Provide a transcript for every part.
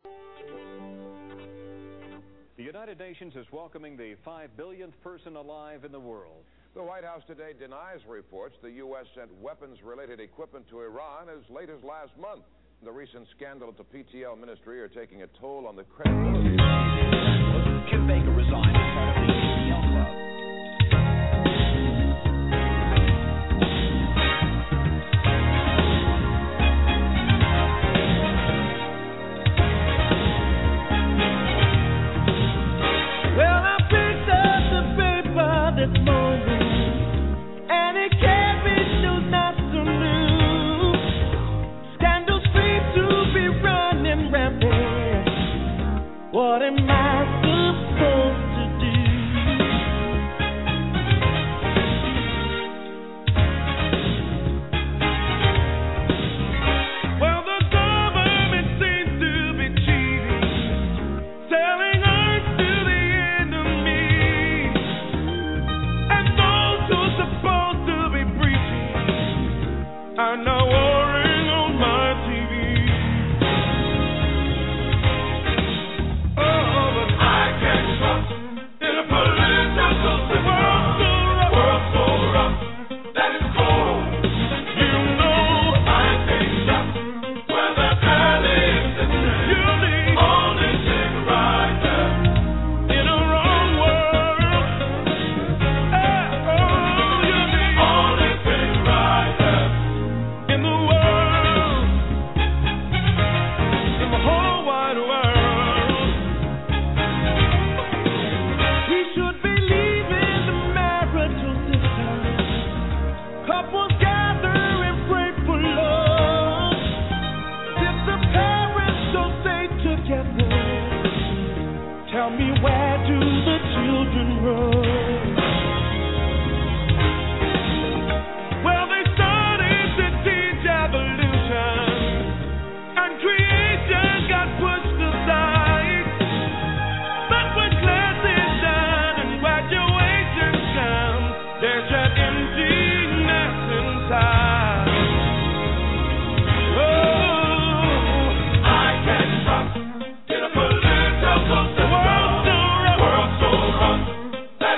The United Nations is welcoming the 5 billionth person alive in the world. The White House today denies reports the U.S. sent weapons-related equipment to Iran as late as last month. The recent scandal at the PTL ministry are taking a toll on the credibility. Kim Baker resigned as head of the PTL club. Well, I picked up the paper this morning, and it carries news not so new. Scandals seem to be running rampant. What am I supposed to do? Well, the government seems to be cheating, selling earth to the enemy, and those who are supposed to be preaching are now warring on my TV. Oh, but I can't trust in a political system. World so rough that it's cold. You know I can't trust where the panic is. You need only thing right there in a wrong world. You need only thing right there in the world, in the whole wide world. We should be leaving the marital system. Couples gather and pray for love. If the parents don't stay together, tell me, where do the children run? Well, they started to teach evolution, and creation got pushed aside. But when class is done and graduation comes, there's an emptiness inside. Oh, I can't trust in a political system. World so rough that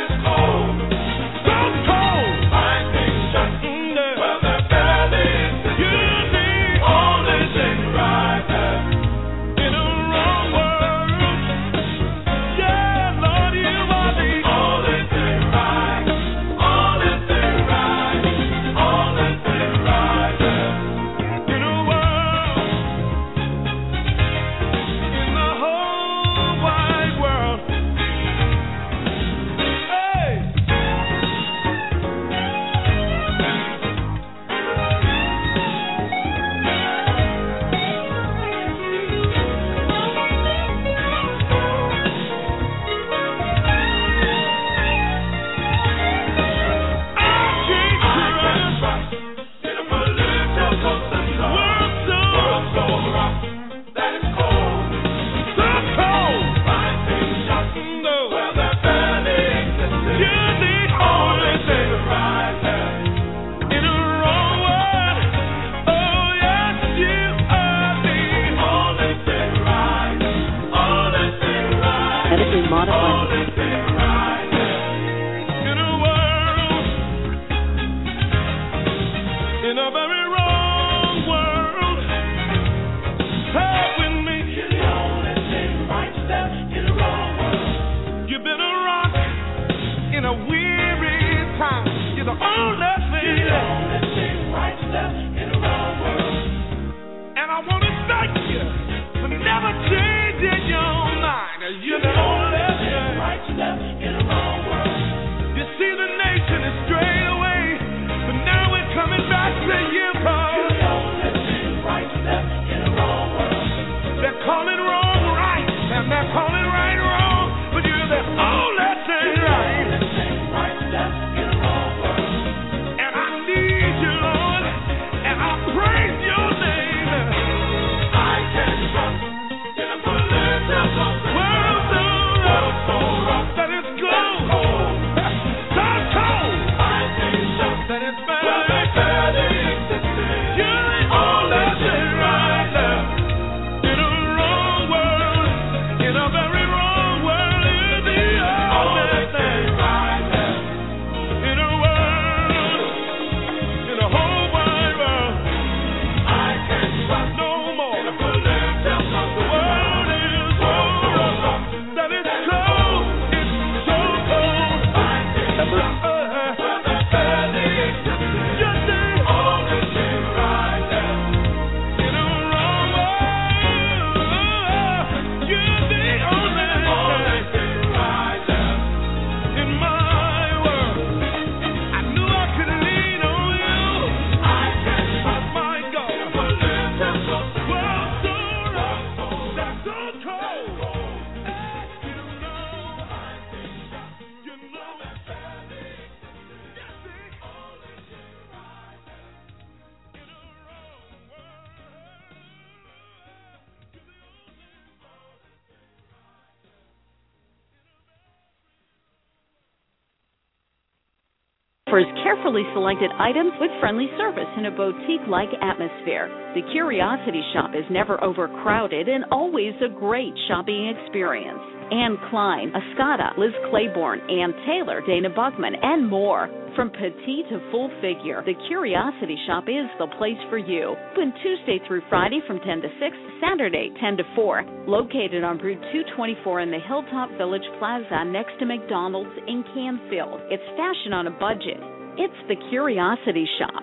Offers carefully selected items with friendly service in a boutique-like atmosphere. The Curiosity Shop is never overcrowded and always a great shopping experience. Anne Klein, Escada, Liz Claiborne, Ann Taylor, Dana Buckman, and more. From petite to full figure, the Curiosity Shop is the place for you. Open Tuesday through Friday from 10 to 6, Saturday 10 to 4. Located on Route 224 in the Hilltop Village Plaza next to McDonald's in Canfield. It's fashion on a budget. It's the Curiosity Shop.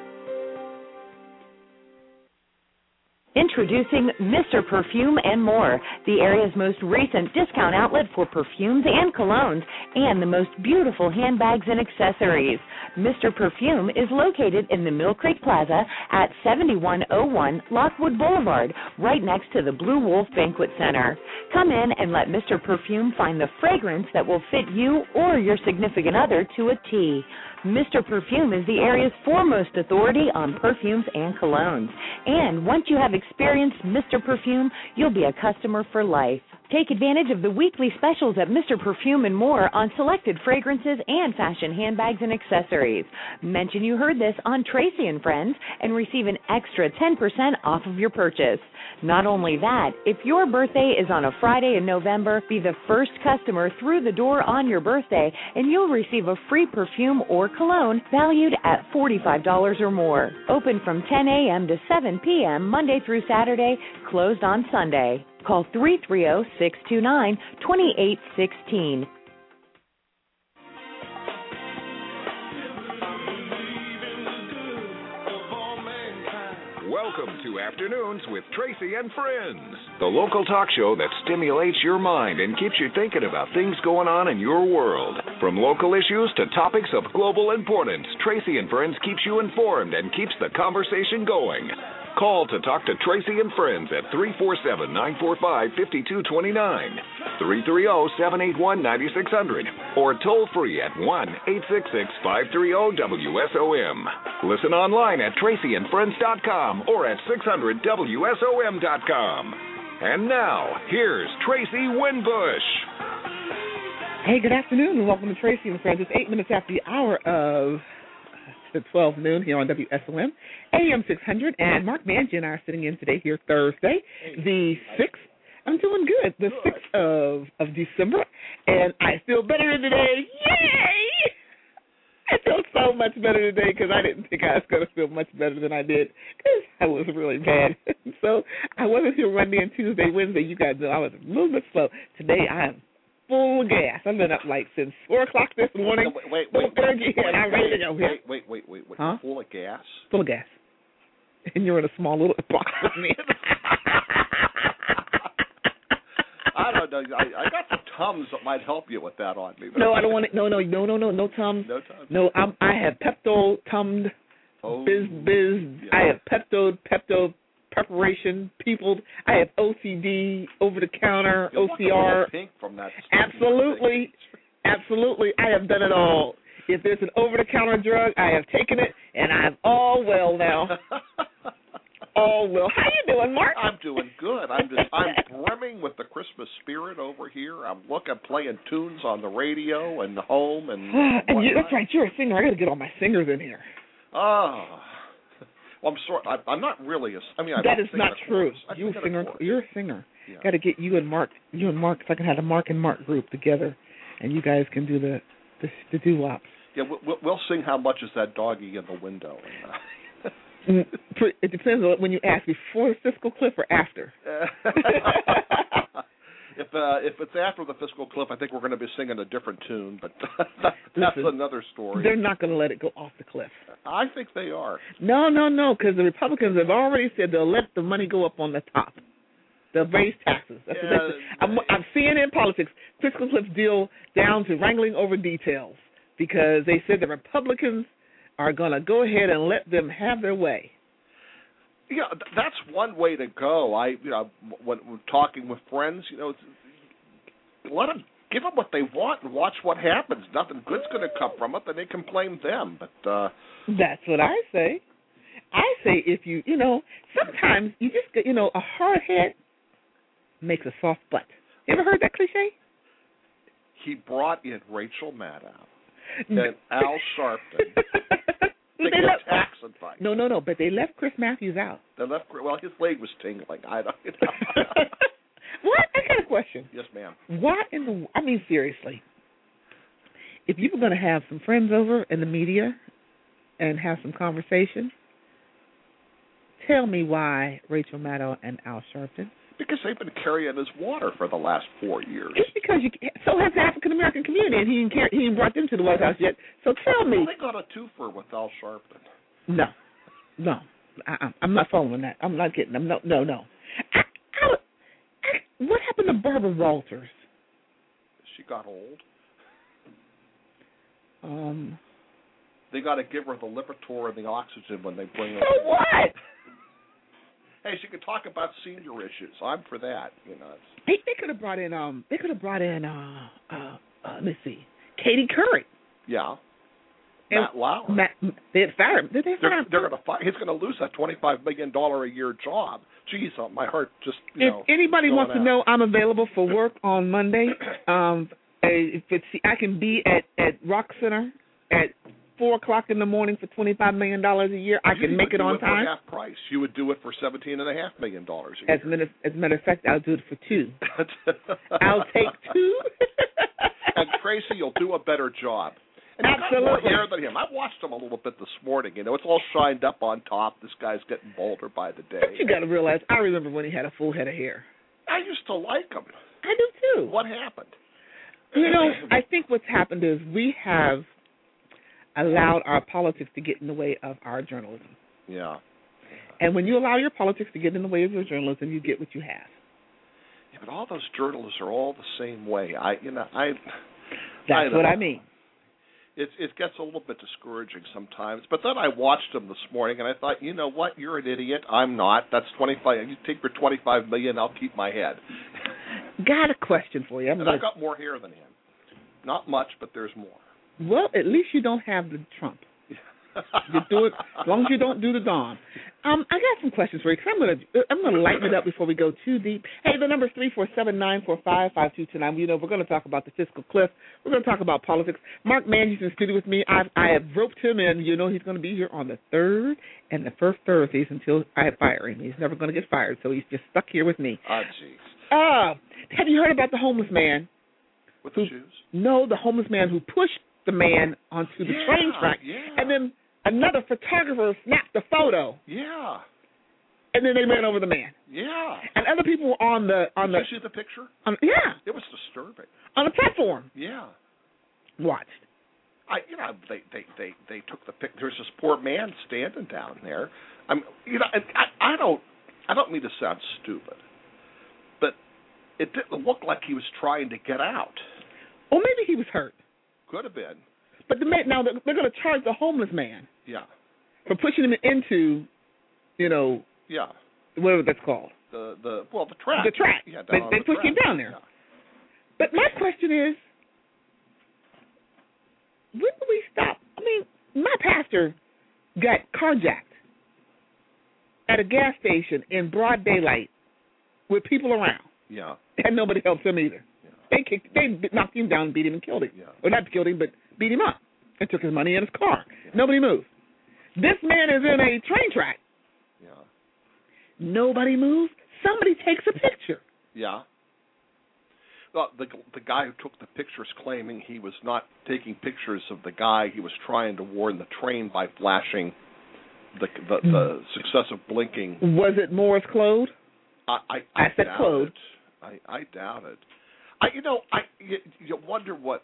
Introducing Mr. Perfume and More, the area's most recent discount outlet for perfumes and colognes and the most beautiful handbags and accessories. Mr. Perfume is located in the Mill Creek Plaza at 7101 Lockwood Boulevard, right next to the Blue Wolf Banquet Center. Come in and let Mr. Perfume find the fragrance that will fit you or your significant other to a T. Mr. Perfume is the area's foremost authority on perfumes and colognes. And once you have experienced Mr. Perfume, you'll be a customer for life. Take advantage of the weekly specials at Mr. Perfume and More on selected fragrances and fashion handbags and accessories. Mention you heard this on Tracy and Friends and receive an extra 10% off of your purchase. Not only that, if your birthday is on a Friday in November, be the first customer through the door on your birthday and you'll receive a free perfume or cologne valued at $45 or more. Open from 10 a.m. to 7 p.m. Monday through Saturday, closed on Sunday. Call 330-629-2816. Welcome to Afternoons with Tracy and Friends, the local talk show that stimulates your mind and keeps you thinking about things going on in your world. From local issues to topics of global importance, Tracy and Friends keeps you informed and keeps the conversation going. Call to talk to Tracy and Friends at 347-945-5229, 330-781-9600, or toll free at 1-866-530-WSOM. Listen online at tracyandfriends.com or at 600WSOM.com. And now, here's Tracy Winbush. Hey, good afternoon, and welcome to Tracy and Friends. It's 8 minutes after the hour of 12 noon here on WSOM, AM 600, and Mark Manji and I are sitting in today here Thursday, the 6th. I'm doing good. The 6th of December, and I feel better today. Yay! I feel so much better today because I didn't think I was going to feel much better than I did because I was really bad. So I wasn't here Monday and Tuesday, Wednesday. You guys know I was a little bit slow. Today I am full gas. I've been up like since 4 o'clock this morning. Wait. I'm ready to go here. Wait. Huh? Full of gas? Full of gas. And you're in a small little box with me. I don't know. I got some Tums that might help you with that on me. No, I don't want it. No Tums. No Tums? No, I have Pepto, Tummed, Biz. Yeah. I have Pepto, preparation, peopled. I have OCD, over-the-counter, OCR. Pink from that. Absolutely. I have done it all. If there's an over-the-counter drug, I have taken it, and I'm all well now. All well. How you doing, Mark? I'm doing good. I'm brimming with the Christmas spirit over here. I'm playing tunes on the radio and home and. That's right. You're a singer. I got to get all my singers in here. Oh. Well, I'm sorry. I'm not really a. That is not true. You're a singer. You're a singer. Yeah. Got to get you and Mark. So I can have a Mark and Mark group together, and you guys can do the doo-wops. Yeah, we'll sing "How Much Is That Doggy in the Window." It depends on when you ask, before the fiscal cliff or after. If it's after the fiscal cliff, I think we're going to be singing a different tune, but that's another story. They're not going to let it go off the cliff. I think they are. No, because the Republicans have already said they'll let the money go up on the top. They'll raise taxes. I'm seeing in politics, fiscal cliff deal down to wrangling over details because they said the Republicans are going to go ahead and let them have their way. Yeah, that's one way to go. When talking with friends, give them what they want and watch what happens. Nothing good's going to come from it, then they can blame them. But that's what I say. I say if you sometimes you just get, a hard head makes a soft butt. You ever heard that cliche? He brought in Rachel Maddow and Al Sharpton. They get tax advice. No, but they left Chris Matthews out. Well, his leg was tingling. I don't know. What? I got a question. Yes, ma'am. Why seriously, if you were going to have some friends over in the media and have some conversation, tell me why Rachel Maddow and Al Sharpton. Because they've been carrying his water for the last 4 years. It's because so has the African American community, and he ain't brought them to the White House yet. So tell me. Well, they got a twofer with Al Sharpton. No. I'm not following that. I'm not getting them. No. What happened to Barbara Walters? She got old. They got to give her the Lipitor and the oxygen when they bring her. So what? Hey, she could talk about senior issues. I'm for that. They could have brought in. Let's see, Katie Couric. Yeah. And Matt Lauer. They had fired him. Did they fire him? They're going to fire. He's going to lose that $25 million a year job. Jeez, my heart just. If anybody wants to know, I'm available for work on Monday. I can be at Rock Center at 4:00 in the morning for $25 million a year. I can make it on time. Half price. You would do it for $17.5 million a year. As a matter of fact, I'll do it for $2. I'll take $2. And Tracy, you'll do a better job. And absolutely. More hair than him. I watched him a little bit this morning. It's all shined up on top. This guy's getting bolder by the day. But you got to realize, I remember when he had a full head of hair. I used to like him. I do too. What happened? I think what's happened is we have allowed our politics to get in the way of our journalism. Yeah. And when you allow your politics to get in the way of your journalism, you get what you have. Yeah, but all those journalists are all the same way. That's what I mean. It gets a little bit discouraging sometimes. But then I watched him this morning, and I thought, you know what? You're an idiot. I'm not. That's 25. You take your $25 million, I'll keep my head. Got a question for you. I've got more hair than him. Not much, but there's more. Well, at least you don't have the Trump. You do it as long as you don't do the Don. I got some questions for you because I'm gonna lighten it up before we go too deep. Hey, the number is 347-945-5229. We're going to talk about the fiscal cliff. We're going to talk about politics. Mark Mann is in the studio with me. I have roped him in. He's going to be here on the third and the first Thursdays until I fire him. He's never going to get fired, so he's just stuck here with me. Oh, jeez. Have you heard about the homeless man? With the shoes? No, the homeless man who pushed the man onto the train track, and then another photographer snapped the photo. Yeah. And then they ran over the man. Yeah. And other people were on the. Did you see the picture? Yeah. It was disturbing. On the platform. Yeah. Watched. They took the picture. There's this poor man standing down there. I don't mean to sound stupid, but it didn't look like he was trying to get out. Or maybe he was hurt. Could have been. But the man, now they're going to charge the homeless man. Yeah. For pushing him into, Yeah. whatever that's called. The track. The track. Yeah, they pushed him down there. Yeah. But my question is, when do we stop? I mean, my pastor got carjacked at a gas station in broad daylight with people around. Yeah. And nobody helped him either. They knocked him down, beat him, and killed him. Yeah. Or not killed him, but beat him up and took his money and his car. Yeah. Nobody moved. This man is in a train track. Yeah. Nobody moved. Somebody takes a picture. Yeah. Well, the guy who took the pictures claiming he was not taking pictures of the guy, he was trying to warn the train by flashing the successive blinking. Was it Morse code? I said code. I doubt it. You wonder what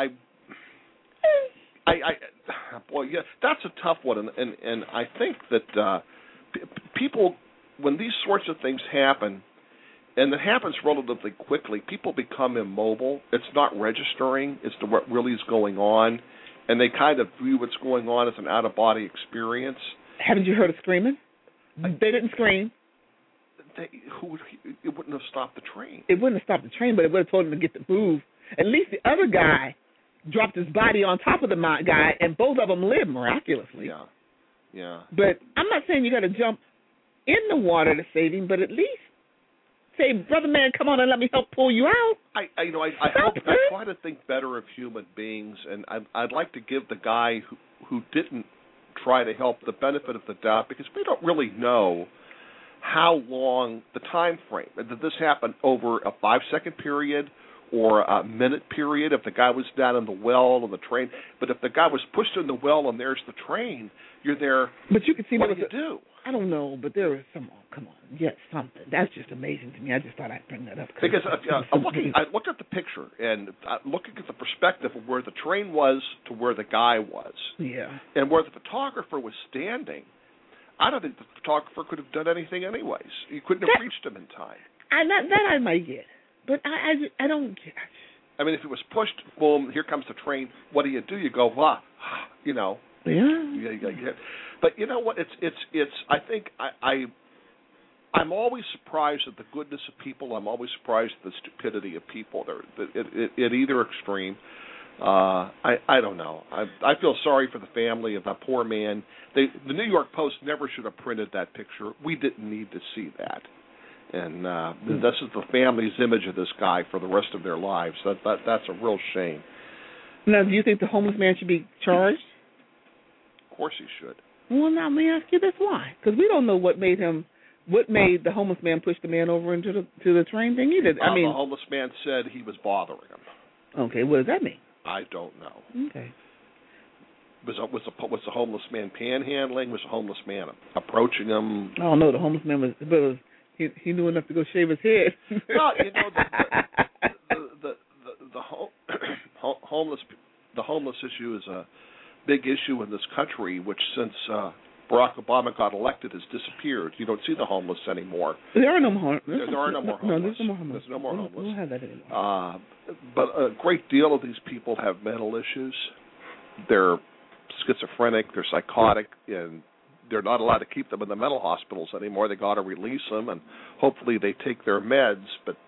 boy, yeah, that's a tough one, and I think that people, when these sorts of things happen, and it happens relatively quickly, people become immobile. It's not registering as to what really is going on, and they kind of view what's going on as an out-of-body experience. Haven't you heard of screaming? They didn't scream. It wouldn't have stopped the train. It wouldn't have stopped the train, but it would have told him to get to move. At least the other guy dropped his body on top of the guy, and both of them lived miraculously. Yeah. But I'm not saying you got to jump in the water to save him, but at least say, brother man, come on and let me help pull you out. I try to think better of human beings, and I'd like to give the guy who didn't try to help the benefit of the doubt, because we don't really know how long the time frame. Did this happen over a 5-second period or a minute period? If the guy was down in the well on the train, but if the guy was pushed in the well and there's the train, you're there. But you can see what do you do? I don't know, but there was some. Come on, yes, something. That's just amazing to me. I just thought I'd bring that up because I looked at the picture and looking at the perspective of where the train was to where the guy was. Yeah. And where the photographer was standing. I don't think the photographer could have done anything anyways. You couldn't have reached him in time. That I might get, but I don't get. I mean, if it was pushed, boom, here comes the train. What do? You go, you know. Yeah. But you know what? It's. I think I'm always surprised at the goodness of people. I'm always surprised at the stupidity of people. They're at either extreme. I don't know. I feel sorry for the family of that poor man. The New York Post never should have printed that picture. We didn't need to see that. And this is the family's image of this guy for the rest of their lives. That's a real shame. Now, do you think the homeless man should be charged? Of course he should. Well, now, let me ask you this: why? Because we don't know what made the homeless man push the man over into the train thing either. The homeless man said he was bothering him. Okay, what does that mean? I don't know. Okay. Was the homeless man panhandling? Was the homeless man approaching him? I don't know. The homeless man he knew enough to go shave his head. Well, you know, the homeless issue is a big issue in this country, which since Barack Obama got elected has disappeared. You don't see the homeless anymore. There are no more. There are no more homeless. No, there's no more homeless. There's no more homeless. We don't have that anymore. But a great deal of these people have mental issues. They're schizophrenic. They're psychotic, and they're not allowed to keep them in the mental hospitals anymore. They got to release them, and hopefully they take their meds. But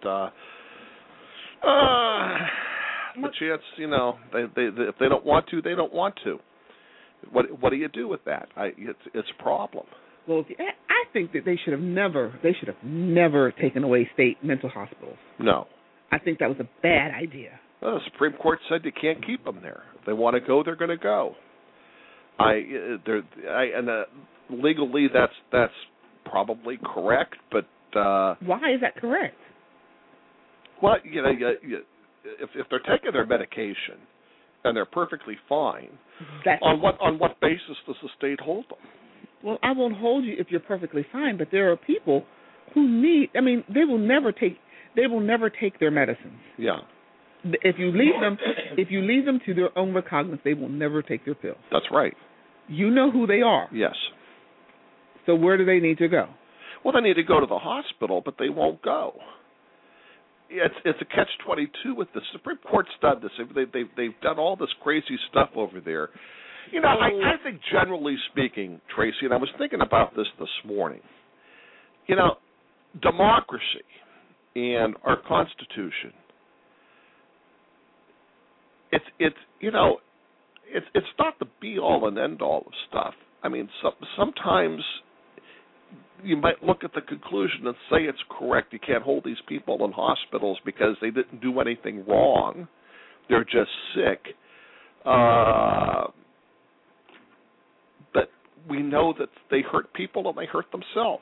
the chance, you know, they if they don't want to, they don't want to. What do you do with that? It's a problem. Well, I think that they should have never taken away state mental hospitals. No. I think that was a bad idea. Well, the Supreme Court said you can't keep them there. If they want to go, they're going to go. Legally, that's probably correct, but why is that correct? Well, you know, if they're taking their medication and they're perfectly fine, on what basis does the state hold them? Well, I won't hold you if you're perfectly fine, but there are people who need. I mean, they will never take their medicines. Yeah. If you leave them to their own recognizance, they will never take their pills. That's right. You know who they are. Yes. So where do they need to go? Well, they need to go to the hospital, but they won't go. It's a catch-22 with the Supreme Court's done this. They've done all this crazy stuff over there. You know, I think generally speaking, Tracy, and I was thinking about this morning. You know, democracy and our Constitution. It's not the be-all and end-all of stuff. I mean, sometimes you might look at the conclusion and say it's correct. You can't hold these people in hospitals because they didn't do anything wrong. They're just sick. But we know that they hurt people and they hurt themselves.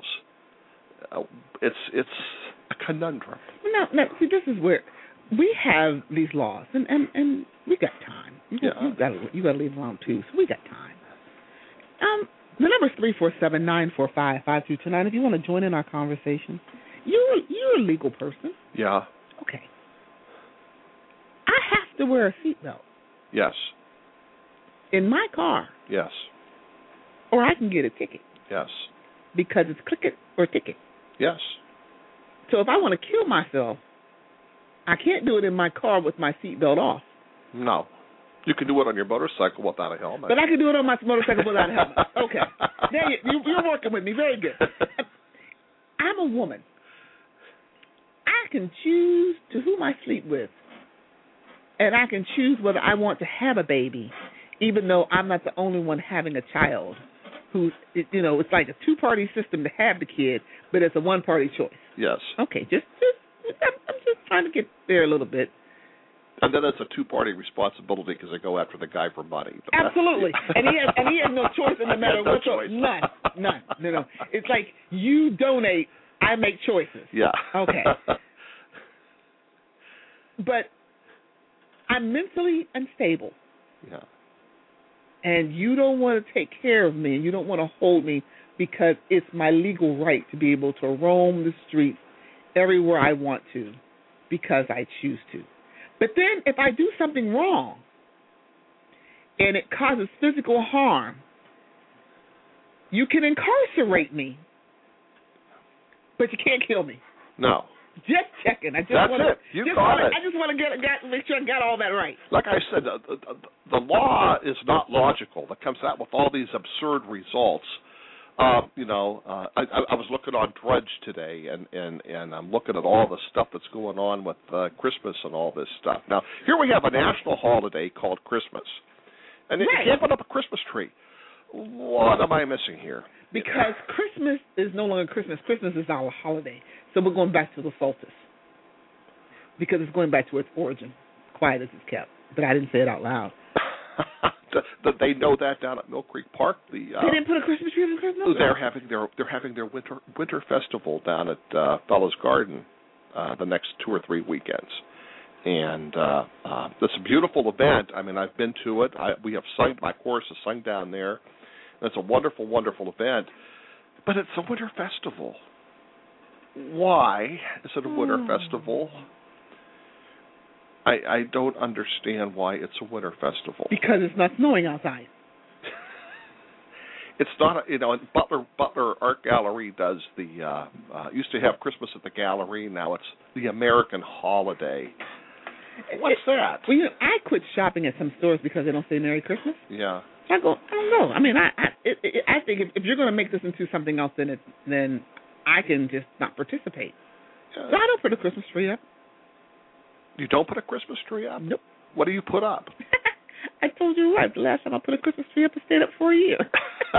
It's a conundrum. No, see, this is where we have these laws, and we got time. You got to leave alone too. So we got time. The number is 347-945-5229. If you want to join in our conversation, you're a legal person. Yeah. Okay. I have to wear a seatbelt. Yes. In my car. Yes. Or I can get a ticket. Yes. Because it's click it or ticket. Yes. So if I want to kill myself, I can't do it in my car with my seatbelt off. No. You can do it on your motorcycle without a helmet. But I can do it on my motorcycle without a helmet. Okay. There you're working with me. Very good. I'm a woman. I can choose to whom I sleep with. And I can choose whether I want to have a baby, even though I'm not the only one having a child. It's like a two-party system to have the kid, but it's a one-party choice. Yes. Okay, I'm just trying to get there a little bit. And then it's a two-party responsibility because they go after the guy for money. Absolutely, and he has no choice in the matter no what. choice. None. No. It's like you donate, I make choices. Yeah. Okay. But I'm mentally unstable. Yeah. And you don't want to take care of me, and you don't want to hold me because it's my legal right to be able to roam the streets everywhere I want to because I choose to. But then if I do something wrong and it causes physical harm, you can incarcerate me, but you can't kill me. No. Just checking. I just That's want it. You got it. I just want to make sure I got all that right. Like I said, the law is not logical. It comes out with all these absurd results. I was looking on Drudge today, and I'm looking at all the stuff that's going on with Christmas and all this stuff. Now, here we have a national holiday called Christmas. And you can't put up a Christmas tree. What am I missing here? Because Christmas is no longer Christmas. Christmas is our holiday. So we're going back to the solstice. Because it's going back to its origin. Quiet as it's kept. But I didn't say it out loud. They know that down at Mill Creek Park. They didn't put a Christmas tree in Christmas? They're having their winter festival down at Fellows Garden the next 2 or 3 weekends. And it's a beautiful event. I mean, I've been to it. We have sung. My chorus has sung down there. And it's a wonderful, wonderful event. But it's a winter festival. Why is it a winter festival? I don't understand why it's a winter festival. Because it's not snowing outside. It's not, Butler Art Gallery does used to have Christmas at the gallery. Now it's the American holiday. What's that? Well, I quit shopping at some stores because they don't say Merry Christmas. Yeah. I don't know. I mean, I think if you're going to make this into something else, then I can just not participate. Yeah. So I don't put a Christmas tree up. You don't put a Christmas tree up? Nope. What do you put up? I told you right. The last time I put a Christmas tree up, it stayed up for a year.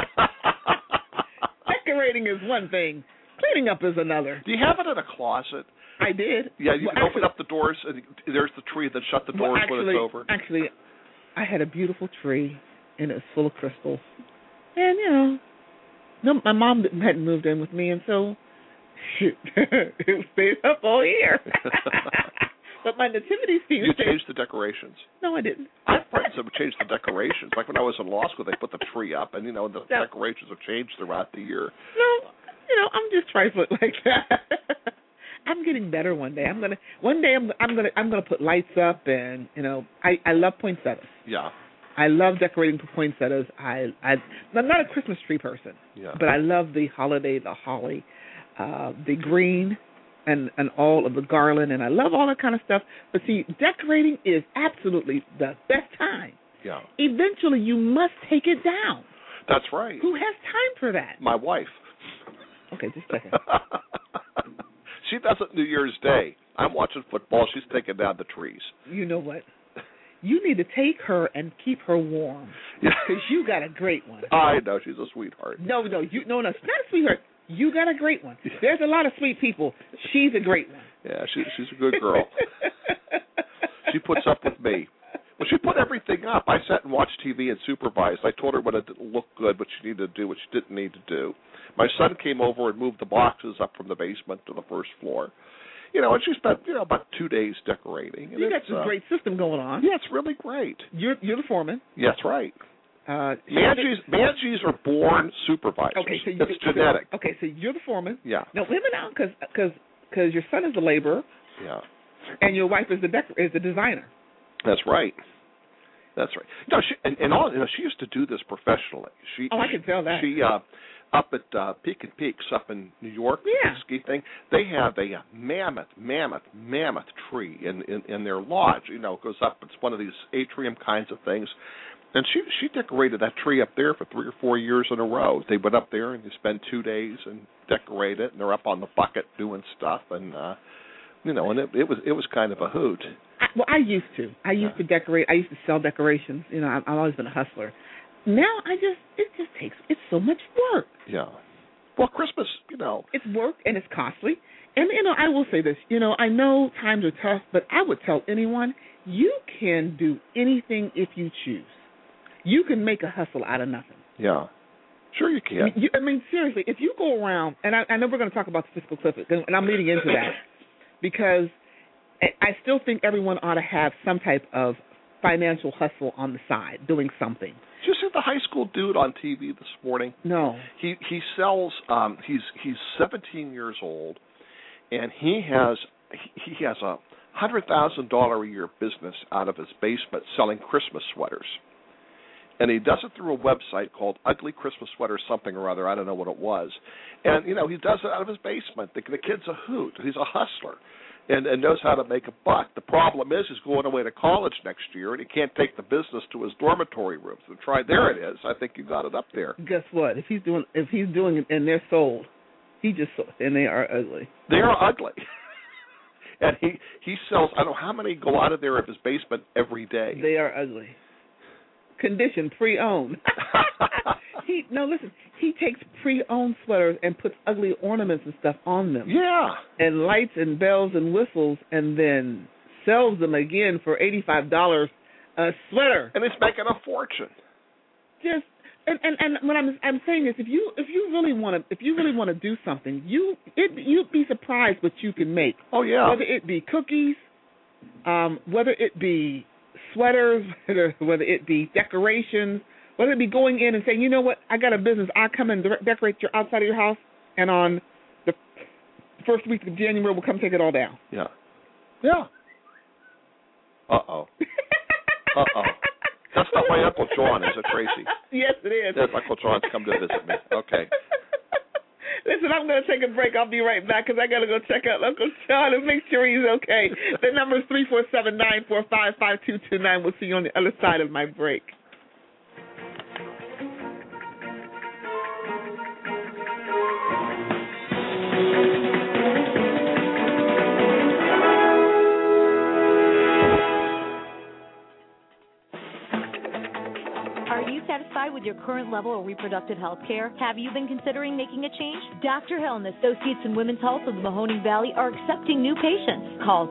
Decorating is one thing. Cleaning up is another. Do you have it in a closet? I did. Yeah, you can open up the doors, and there's the tree, then shut the doors when it's over. Actually, I had a beautiful tree, and it was full of crystals. And, my mom hadn't moved in with me, and so it stayed up all year. But my nativity scene... You changed the decorations. No, I didn't. I have friends that would change the decorations. Like when I was in law school, they put the tree up, and, the decorations have changed throughout the year. No, I'm just trifling like that. I'm getting better one day. I'm gonna put lights up, and I love poinsettias. Yeah. I love decorating poinsettias. I'm not a Christmas tree person, but I love the holiday, the holly, the green, and all of the garland, and I love all that kind of stuff. But see, decorating is absolutely the best time. Yeah. Eventually, you must take it down. That's right. Who has time for that? My wife. Okay, just a second. She does it New Year's Day. I'm watching football. She's taking down the trees. You know what? You need to take her and keep her warm. Because you got a great one. I know. She's a sweetheart. No, she's not a sweetheart. You got a great one. There's a lot of sweet people. She's a great one. Yeah, she's a good girl. She puts up with me. Well, she put everything up. I sat and watched TV and supervised. I told her when it didn't look good, what she needed to do, what she didn't need to do. My son came over and moved the boxes up from the basement to the first floor. And she spent, about 2 days decorating. And you got some great system going on. Yeah, it's really great. You're the foreman. Yeah, that's right. Managers are born supervisors. Okay, so it's genetic. Okay, so you're the foreman. Yeah. Now, wait a minute now, because your son is the laborer. Yeah. And your wife is the designer. That's right. That's right. No, she used to do this professionally. I can tell that. She up at Peak and Peaks up in New York, yeah. the ski thing. They have a mammoth tree in their lodge. You know, it goes up. It's one of these atrium kinds of things. And she decorated that tree up there for 3 or 4 years in a row. They went up there and they spend 2 days and decorate it, and they're up on the bucket doing stuff, and and it was kind of a hoot. I used to decorate. I used to sell decorations. You know, I've always been a hustler. Now it's so much work. Yeah. Well, Christmas, it's work and it's costly. And I will say this. I know times are tough, but I would tell anyone you can do anything if you choose. You can make a hustle out of nothing. Yeah. Sure you can. I mean, seriously, if you go around, and I know we're going to talk about the fiscal cliff, and I'm leading into that, because I still think everyone ought to have some type of financial hustle on the side, doing something. Did you see the high school dude on TV this morning? No. He sells. He's 17 years old, and he has a $100,000 a year business out of his basement selling Christmas sweaters. And he does it through a website called Ugly Christmas Sweater something or other. I don't know what it was. And, he does it out of his basement. The kid's a hoot. He's a hustler and knows how to make a buck. The problem is he's going away to college next year, and he can't take the business to his dormitory rooms. So there it is. I think you got it up there. Guess what? If he's doing it and they're sold, he just sold, and they are ugly. They are ugly. And he sells, I don't know how many go out of there of his basement every day. They are ugly. Condition, pre-owned. He takes pre-owned sweaters and puts ugly ornaments and stuff on them. Yeah. And lights and bells and whistles, and then sells them again for $85 a sweater. And it's making a fortune. Just and what I'm saying is, if you really want to do something, you'd be surprised what you can make. Oh yeah. Whether it be cookies, whether it be sweaters, whether it be decorations, whether it be going in and saying, you know what, I got a business, I'll come and decorate your outside of your house, and on the first week of January, we'll come take it all down. Yeah. Yeah. Uh-oh. That's not my Uncle John, is it, Tracy? Yes, it is. Yes, Uncle John's come to visit me. Okay. Listen, I'm going to take a break. I'll be right back because I got to go check out Uncle John and make sure he's okay. The number is 347-945-5229. We'll see you on the other side of my break. Satisfied with your current level of reproductive health care? Have you been considering making a change? Dr. Hill and Associates in Women's Health of the Mahoning Valley are accepting new patients. Call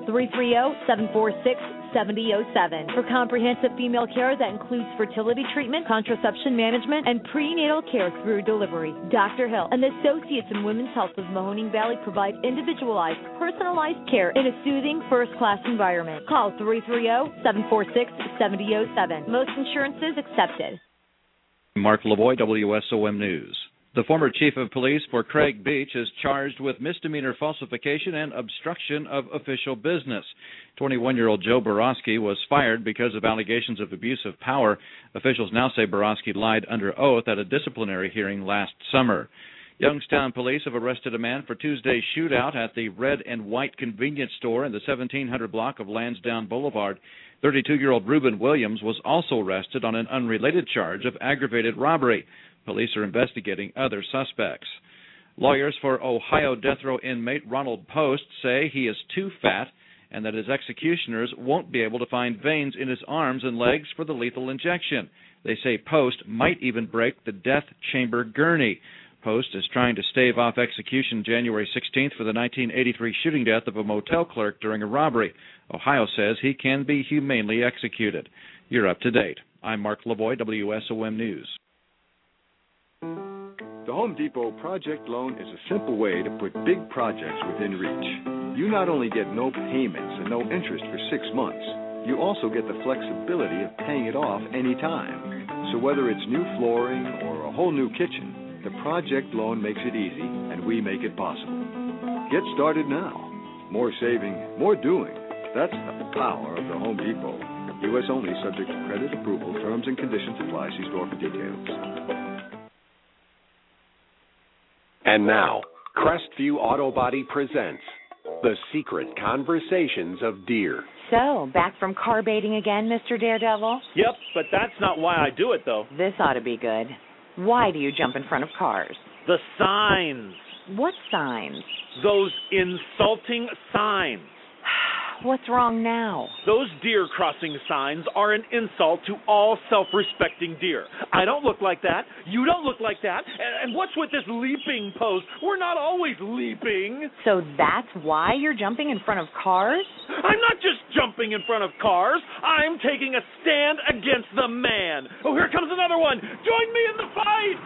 330-746-7007 for comprehensive female care that includes fertility treatment, contraception management, and prenatal care through delivery. Dr. Hill and Associates in Women's Health of the Mahoning Valley provide individualized, personalized care in a soothing, first-class environment. Call 330-746-7007. Most insurances accepted. Mark Lavoie, WSOM News. The former chief of police for Craig Beach is charged with misdemeanor falsification and obstruction of official business. 21-year-old Joe Borowski was fired because of allegations of abuse of power. Officials now say Borowski lied under oath at a disciplinary hearing last summer. Youngstown police have arrested a man for Tuesday's shootout at the Red and White convenience store in the 1700 block of Lansdowne Boulevard. 32-year-old Reuben Williams was also arrested on an unrelated charge of aggravated robbery. Police are investigating other suspects. Lawyers for Ohio death row inmate Ronald Post say he is too fat and that his executioners won't be able to find veins in his arms and legs for the lethal injection. They say Post might even break the death chamber gurney. Post is trying to stave off execution January 16th for the 1983 shooting death of a motel clerk during a robbery. Ohio says he can be humanely executed. You're up to date. I'm Mark Lavoie, WSOM News. The Home Depot Project Loan is a simple way to put big projects within reach. You not only get no payments and no interest for 6 months, you also get the flexibility of paying it off anytime. So whether it's new flooring or a whole new kitchen, the project loan makes it easy, and we make it possible. Get started now. More saving, more doing. That's the power of the Home Depot. U.S. only, subject to credit approval. Terms and conditions apply. See store for details. And now, Crestview Auto Body presents The Secret Conversations of Deer. So, back from car baiting again, Mr. Daredevil? Yep, but that's not why I do it, though. This ought to be good. Why do you jump in front of cars? The signs. What signs? Those insulting signs. What's wrong now? Those deer crossing signs are an insult to all self-respecting deer. I don't look like that. You don't look like that. And what's with this leaping pose? We're not always leaping. So that's why you're jumping in front of cars? I'm not just jumping in front of cars. I'm taking a stand against the man. Oh, here comes another one. Join me in the fight.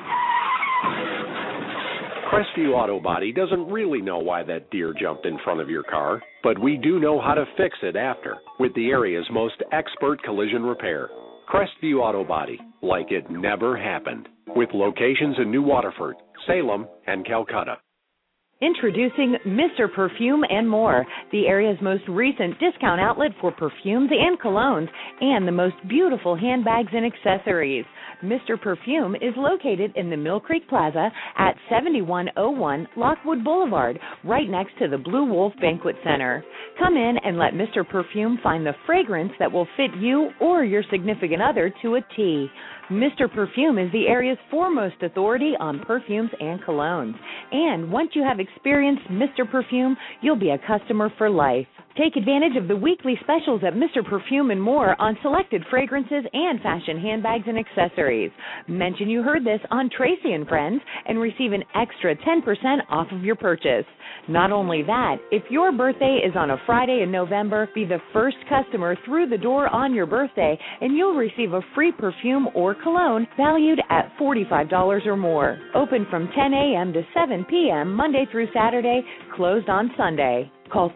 Crestview Auto Body doesn't really know why that deer jumped in front of your car, but we do know how to fix it after with the area's most expert collision repair. Crestview Auto Body, like it never happened, with locations in New Waterford, Salem, and Calcutta. Introducing Mr. Perfume and More, the area's most recent discount outlet for perfumes and colognes and the most beautiful handbags and accessories. Mr. Perfume is located in the Mill Creek Plaza at 7101 Lockwood Boulevard, right next to the Blue Wolf Banquet Center. Come in and let Mr. Perfume find the fragrance that will fit you or your significant other to a T. Mr. Perfume is the area's foremost authority on perfumes and colognes. And once you have experienced Mr. Perfume, you'll be a customer for life. Take advantage of the weekly specials at Mr. Perfume and More on selected fragrances and fashion handbags and accessories. Mention you heard this on Tracy and Friends and receive an extra 10% off of your purchase. Not only that, if your birthday is on a Friday in November, be the first customer through the door on your birthday and you'll receive a free perfume or cologne valued at $45 or more. Open from 10 a.m. to 7 p.m. Monday through Saturday, closed on Sunday. Call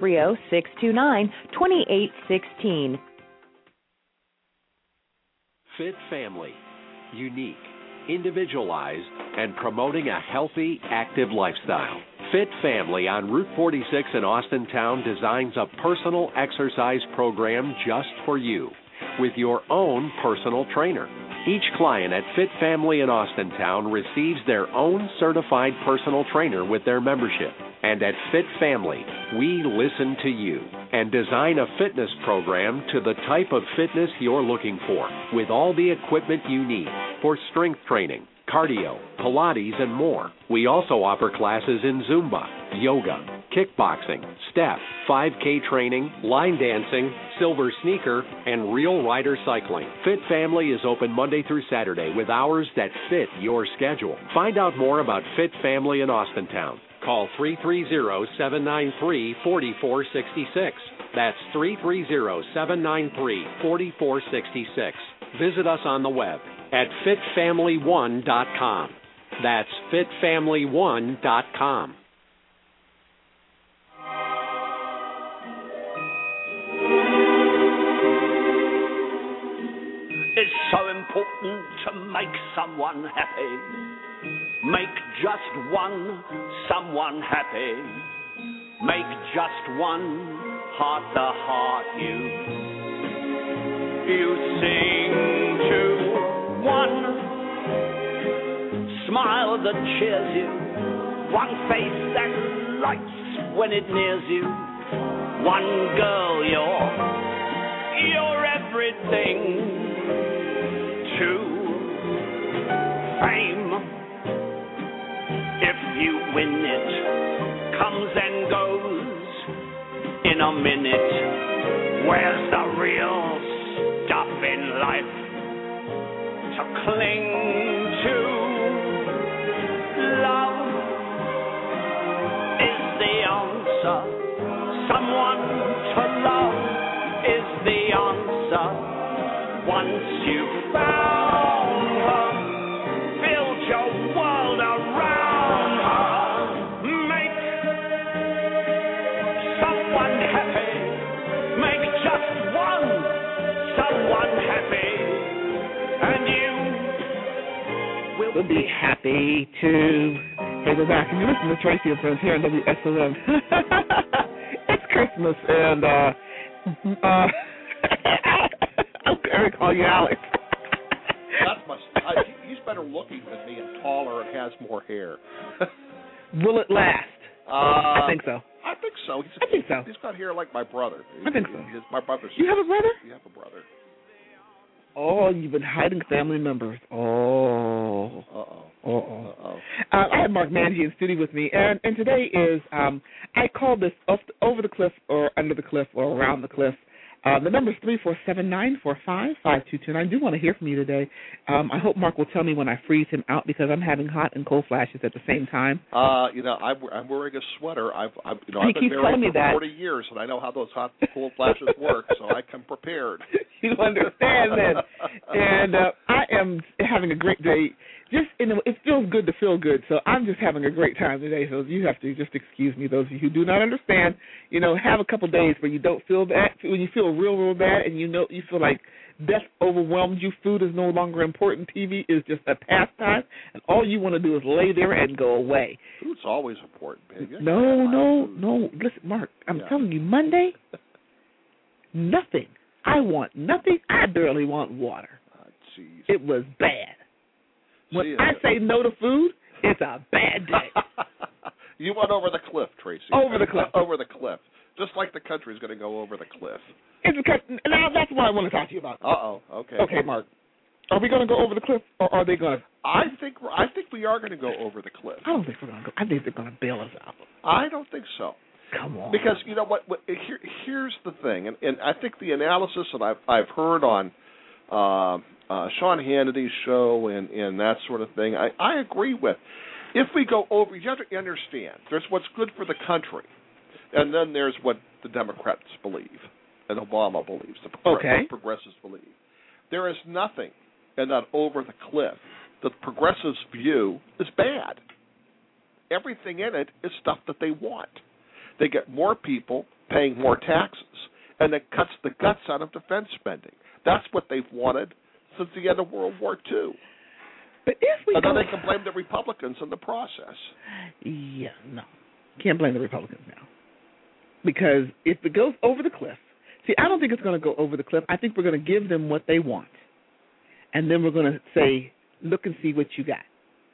330-629-2816. Fit Family. Unique, individualized, and promoting a healthy, active lifestyle. Fit Family on Route 46 in Austintown designs a personal exercise program just for you with your own personal trainer. Each client at Fit Family in Austintown receives their own certified personal trainer with their membership. And at Fit Family, we listen to you and design a fitness program to the type of fitness you're looking for, with all the equipment you need for strength training, cardio, Pilates, and more. We also offer classes in Zumba, yoga, kickboxing, step, 5K training, line dancing, silver sneaker, and real rider cycling. Fit Family is open Monday through Saturday with hours that fit your schedule. Find out more about Fit Family in Austintown. Call 330-793-4466. That's 330-793-4466. Visit us on the web at fitfamily1.com. That's fitfamily1.com. It's so important to make someone happy. Make just one someone happy. Make just one heart-to-heart you sing to one smile that cheers you, one face that lights when it nears you, one girl you're everything. To fame, if you win it, comes and goes in a minute. Where's the real stuff in life to cling to? Love is the answer. Someone to love is the answer. Once you've found her, build your world around her. Make someone happy. Make just someone happy. And you will be happy too. Hey, we're back. And you're listening to Tracy and Friends here on WSOM. It's Christmas, and I call you Alex. He's better looking than me and taller and has more hair. Will it last? I think so. I think so. I think so. He's got hair like my brother. I think so. My brother's. You have a brother? You have a brother. Oh, you've been hiding family members. Oh. I have Mark Manji in studio with me, and today is, I call this over the cliff or under the cliff or around the cliff. The number is 347-945-5229. I do want to hear from you today. I hope Mark will tell me when I freeze him out because I'm having hot and cold flashes at the same time. I'm wearing a sweater. I've been married for 40 years, and I know how those hot and cold flashes work, so I come prepared. You understand that. And I am having a great day. It feels good to feel good, so I'm just having a great time today. So you have to just excuse me, those of you who do not understand. Have a couple days where you don't feel bad, when you feel real bad, and you feel like death overwhelmed you. Food is no longer important. TV is just a pastime, and all you want to do is lay there and go away. Food's always important, baby. No. Listen, Mark, I'm telling you, Monday, nothing. I want nothing. I barely want water. Jeez. It was bad. When I say no to food, it's a bad day. You went over the cliff, Tracy. Over the cliff. Over the cliff. Just like the country's going to go over the cliff. Now, that's what I want to talk to you about. Okay. Okay, Mark. Are we going to go over the cliff, or are they going to? I think we are going to go over the cliff. I don't think we're going to go. I think they're going to bail us out. I don't think so. Come on. Because you know what? Here's the thing, and I think the analysis that I've heard on Sean Hannity's show and that sort of thing, I agree with. If we go over, you have to understand, there's what's good for the country, and then there's what the Democrats believe, and Obama believes, the progressives believe. There is nothing in that over the cliff that the progressives view is bad. Everything in it is stuff that they want. They get more people paying more taxes, and it cuts the guts out of defense spending. That's what they've wanted since the end of World War II. But if we and then they can blame the Republicans in the process. Yeah, no. Can't blame the Republicans now. Because if it goes over the cliff, I don't think it's going to go over the cliff. I think we're going to give them what they want. And then we're going to say, look and see what you got.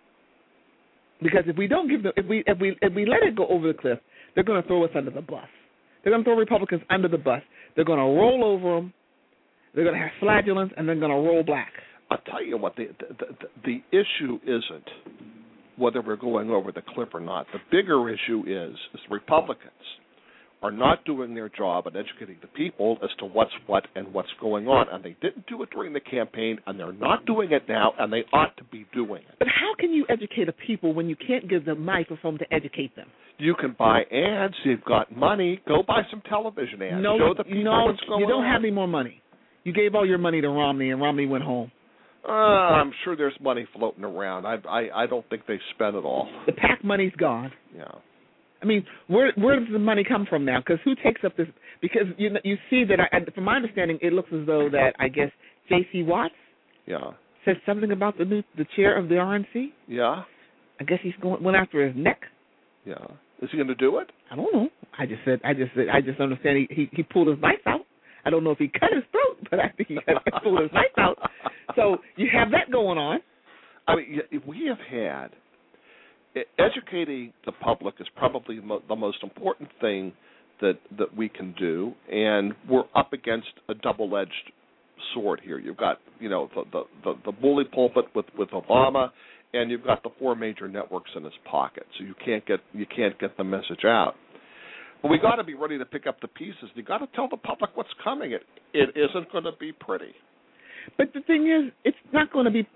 Because if we don't give them, if we let it go over the cliff, they're going to throw us under the bus. They're going to throw Republicans under the bus. They're going to roll over them. They're going to have flatulence, and they're going to roll back. I'll tell you what, the issue isn't whether we're going over the cliff or not. The bigger issue is Republicans are not doing their job at educating the people as to what's what and what's going on. And they didn't do it during the campaign, and they're not doing it now, and they ought to be doing it. But how can you educate the people when you can't give them a microphone to educate them? You can buy ads. You've got money. Go buy some television ads. Show the people what's going on. You don't have any more money. You gave all your money to Romney, and Romney went home. I'm sure there's money floating around. I don't think they spent it all. The PAC money's gone. Yeah. I mean, where does the money come from now? Because who takes up this? Because you see that, from my understanding, it looks as though that, I guess, J.C. Watts said something about the chair of the RNC. Yeah. I guess he's went after his neck. Yeah. Is he going to do it? I don't know. I just understand he pulled his knife out. I don't know if he cut his throat, but I think he pulled his knife out. So you have that going on. I mean, we have had educating the public is probably the most important thing that we can do, and we're up against a double-edged sword here. You've got the bully pulpit with Obama, and you've got the four major networks in his pocket. So you can't get the message out. But we got to be ready to pick up the pieces. You got to tell the public what's coming. It isn't going to be pretty. But the thing is, it's not going to be.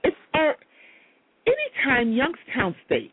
Anytime Youngstown State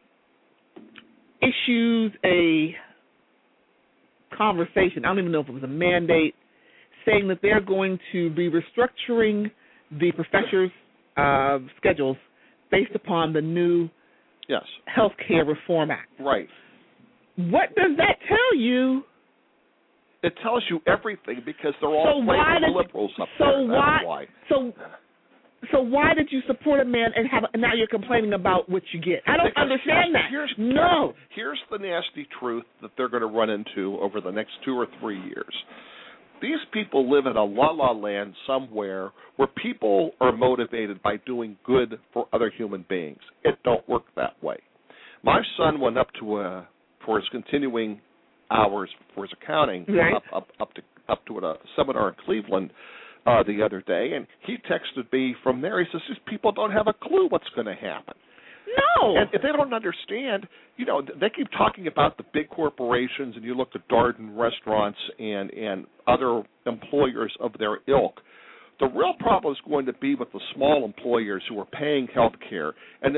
issues a conversation, I don't even know if it was a mandate, saying that they're going to be restructuring the professors' schedules based upon the new Health Care Reform Act. Right. What does that tell you? It tells you everything because they're all blaming the liberals up there. That's why. So why did you support a man and now you're complaining about what you get? I don't understand that. Here's the nasty truth that they're going to run into over the next 2 or 3 years. These people live in a la-la land somewhere where people are motivated by doing good for other human beings. It don't work that way. My son went up to for his continuing hours for his accounting, right, up to a seminar in Cleveland the other day, and he texted me from there. He says, these people don't have a clue what's going to happen. No. And if they don't understand, they keep talking about the big corporations, and you look at Darden restaurants and other employers of their ilk. The real problem is going to be with the small employers who are paying health care, we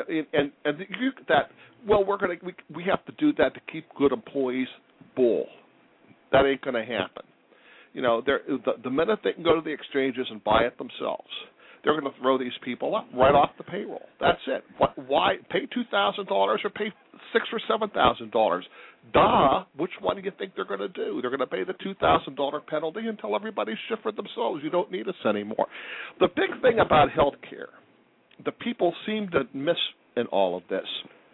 have to do that to keep good employees. Bull. That ain't going to happen. The minute they can go to the exchanges and buy it themselves, they're going to throw these people up right off the payroll. That's it. Why pay $2,000 or pay $6,000 or $7,000? Duh. Which one do you think they're going to do? They're going to pay the $2,000 penalty and tell everybody shit for themselves. You don't need us anymore. The big thing about health care, the people seem to miss in all of this.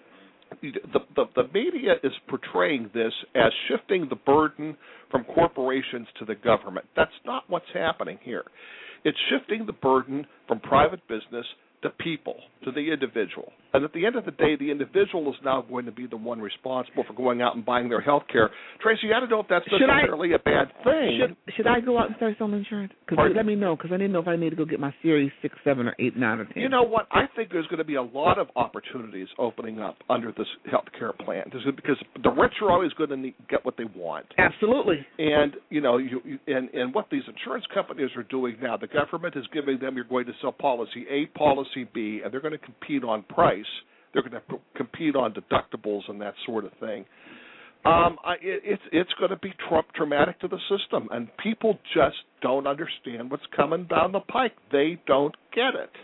The media is portraying this as shifting the burden from corporations to the government. That's not what's happening here. It's shifting the burden from private business to people, to the individual. And at the end of the day, the individual is now going to be the one responsible for going out and buying their health care. Tracy, I don't know if that's necessarily a bad thing. Should I go out and start selling insurance? Let me know, because I didn't know if I need to go get my Series 6, 7, or 8, 9, or 10. You know what? I think there's going to be a lot of opportunities opening up under this health care plan, because the rich are always going to get what they want. Absolutely. And, and what these insurance companies are doing now, the government is giving them, you're going to sell policy A, policy B, and they're going to compete on price. They're going to compete on deductibles and that sort of thing. It's going to be traumatic to the system, and people just don't understand what's coming down the pike. They don't get it.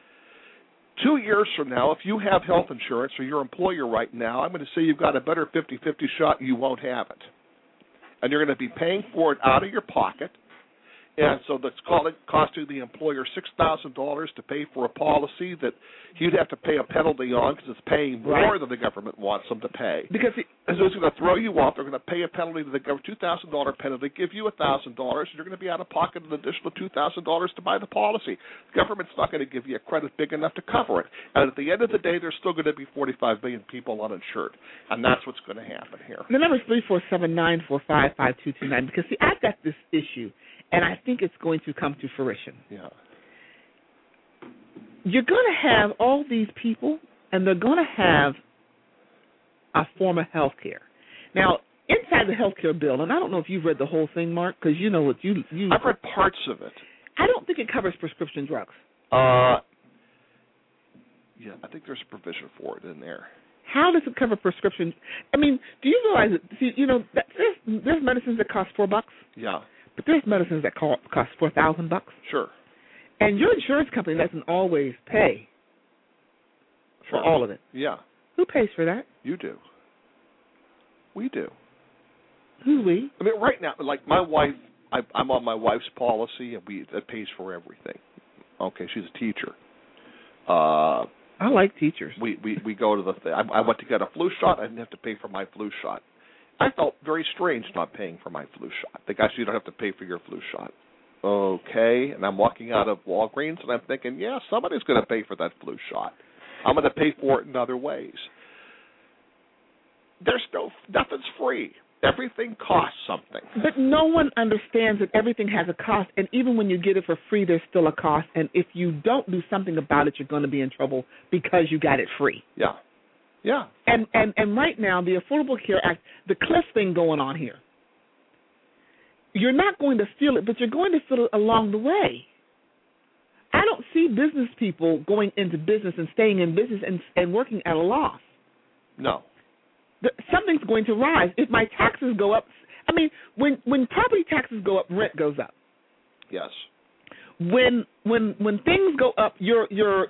2 years from now, if you have health insurance or your employer right now, I'm going to say you've got a better 50-50 shot you won't have it. And you're going to be paying for it out of your pocket. And so that's costing the employer $6,000 to pay for a policy that he'd have to pay a penalty on because it's paying more than the government wants them to pay. Because so it's going to throw you off. They're going to pay a penalty to the government, $2,000 penalty, give you $1,000, and you're going to be out of pocket an additional $2,000 to buy the policy. The government's not going to give you a credit big enough to cover it. And at the end of the day, there's still going to be 45 million people uninsured, and that's what's going to happen here. The number is 347-945-5229, because, see, I've got this issue, and I think it's going to come to fruition. Yeah. You're going to have all these people, and they're going to have a form of health care. Now, inside the health care bill, and I don't know if you've read the whole thing, Mark, because you know what you I've read parts of it. I don't think it covers prescription drugs. Yeah, I think there's a provision for it in there. How does it cover prescription? I mean, do you realize that? See, that there's medicines that cost $4. Yeah. But there's medicines that cost $4,000. Sure. And your insurance company doesn't always pay for all of it. Yeah. Who pays for that? You do. We do. Who's we? I mean, right now, like my wife, I'm on my wife's policy, and it pays for everything. Okay, she's a teacher. I like teachers. We go to the thing. I went to get a flu shot. I didn't have to pay for my flu shot. I felt very strange not paying for my flu shot. The guy said, you don't have to pay for your flu shot. Okay, and I'm walking out of Walgreens, and I'm thinking, yeah, somebody's going to pay for that flu shot. I'm going to pay for it in other ways. Nothing's free. Everything costs something. But no one understands that everything has a cost, and even when you get it for free, there's still a cost. And if you don't do something about it, you're going to be in trouble because you got it free. Yeah. Yeah. And right now, the Affordable Care Act, the cliff thing going on here, you're not going to feel it, but you're going to feel it along the way. I don't see business people going into business and staying in business and working at a loss. No. Something's going to rise. If my taxes go up, I mean, when property taxes go up, rent goes up. Yes. When things go up, your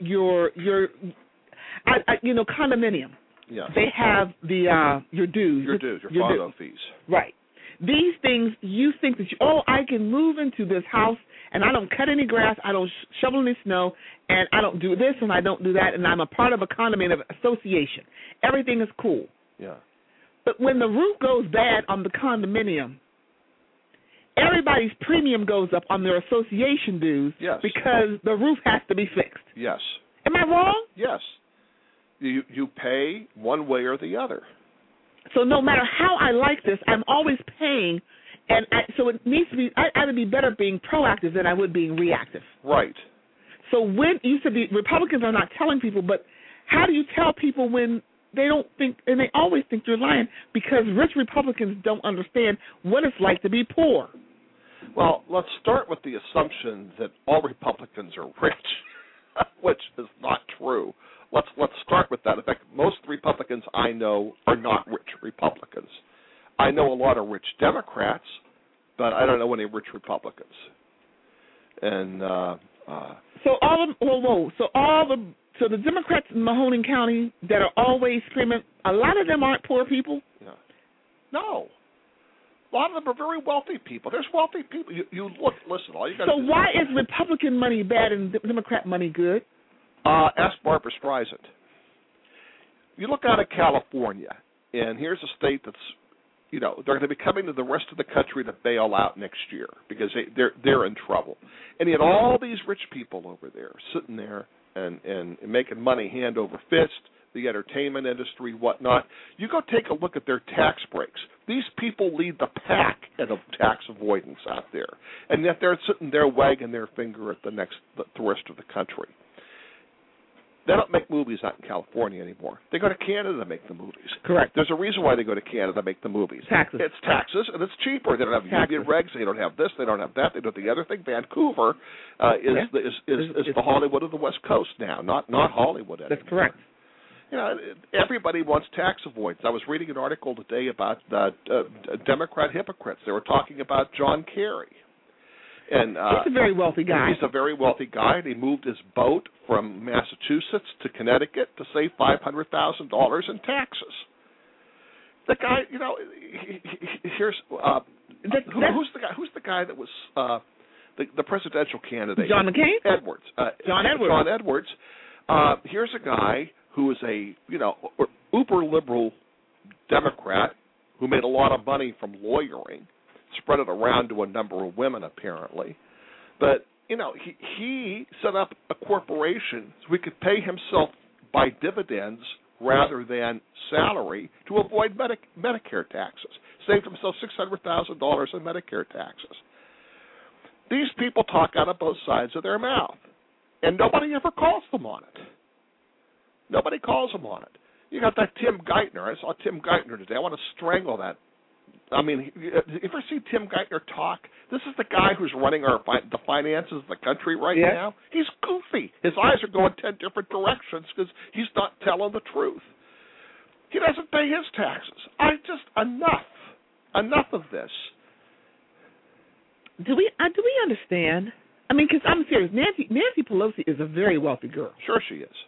condominium. Yes. They have your dues. Your condo fees. Right. These things, you think that I can move into this house and I don't cut any grass, I don't shovel any snow, and I don't do this and I don't do that, and I'm a part of a condominium association. Everything is cool. Yeah. But when the roof goes bad on the condominium everybody's premium goes up on their association dues because the roof has to be fixed. Yes. Am I wrong? Yes. You pay one way or the other. So no matter how I like this, I'm always paying, and so it needs to be. I would be better being proactive than I would being reactive. Right. So when you said the Republicans are not telling people, but how do you tell people when they don't think, and they always think you're lying because rich Republicans don't understand what it's like to be poor? Well, let's start with the assumption that all Republicans are rich, which is not true. Let's start with that. In fact, most Republicans I know are not rich Republicans. I know a lot of rich Democrats, but I don't know any rich Republicans. And so the Democrats in Mahoning County that are always screaming, a lot of them aren't poor people. Yeah. No. A lot of them are very wealthy people. There's wealthy people. You look, listen, all you got to do. So why is Republican money bad and Democrat money good? Ask Barbara Streisand. You look out at California, and here's a state that's, they're going to be coming to the rest of the country to bail out next year because they're in trouble. And you had all these rich people over there sitting there and making money hand over fist, the entertainment industry, whatnot. You go take a look at their tax breaks. These people lead the pack in tax avoidance out there, and yet they're sitting there wagging their finger at the rest of the country. They don't make movies out in California anymore. They go to Canada to make the movies. Correct. There's a reason why they go to Canada to make the movies. Taxes. It's taxes, and it's cheaper. They don't have union regs. They don't have this. They don't have that. They don't have the other thing. Vancouver is the Hollywood of the West Coast now, not Hollywood anymore. That's correct. Everybody wants tax avoidance. I was reading an article today about Democrat hypocrites. They were talking about John Kerry. And he's a very wealthy guy. He's a very wealthy guy, and he moved his boat from Massachusetts to Connecticut to save $500,000 in taxes. The guy, here's who's the guy that was the presidential candidate? John McCain. Edwards. John Edwards. John Edwards. Here's a guy who is a uber liberal Democrat who made a lot of money from lawyering. Spread it around to a number of women, apparently. But, he set up a corporation so he could pay himself by dividends rather than salary to avoid Medicare taxes. Saved himself $600,000 in Medicare taxes. These people talk out of both sides of their mouth, and nobody ever calls them on it. Nobody calls them on it. You got that Tim Geithner. I saw Tim Geithner today. I want to strangle that. I mean, you ever see Tim Geithner talk? This is the guy who's running the finances of the country right now. He's goofy. His eyes are going 10 different directions because he's not telling the truth. He doesn't pay his taxes. Enough of this. Do we understand? I mean, because I'm serious. Nancy Pelosi is a very wealthy girl. Sure she is.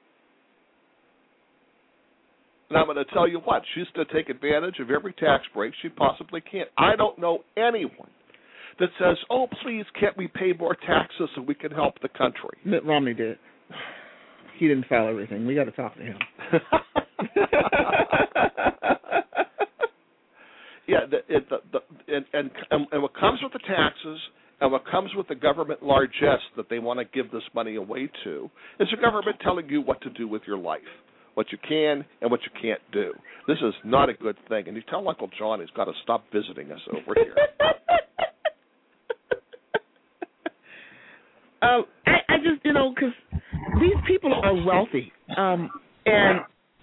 And I'm going to tell you what, she's going to take advantage of every tax break she possibly can. I don't know anyone that says, oh, please, can't we pay more taxes so we can help the country? Mitt Romney did. He didn't file everything. We got to talk to him. And what comes with the taxes and what comes with the government largesse that they want to give this money away to is the government telling you what to do with your life. What you can and what you can't do. This is not a good thing. And you tell Uncle John he's got to stop visiting us over here. I just, because these people are wealthy. And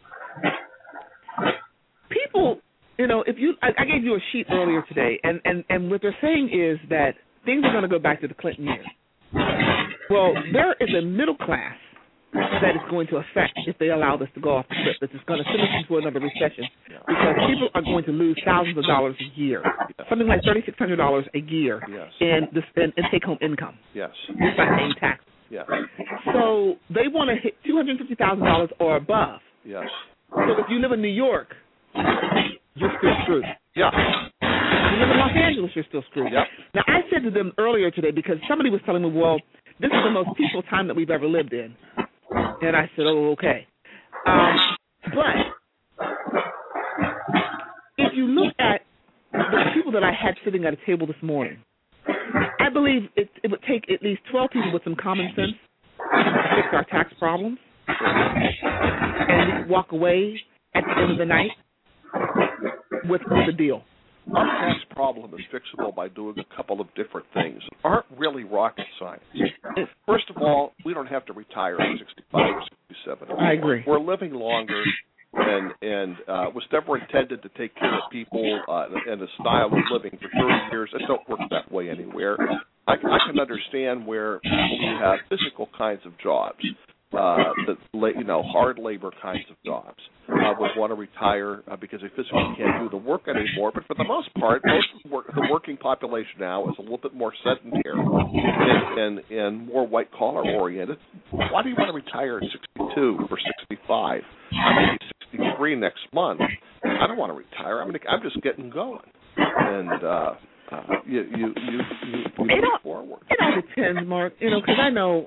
people, I gave you a sheet earlier today, and what they're saying is that things are going to go back to the Clinton years. Well, there is a middle class that is going to affect if they allow this to go off the cliff. That is going to send us into another recession because people are going to lose thousands of dollars a year, something like $3,600 a year in take-home income. Yes, just by paying taxes. Yes. So they want to hit $250,000 or above. Yes. So if you live in New York, you're still screwed. Yeah. If you live in Los Angeles, you're still screwed. Yeah. Now I said to them earlier today because somebody was telling me, well, this is the most peaceful time that we've ever lived in. And I said, oh, okay. But if you look at the people people that I had sitting at a table this morning, I believe it would take at least 12 people with some common sense to fix our tax problems, and we could walk away at the end of the night with a deal. Our tax problem is fixable by doing a couple of different things. Aren't really rocket science. First of all, we don't have to retire at 65 or 67. I agree. We're living longer, and was never intended to take care of people and a style of living for 30 years. It don't work that way anywhere. I can understand where people who have physical kinds of jobs, hard labor kinds of jobs, would want to retire because they physically can't do the work anymore. But for the most part, the working population now is a little bit more sedentary and more white-collar oriented. Why do you want to retire at 62 or 65? I'm going to be 63 next month. I don't want to retire. I'm just getting going. And you move forward. It all depends, Mark. Because I know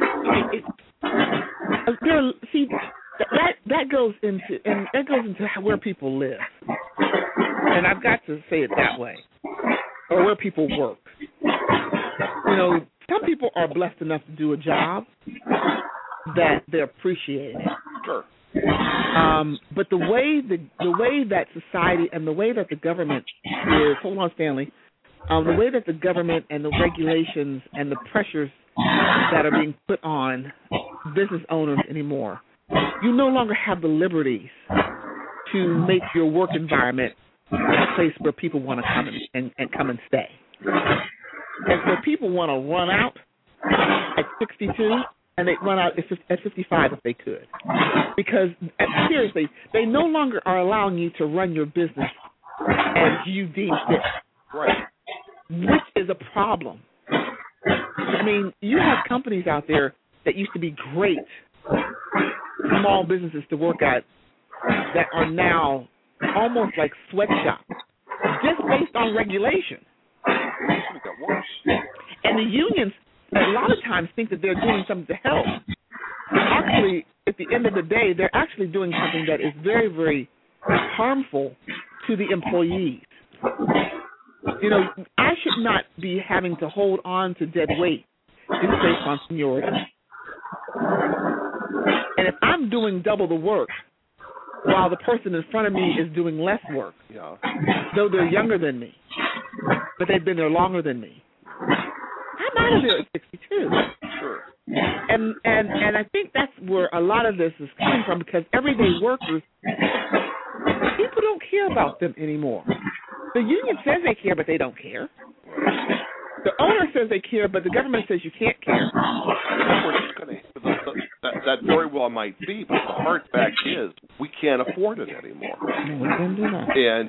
that goes into where people live, and I've got to say it that way, or where people work. Some people are blessed enough to do a job that they're appreciating it. Sure. But the way that society and the way that the government is, hold on, Stanley, the way that the government and the regulations and the pressures that are being put on business owners anymore, you no longer have the liberties to make your work environment a place where people want to come and come and stay. And so people want to run out at 62, and they run out at 55 if they could. Because, seriously, they no longer are allowing you to run your business as you deem fit. Right. Which is a problem. I mean, you have companies out there that used to be great small businesses to work at that are now almost like sweatshops, just based on regulation. And the unions, a lot of times, think that they're doing something to help. Actually, at the end of the day, they're actually doing something that is very, very harmful to the employees. I should not be having to hold on to dead weight just based on seniority. And if I'm doing double the work while the person in front of me is doing less work, though they're younger than me, but they've been there longer than me, I'm out of there at 62. Sure. And I think that's where a lot of this is coming from, because everyday workers, people don't care about them anymore. The union says they care, but they don't care. The owner says they care, but the government says you can't care. That very well might be, but the hard fact is we can't afford it anymore. No, we can do that. And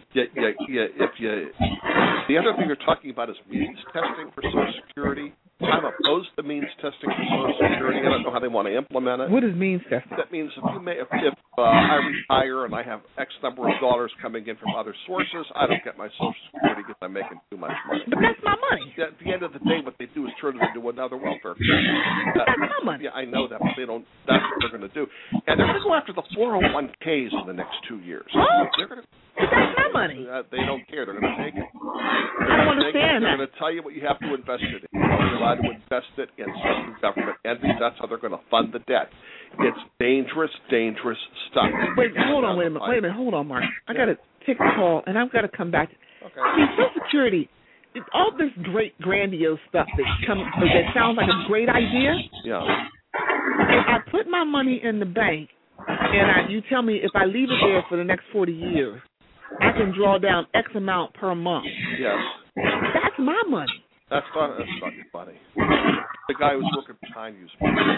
the other thing you're talking about is means testing for Social Security. I'm opposed to means testing for Social Security. I don't know how they want to implement it. What is means testing? That means if I retire and I have X number of dollars coming in from other sources, I don't get my Social Security because I'm making too much money. But that's my money. At the end of the day, what they do is turn it into another welfare. That's my money. Yeah, I know that, but they don't. That's what they're going to do, and they're going to go after the 401ks in the next 2 years. Oh, they're going to. That's my money. They don't care. They're going to take it. I don't understand that. They're going to tell you what you have to invest it in. You're allowed to invest it in certain government entities. That's how they're going to fund the debt. It's dangerous, dangerous stuff. Wait a minute. Hold on, Mark. I got to take a call, and I've got to come back. Okay. See, Social Security, all this great grandiose stuff that sounds like a great idea. Yeah. If I put my money in the bank, and you tell me if I leave it there for the next 40 years, I can draw down X amount per month. Yes. That's my money. That's not your money. The guy who's working behind you's money.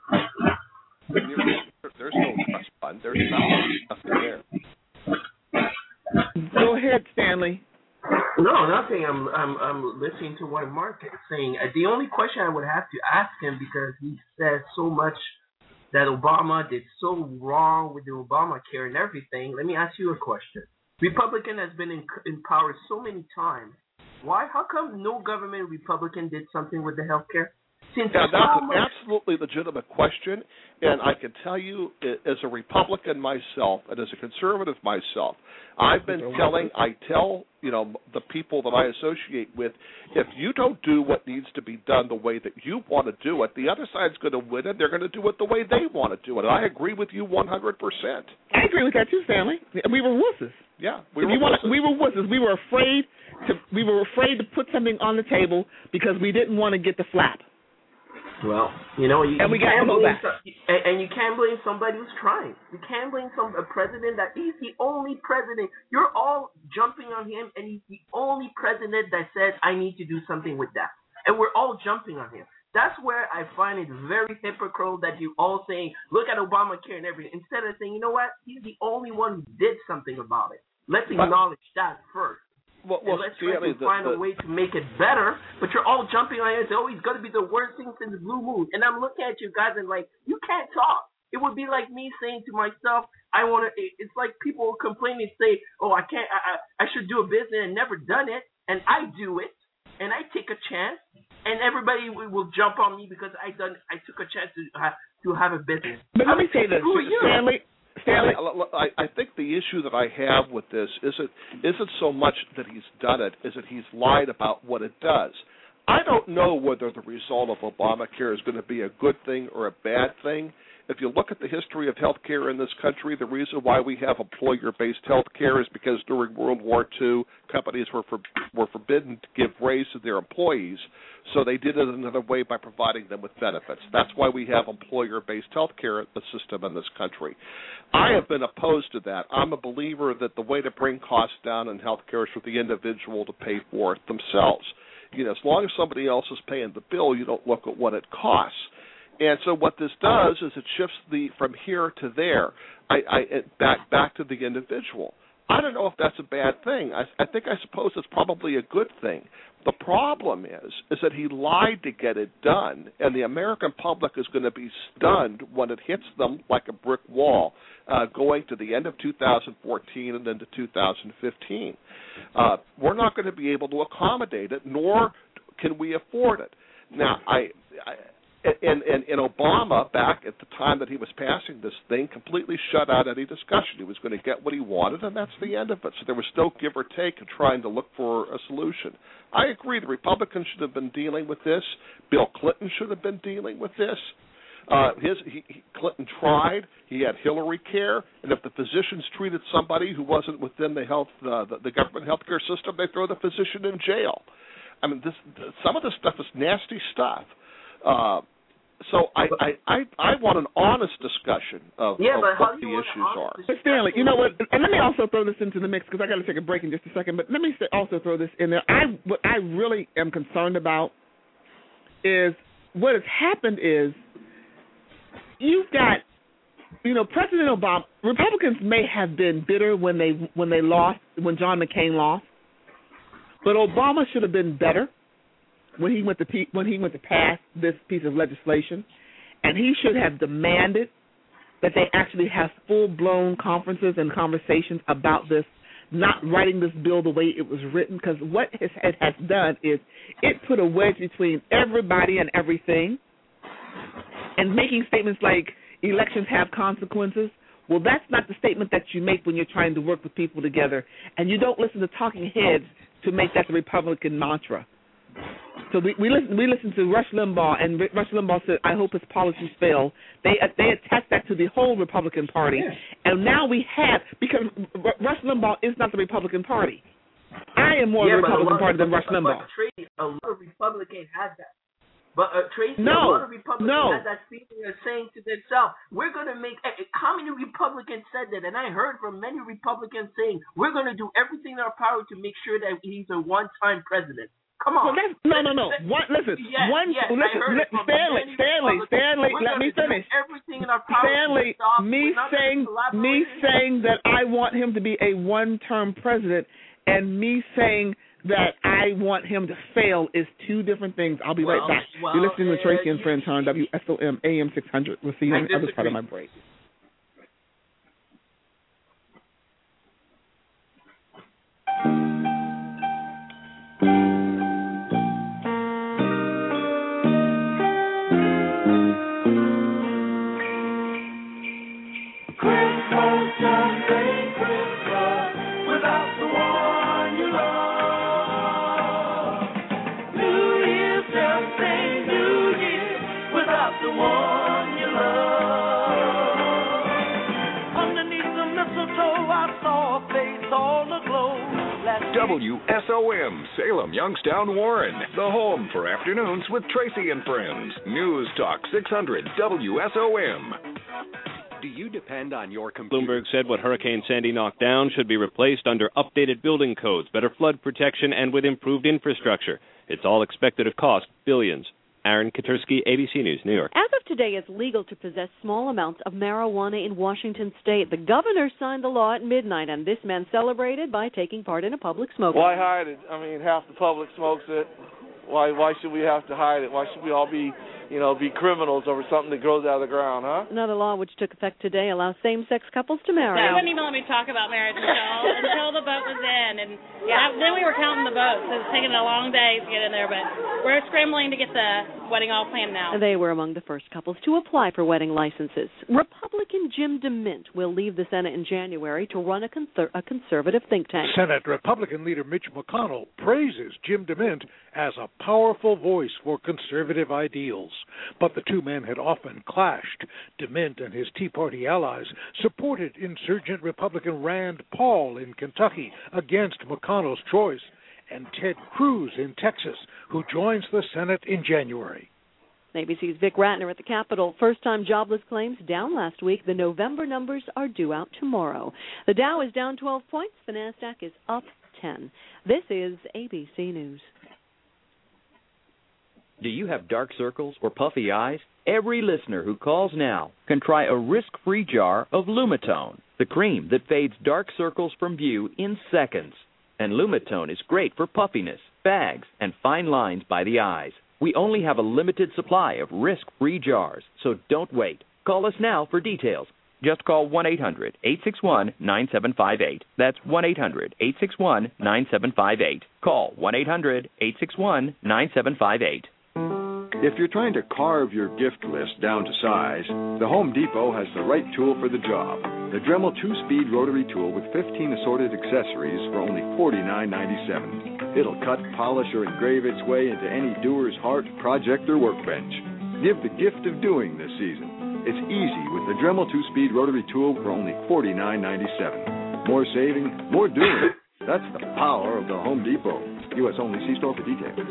There's no trust fund. There's nothing there. Go ahead, Stanley. No, nothing. I'm listening to what Mark is saying. The only question I would have to ask him, because he says so much that Obama did so wrong with the Obamacare and everything. Let me ask you a question. Republican has been in power so many times. Why? How come no government Republican did something with the health care? Since Yeah, that's so an much, absolutely legitimate question, and I can tell you, as a Republican myself and as a conservative myself, I tell the people that I associate with, if you don't do what needs to be done the way that you want to do it, the other side's going to win, and they're going to do it the way they want to do it. And I agree with you 100%. I agree with that too, Stanley. We were wusses. Yeah, we were wusses. We were afraid to put something on the table because we didn't want to get the flap. Well, you know, and we got to go back. And you can't blame somebody who's trying. You can't blame a president that he's the only president. You're all jumping on him, and he's the only president that says, I need to do something with that. And we're all jumping on him. That's where I find it very hypocritical that you all saying, look at Obamacare and everything, instead of saying, you know what, he's the only one who did something about it. Let's acknowledge that first. Well, let's try to find a way to make it better, but you're all jumping on it and saying, oh, he's going to be the worst thing since the Blue Moon. And I'm looking at you guys and like, you can't talk. It would be like me saying to myself, it's like people will complain and say, oh, I can't, I should do a business and never done it. And I do it, and I take a chance, and everybody will jump on me because I took a chance to have a business. But let me say this, Stanley, I think the issue that I have with this isn't so much that he's done it, is that he's lied about what it does. I don't know whether the result of Obamacare is going to be a good thing or a bad thing. If you look at the history of health care in this country, the reason why we have employer-based health care is because during World War II, companies were forbidden to give raise to their employees, so they did it another way by providing them with benefits. That's why we have employer-based health care system in this country. I have been opposed to that. I'm a believer that the way to bring costs down in health care is for the individual to pay for it themselves. As long as somebody else is paying the bill, you don't look at what it costs. And so what this does is it shifts from here to there, back to the individual. I don't know if that's a bad thing. I suppose it's probably a good thing. The problem is that he lied to get it done, and the American public is going to be stunned when it hits them like a brick wall going to the end of 2014 and into 2015. We're not going to be able to accommodate it, nor can we afford it. Now, And Obama, back at the time that he was passing this thing, completely shut out any discussion. He was going to get what he wanted, and that's the end of it. So there was no give or take in trying to look for a solution. I agree. The Republicans should have been dealing with this. Bill Clinton should have been dealing with this. Clinton tried. He had Hillary Care, and if the physicians treated somebody who wasn't within the government health care system, they throw the physician in jail. I mean, some of this stuff is nasty stuff. So I want an honest discussion of what the issues are. But Stanley, you know what? And let me also throw this into the mix because I got to take a break in just a second. But let me also throw this in there. What I really am concerned about is what has happened is you've got, President Obama. Republicans may have been bitter when they lost, when John McCain lost, but Obama should have been better when he went to pass this piece of legislation, and he should have demanded that they actually have full-blown conferences and conversations about this, not writing this bill the way it was written, because what it has done is it put a wedge between everybody and everything, and making statements like elections have consequences. Well, that's not the statement that you make when you're trying to work with people together, and you don't listen to talking heads to make that the Republican mantra. So we listened to Rush Limbaugh, and Rush Limbaugh said, I hope his policies fail. They attached that to the whole Republican Party. Yeah. And now we have, because Rush Limbaugh is not the Republican Party. I am more the Republican Party than Rush Limbaugh. But Tracy, a lot of Republicans have that. But Tracy, a no, lot of Republicans have that feeling of saying to themselves, we're going to make, how many Republicans said that? And I heard from many Republicans saying, we're going to do everything in our power to make sure that he's a one-time president. Come on. No. Listen, Stanley, let me finish. Everything in our power. Stanley, me saying that I want him to be a one-term president, and me saying that I want him to fail is two different things. I'll be right back. You're listening to Tracy and Friends on WSOM AM 600. We'll see you on the other side of my break. WSOM, Salem, Youngstown, Warren. The home for afternoons with Tracy and Friends. News Talk 600 WSOM. Do you depend on your computer? Bloomberg said what Hurricane Sandy knocked down should be replaced under updated building codes, better flood protection, and with improved infrastructure. It's all expected to cost billions. Aaron Katursky, ABC News, New York. As of today, it's legal to possess small amounts of marijuana in Washington State. The governor signed the law at midnight, and this man celebrated by taking part in a public smoke. Why hide it? I mean, half the public smokes it. Why should we have to hide it? Why should we all be criminals over something that grows out of the ground, huh? Another law which took effect today allows same-sex couples to marry. They wouldn't even let me talk about marriage until the vote was in, and then we were counting the votes. It was taking a long day to get in there, but we're scrambling to get the wedding all planned now. They were among the first couples to apply for wedding licenses. Republican Jim DeMint will leave the Senate in January to run a conservative think tank. Senate Republican leader Mitch McConnell praises Jim DeMint as a powerful voice for conservative ideals. But the two men had often clashed. DeMint and his Tea Party allies supported insurgent Republican Rand Paul in Kentucky against McConnell's choice, and Ted Cruz in Texas, who joins the Senate in January. ABC's Vic Ratner at the Capitol. First-time jobless claims down last week. The November numbers are due out tomorrow. The Dow is down 12 points. The NASDAQ is up 10. This is ABC News. Do you have dark circles or puffy eyes? Every listener who calls now can try a risk-free jar of Lumitone, the cream that fades dark circles from view in seconds. And Lumitone is great for puffiness, bags, and fine lines by the eyes. We only have a limited supply of risk-free jars, so don't wait. Call us now for details. Just call 1-800-861-9758. That's 1-800-861-9758. Call 1-800-861-9758. If you're trying to carve your gift list down to size, the Home Depot has the right tool for the job. The Dremel 2-speed rotary tool with 15 assorted accessories for only $49.97. It'll cut, polish, or engrave its way into any doer's heart, project, or workbench. Give the gift of doing this season. It's easy with the Dremel 2-speed rotary tool for only $49.97. More saving, more doing. That's the power of the Home Depot. U.S. only. See store for details.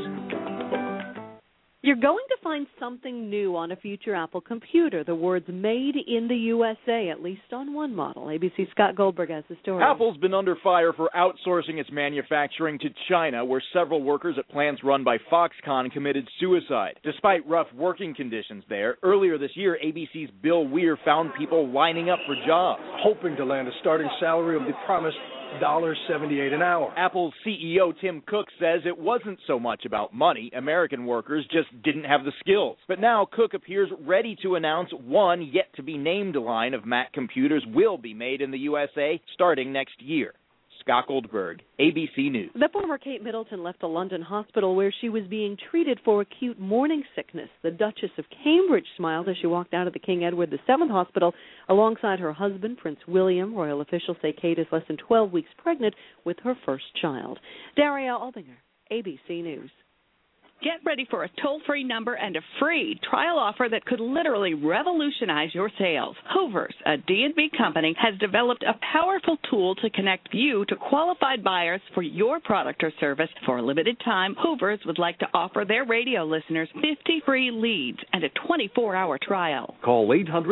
You're going to find something new on a future Apple computer. The words "Made in the USA," at least on one model. ABC's Scott Goldberg has the story. Apple's been under fire for outsourcing its manufacturing to China, where several workers at plants run by Foxconn committed suicide. Despite rough working conditions there, earlier this year, ABC's Bill Weir found people lining up for jobs, hoping to land a starting salary of the promised $1.78 an hour. Apple's CEO Tim Cook says it wasn't so much about money. American workers just didn't have the skills. But now Cook appears ready to announce one yet-to-be-named line of Mac computers will be made in the USA starting next year. Scott Goldberg, ABC News. The former Kate Middleton left a London hospital where she was being treated for acute morning sickness. The Duchess of Cambridge smiled as she walked out of the King Edward VII Hospital alongside her husband, Prince William. Royal officials say Kate is less than 12 weeks pregnant with her first child. Daria Albinger, ABC News. Get ready for a toll-free number and a free trial offer that could literally revolutionize your sales. Hoovers, a D&B company, has developed a powerful tool to connect you to qualified buyers for your product or service. For a limited time, Hoovers would like to offer their radio listeners 50 free leads and a 24-hour trial. Call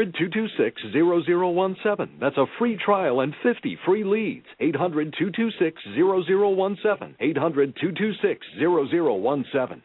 800-226-0017. That's a free trial and 50 free leads. 800-226-0017. 800-226-0017.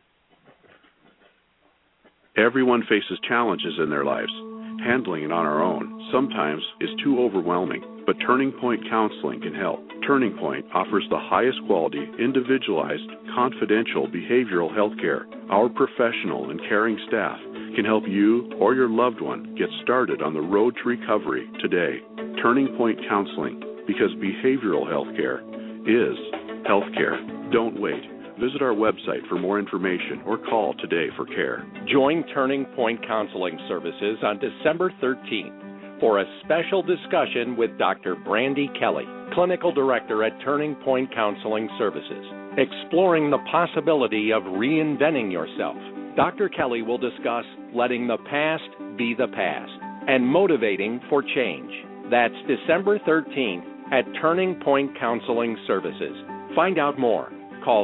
Everyone faces challenges in their lives. Handling it on our own sometimes is too overwhelming, but Turning Point Counseling can help. Turning Point offers the highest quality, individualized, confidential behavioral health care. Our professional and caring staff can help you or your loved one get started on the road to recovery today. Turning Point Counseling, because behavioral health care is health care. Don't wait. Visit our website for more information or call today for care. Join Turning Point Counseling Services on December 13th for a special discussion with Dr. Brandy Kelly, Clinical Director at Turning Point Counseling Services, exploring the possibility of reinventing yourself. Dr. Kelly will discuss letting the past be the past and motivating for change. That's December 13th at Turning Point Counseling Services. Find out more. Call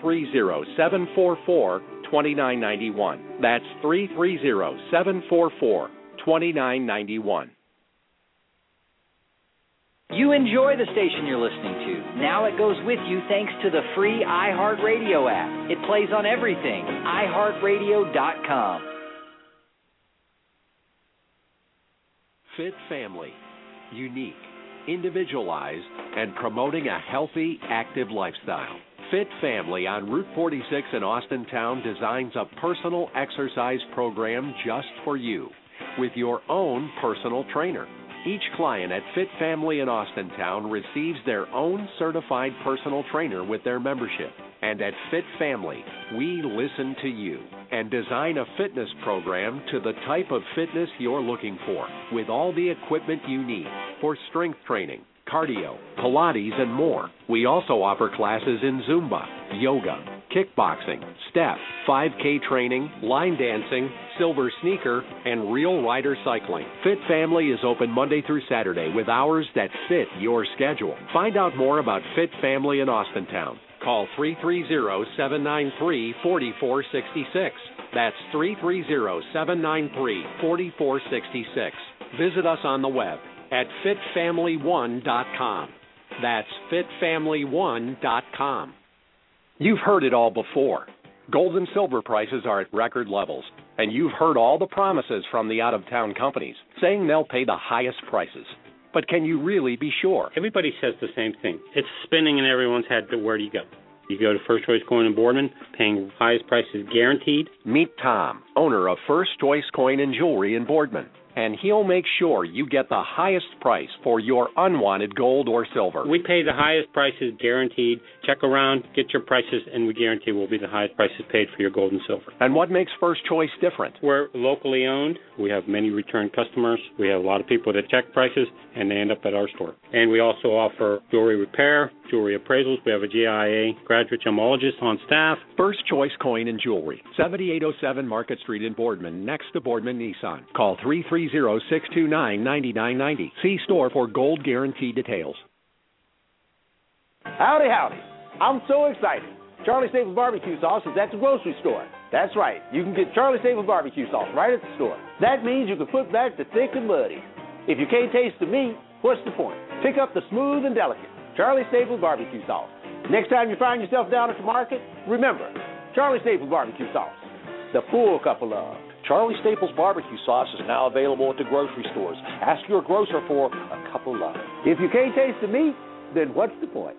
330-744-2991. That's 330-744-2991. You enjoy the station you're listening to. Now it goes with you thanks to the free iHeartRadio app. It plays on everything. iHeartRadio.com. Fit Family. Unique, individualized, and promoting a healthy, active lifestyle. Fit Family on Route 46 in Austintown designs a personal exercise program just for you with your own personal trainer. Each client at Fit Family in Austintown receives their own certified personal trainer with their membership. And at Fit Family, we listen to you and design a fitness program to the type of fitness you're looking for, with all the equipment you need for strength training, cardio, Pilates, and more. We also offer classes in Zumba, yoga, kickboxing, step, 5K training, line dancing, silver sneaker, and real rider cycling. Fit Family is open Monday through Saturday with hours that fit your schedule. Find out more about Fit Family in Austintown. Call 330-793-4466. That's 330-793-4466. Visit us on the web at fitfamily1.com. That's fitfamily1.com. You've heard it all before. Gold and silver prices are at record levels, and you've heard all the promises from the out-of-town companies saying they'll pay the highest prices. But can you really be sure? Everybody says the same thing. It's spinning in everyone's head, but where do you go? You go to First Choice Coin and Boardman, paying highest prices guaranteed. Meet Tom, owner of First Choice Coin and Jewelry in Boardman, and he'll make sure you get the highest price for your unwanted gold or silver. We pay the highest prices guaranteed. Check around, get your prices, and we guarantee will be the highest prices paid for your gold and silver. And what makes First Choice different? We're locally owned. We have many return customers. We have a lot of people that check prices, and they end up at our store. And we also offer jewelry repair, jewelry appraisals. We have a GIA graduate gemologist on staff. First Choice Coin and Jewelry, 7807 Market Street in Boardman, next to Boardman Nissan. Call 330-629-9990. See store for gold guarantee details. Howdy, howdy. I'm so excited. Charlie Staples barbecue sauce is at the grocery store. That's right. You can get Charlie Staples barbecue sauce right at the store. That means you can put back the thick and muddy. If you can't taste the meat, what's the point? Pick up the smooth and delicate Charlie Staples barbecue sauce. Next time you find yourself down at the market, remember, Charlie Staples barbecue sauce. The full cup of love. Charlie Staples barbecue sauce is now available at the grocery stores. Ask your grocer for a cup of love. If you can't taste the meat, then what's the point?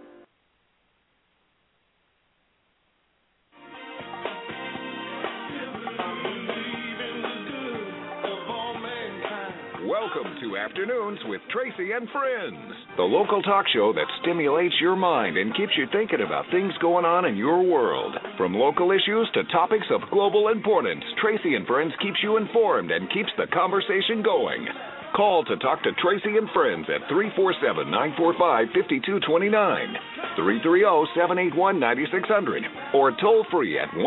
Welcome to Afternoons with Tracy and Friends, the local talk show that stimulates your mind and keeps you thinking about things going on in your world. From local issues to topics of global importance, Tracy and Friends keeps you informed and keeps the conversation going. Call to talk to Tracy and Friends at 347-945-5229, 330-781-9600, or toll free at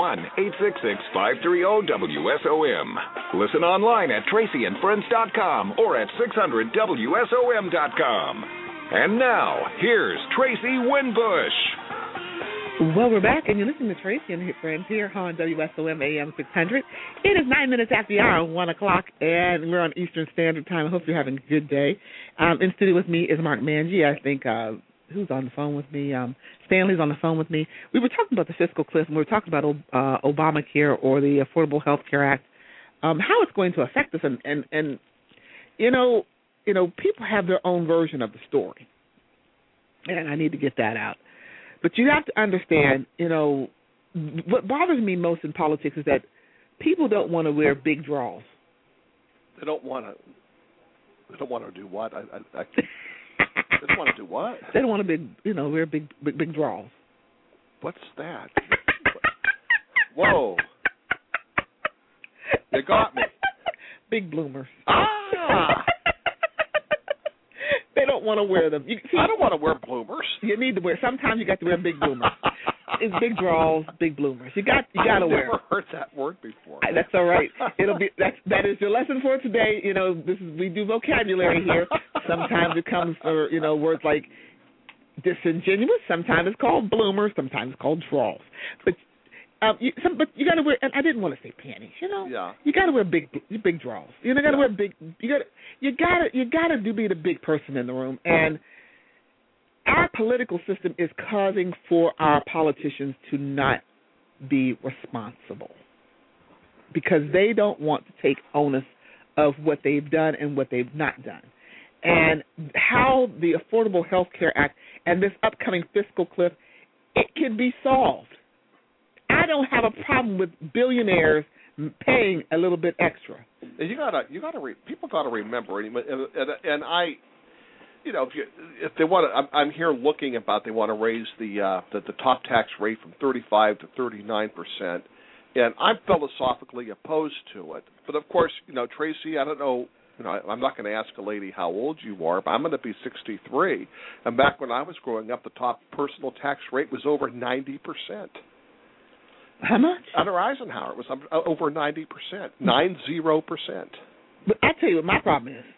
1-866-530-WSOM. Listen online at tracyandfriends.com or at 600WSOM.com. And now, here's Tracy Winbush. Well, we're back, and you're listening to Tracy and Friends here on WSOM AM 600. It is 9 minutes after the hour, 1 o'clock, and we're on Eastern Standard Time. I hope you're having a good day. In studio with me is Mark Manji. I think, who's on the phone with me? Stanley's on the phone with me. We were talking about the fiscal cliff, and we were talking about Obamacare or the Affordable Health Care Act, how it's going to affect us. And you know, people have their own version of the story, and I need to get that out. But you have to understand, what bothers me most in politics is that people don't want to wear big draws. They don't want to do what? They don't want to do what? They don't want to wear big draws. What's that? Whoa! You got me. Big bloomers. Ah! They don't want to wear them. I don't want to wear bloomers. You need to wear. Sometimes you got to wear big bloomers. It's big draws, big bloomers. You got to wear. I've never heard that word before. That's all right. That is your lesson for today. We do vocabulary here. Sometimes it comes for words like disingenuous. Sometimes it's called bloomers. Sometimes it's called draws. But you got to wear. And I didn't want to say panties. Yeah. You got to wear big draws. You got to wear big. You got to be the big person in the room. And our political system is causing for our politicians to not be responsible because they don't want to take onus of what they've done and what they've not done. And how the Affordable Health Care Act and this upcoming fiscal cliff, it can be solved. I don't have a problem with billionaires paying a little bit extra. And people got to remember, and I, if they want to, I'm here looking about they want to raise the top tax rate from 35% to 39%, and I'm philosophically opposed to it. But of course, Tracy, I don't know. I'm not going to ask a lady how old you are, but I'm going to be 63. And back when I was growing up, the top personal tax rate was over 90%. How much? Under Eisenhower, it was over 90%, 90%. But I tell you what my problem is.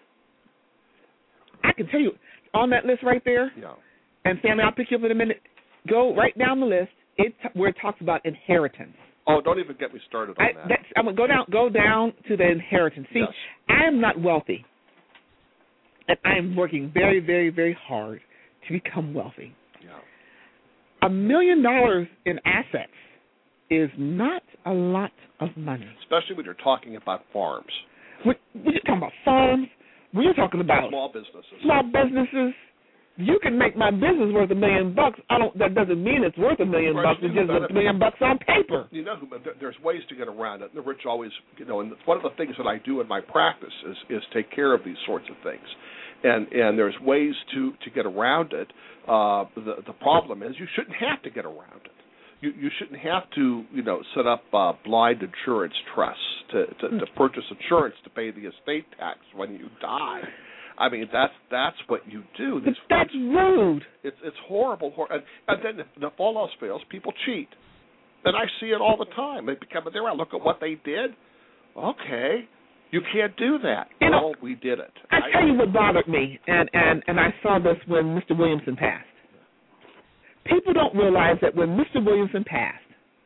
I can tell you on that list right there. Yeah. And Sammy, I'll pick you up in a minute. Go right down the list. Where it talks about inheritance. Oh, don't even get me started on that. I'm gonna go down to the inheritance. See, yes. I am not wealthy, and I am working very, very, very hard to become wealthy. Yeah. $1 million in assets is not a lot of money, especially when you're talking about farms. When you're talking about farms, when you're talking about small businesses. Small businesses. You can make my business worth $1 million. That doesn't mean it's worth $1 million. It's just $1 million on paper. There's ways to get around it. The rich always, and one of the things that I do in my practice is take care of these sorts of things, and there's ways to get around it. The problem is you shouldn't have to get around it. You shouldn't have to, set up blind insurance trusts to purchase insurance to pay the estate tax when you die. I mean, that's what you do. But that's rude. It's horrible. And then if all else fails, people cheat. And I see it all the time. They become there. I look at what they did. Okay, you can't do that. We did it. I tell you what bothered me, and I saw this when Mr. Williamson passed. People don't realize that when Mr. Williamson passed,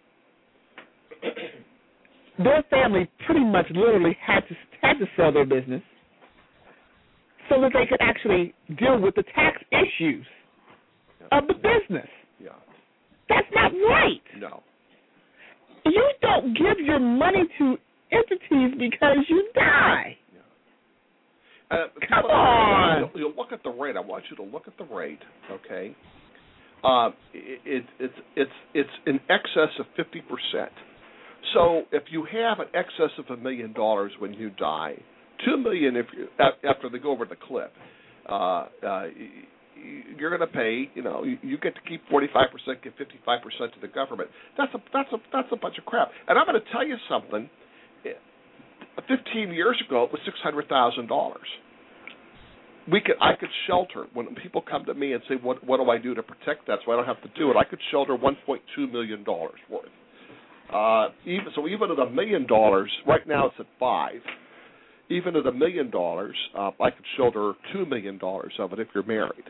their family pretty much literally had to sell their business so that they could actually deal with the tax issues of the business. Yeah. That's not right. No. You don't give your money to entities because you die. Yeah. Come on. You'll look at the rate. I want you to look at the rate, okay? It's in excess of 50%. So if you have an excess of $1 million when you die, $2 million after they go over the cliff, you're going to pay. You get to keep 45%, get 55% to the government. That's a bunch of crap. And I'm going to tell you something. 15 years ago, it was $600,000. I could shelter when people come to me and say, "What do I do to protect that?" So I don't have to do it. I could shelter $1.2 million worth. Even at $1 million, right now it's at $5 million. Even at $1 million, I could shelter $2 million of it if you're married.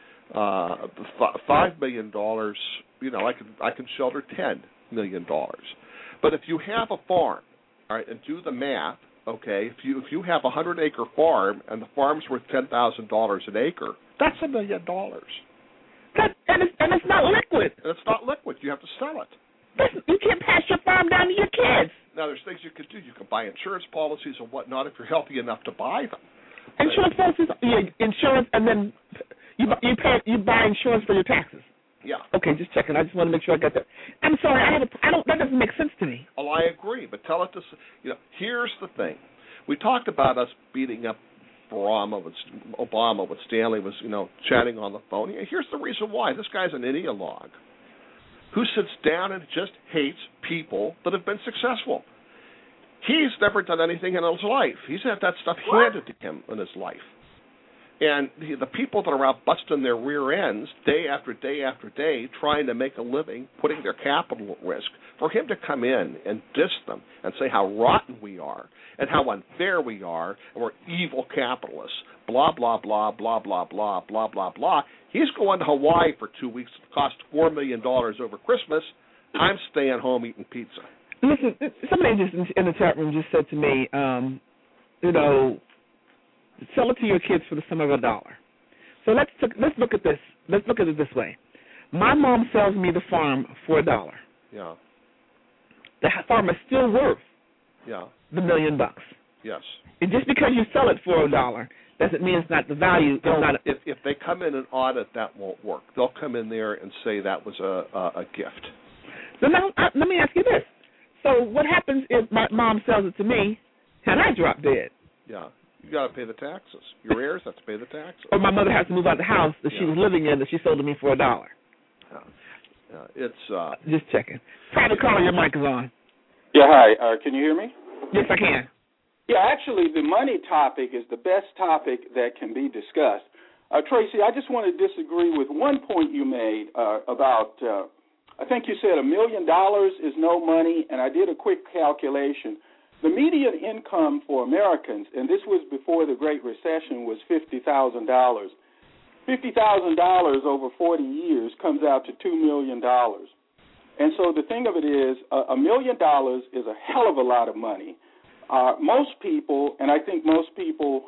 $5 million, I can shelter $10 million. But if you have a farm, all right, and do the math, okay, if you have a 100-acre farm and the farm's worth $10,000 an acre, that's $1 million. And it's not liquid. And it's not liquid. You have to sell it. You can't pass your farm down to your kids. Now, there's things you can do. You can buy insurance policies and whatnot if you're healthy enough to buy them. Insurance policies, insurance, and then you buy insurance for your taxes. Yeah. Okay, just checking. I just want to make sure I got that. I'm sorry, that doesn't make sense to me. Oh, I agree, but tell it to. Here's the thing. We talked about us beating up Obama when Stanley was, chatting on the phone. Here's the reason why. This guy's an ideologue who sits down and just hates people that have been successful. He's never done anything in his life. He's had that stuff handed to him in his life. And the people that are out busting their rear ends day after day after day trying to make a living, putting their capital at risk, for him to come in and diss them and say how rotten we are and how unfair we are and we're evil capitalists, blah, blah, blah, blah, blah, blah, blah, blah, blah. He's going to Hawaii for 2 weeks. It cost $4 million over Christmas. I'm staying home eating pizza. Listen, somebody just in the chat room just said to me, sell it to your kids for the sum of $1. So let's look at this. Let's look at it this way. My mom sells me the farm for $1. Yeah. The farm is still worth the $1 million. Yes. And just because you sell it for $1 doesn't mean it's not the value. If they come in and audit, that won't work. They'll come in there and say that was a gift. So now let me ask you this. So what happens if my mom sells it to me and I drop dead? Yeah. You got to pay the taxes. Your heirs have to pay the taxes. Or my mother has to move out of the house that she was living in that she sold to me for $1. It's just checking. Private caller, your mic is on. Yeah, hi. Can you hear me? Yes, I can. Yeah, actually, the money topic is the best topic that can be discussed. Tracy, I just want to disagree with one point you made about, I think you said $1 million is no money, and I did a quick calculation. The median income for Americans, and this was before the Great Recession, was $50,000. $50,000 over 40 years comes out to $2 million. And so the thing of it is, $1 million is a hell of a lot of money. Most people, and I think most people,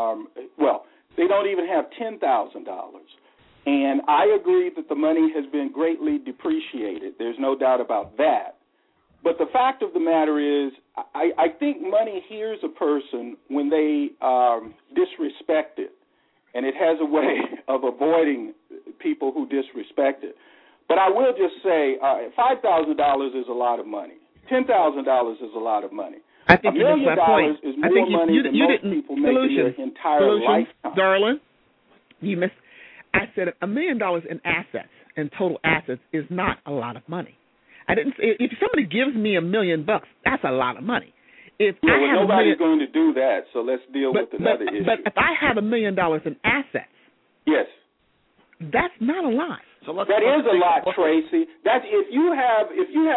they don't even have $10,000. And I agree that the money has been greatly depreciated. There's no doubt about that. But the fact of the matter is, I think money hears a person when they disrespect it, and it has a way of avoiding people who disrespect it. But I will just say, $5,000 is a lot of money. $10,000 is a lot is I think $1 million is more money than most people make in their entire lifetime. Darling, you missed. I said $1 million in assets, in total assets, is not a lot of money. I didn't say, if somebody gives me $1 million, that's a lot of money. Nobody's going to do that, so let's deal with another issue. But if I have $1 million in assets, yes, that's not a lot. That is a lot, Tracy. That's if you have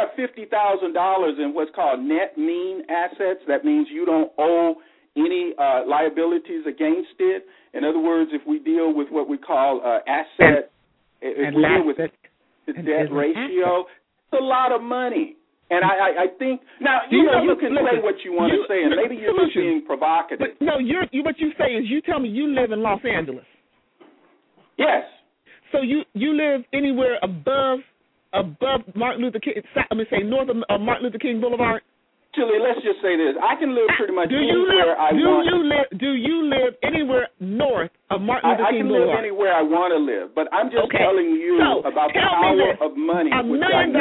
$50,000 in what's called net mean assets. That means you don't owe any liabilities against it. In other words, if we deal with what we call asset, if we deal with debt ratio, it's a lot of money. And I think now you can say what you want to say, and maybe you're just being provocative. But no, what you say is you tell me you live in Los Angeles. Yes. So you live anywhere above Martin Luther King? North of Martin Luther King Boulevard. Actually, let's just say this: I can live pretty much anywhere I want. Do you live anywhere north of Martin Luther King Boulevard? I can live anywhere I want to live, but I'm just telling you about the power of money. $1 million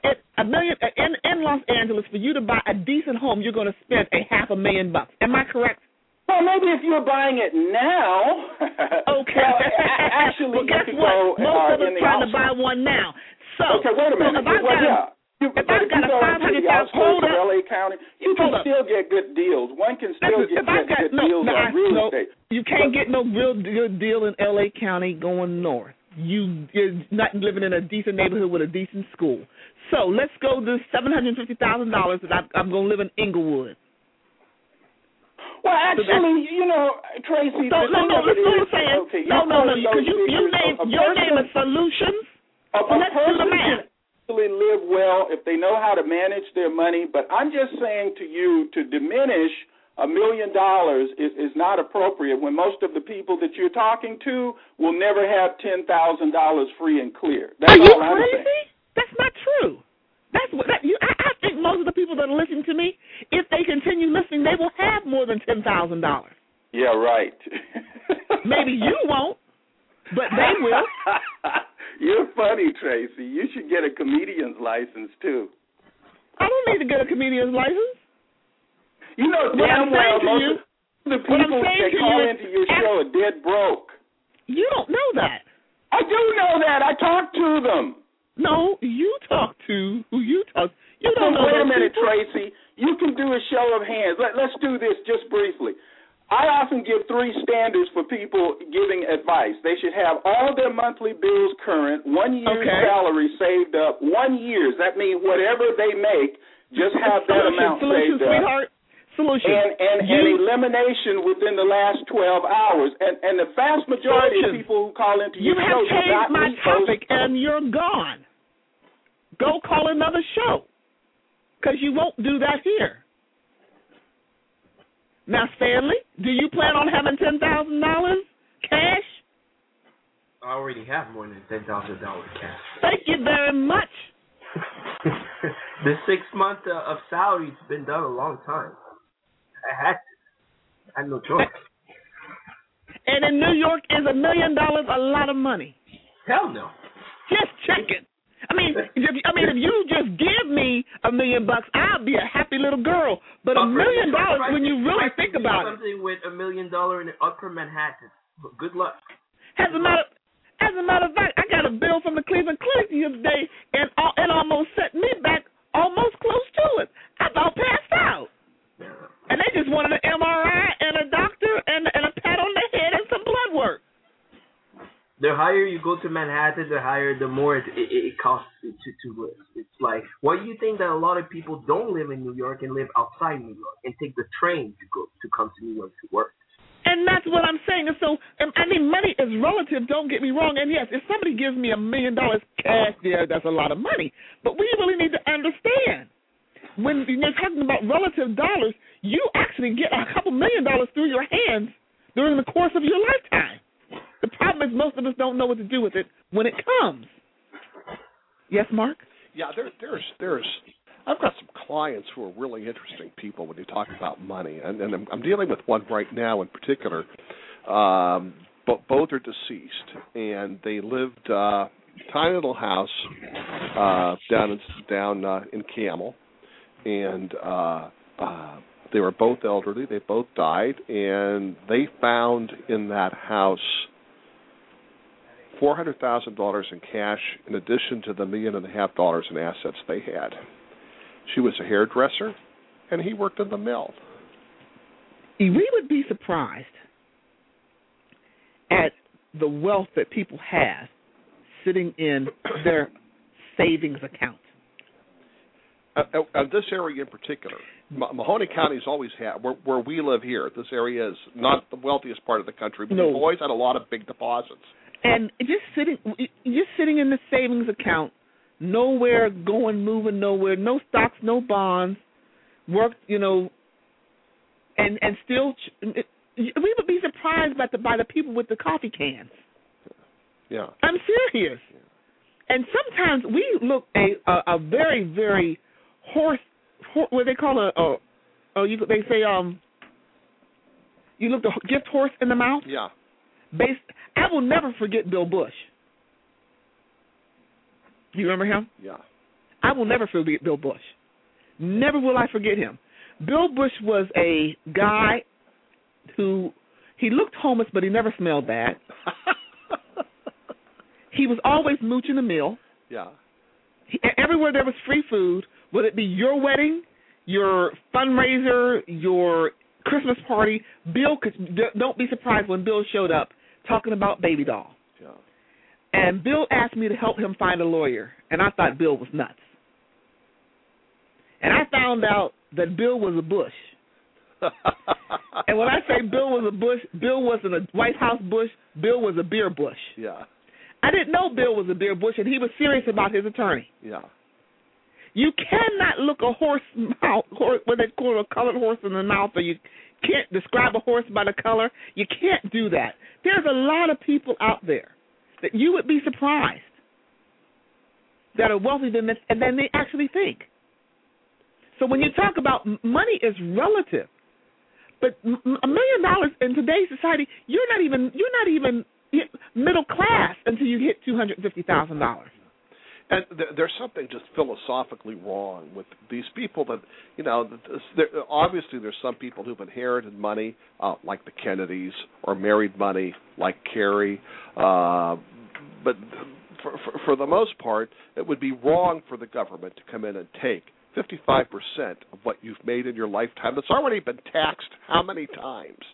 in Los Angeles for you to buy a decent home, you're going to spend $500,000. Am I correct? Well, maybe if you're buying it now. Okay. Actually, well, guess what? Most of us trying to buy one now. So, okay, wait a minute. If I've got a $500,000 hold up, LA County, you can still get good deals. One can still get good deals on real estate. You can't get no real good deal in LA County going north. You're not living in a decent neighborhood with a decent school. So let's go to $750,000 that I'm going to live in Inglewood. Well, actually, Tracy. Let's go to saying. Okay, no. Because your name is Solutions. Let's do the math. Actually live well if they know how to manage their money. But I'm just saying to you, to diminish $1 million is not appropriate when most of the people that you're talking to will never have $10,000 free and clear. That's Are you all crazy? I'm saying. That's not true. I think most of the people that are listening to me, if they continue listening, they will have more than $10,000. Yeah, right. Maybe you won't, but they will. You're funny, Tracy. You should get a comedian's license, too. I don't need to get a comedian's license. You know damn well most of the people that call into your show are dead broke. You don't know that. I do know that. I talk to them. No, you talk to who you talk. You don't know. Wait a minute, Tracy. You can do a show of hands. Let's do this just briefly. I often give 3 standards for people giving advice. They should have all their monthly bills current, 1 year's salary saved up, 1 year's. That means whatever they make, just have that amount saved up. Sweetheart. Solution. And elimination within the last 12 hours. And the vast majority of people who call into your show do not meet topic, and you're gone. Go call another show, because you won't do that here. Now, Stanley, do you plan on having $10,000 cash? I already have more than $10,000 cash. Thank you very much. The 6 months of salary's been done a long time. I had no choice. And in New York, is $1 million a lot of money? Hell no. Just checking. I mean, if you just give me $1 million, I'll be a happy little girl. But $1 million, when you really think about it, something with $1 million in Upper Manhattan. Good luck. As a matter of fact, I got a bill from the Cleveland Clinic the other day, and it almost set me back almost close to it. I about passed out. Yeah. And they just wanted an MRI and a doctor and a pat on the head and some blood work. The higher you go to Manhattan, the more it costs to live. It's like, why do you think that a lot of people don't live in New York and live outside New York and take the train to come to New York to work? And that's what I'm saying. And so, I mean, money is relative, don't get me wrong. And, yes, if somebody gives me $1 million cash, yeah, that's a lot of money. But we really need to understand, when you're talking about relative dollars, you actually get a couple $1 million through your hands during the course of your lifetime. The problem is most of us don't know what to do with it when it comes. Yes, Mark? Yeah, there's I've got some clients who are really interesting people when you talk about money, and I'm dealing with one right now in particular. But both are deceased, and they lived tiny little house down in Camel, and they were both elderly. They both died, and they found in that house $400,000 in cash in addition to the $1.5 million in assets they had. She was a hairdresser, and he worked in the mill. We would be surprised at the wealth that people have sitting in their savings accounts. This area in particular, Mahoney County's always had, where we live here, this area is not the wealthiest part of the country, but we've always had a lot of big deposits. And just sitting in the savings account, nowhere going, moving nowhere, no stocks, no bonds, worked, and still, we would be surprised by the people with the coffee cans. Yeah. I'm serious. Yeah. And sometimes we look a very, very what they call they say you look the gift horse in the mouth. Yeah. I will never forget Bill Bush. Do you remember him? Yeah. I will never forget Bill Bush. Never will I forget him. Bill Bush was a guy who, he looked homeless, but he never smelled bad. He was always mooching the meal. Yeah. Everywhere there was free food, whether it be your wedding, your fundraiser, your Christmas party, Bill don't be surprised when Bill showed up talking about Baby Doll. Yeah. And Bill asked me to help him find a lawyer, and I thought Bill was nuts. And I found out that Bill was a Bush. And when I say Bill was a Bush, Bill wasn't a White House Bush, Bill was a beer Bush. Yeah. I didn't know Bill was a beer Bush, and he was serious about his attorney. Yeah. You cannot look a horse mouth, what they call a colored horse in the mouth, or you can't describe a horse by the color. You can't do that. There's a lot of people out there that you would be surprised that are wealthy than this, and then they actually think. So when you talk about money is relative, but $1 million in today's society, you're not even middle class until you hit $250,000. And there's something just philosophically wrong with these people that, obviously there's some people who've inherited money, like the Kennedys, or married money, like Kerry. But for the most part, it would be wrong for the government to come in and take 55% of what you've made in your lifetime. That's already been taxed how many times?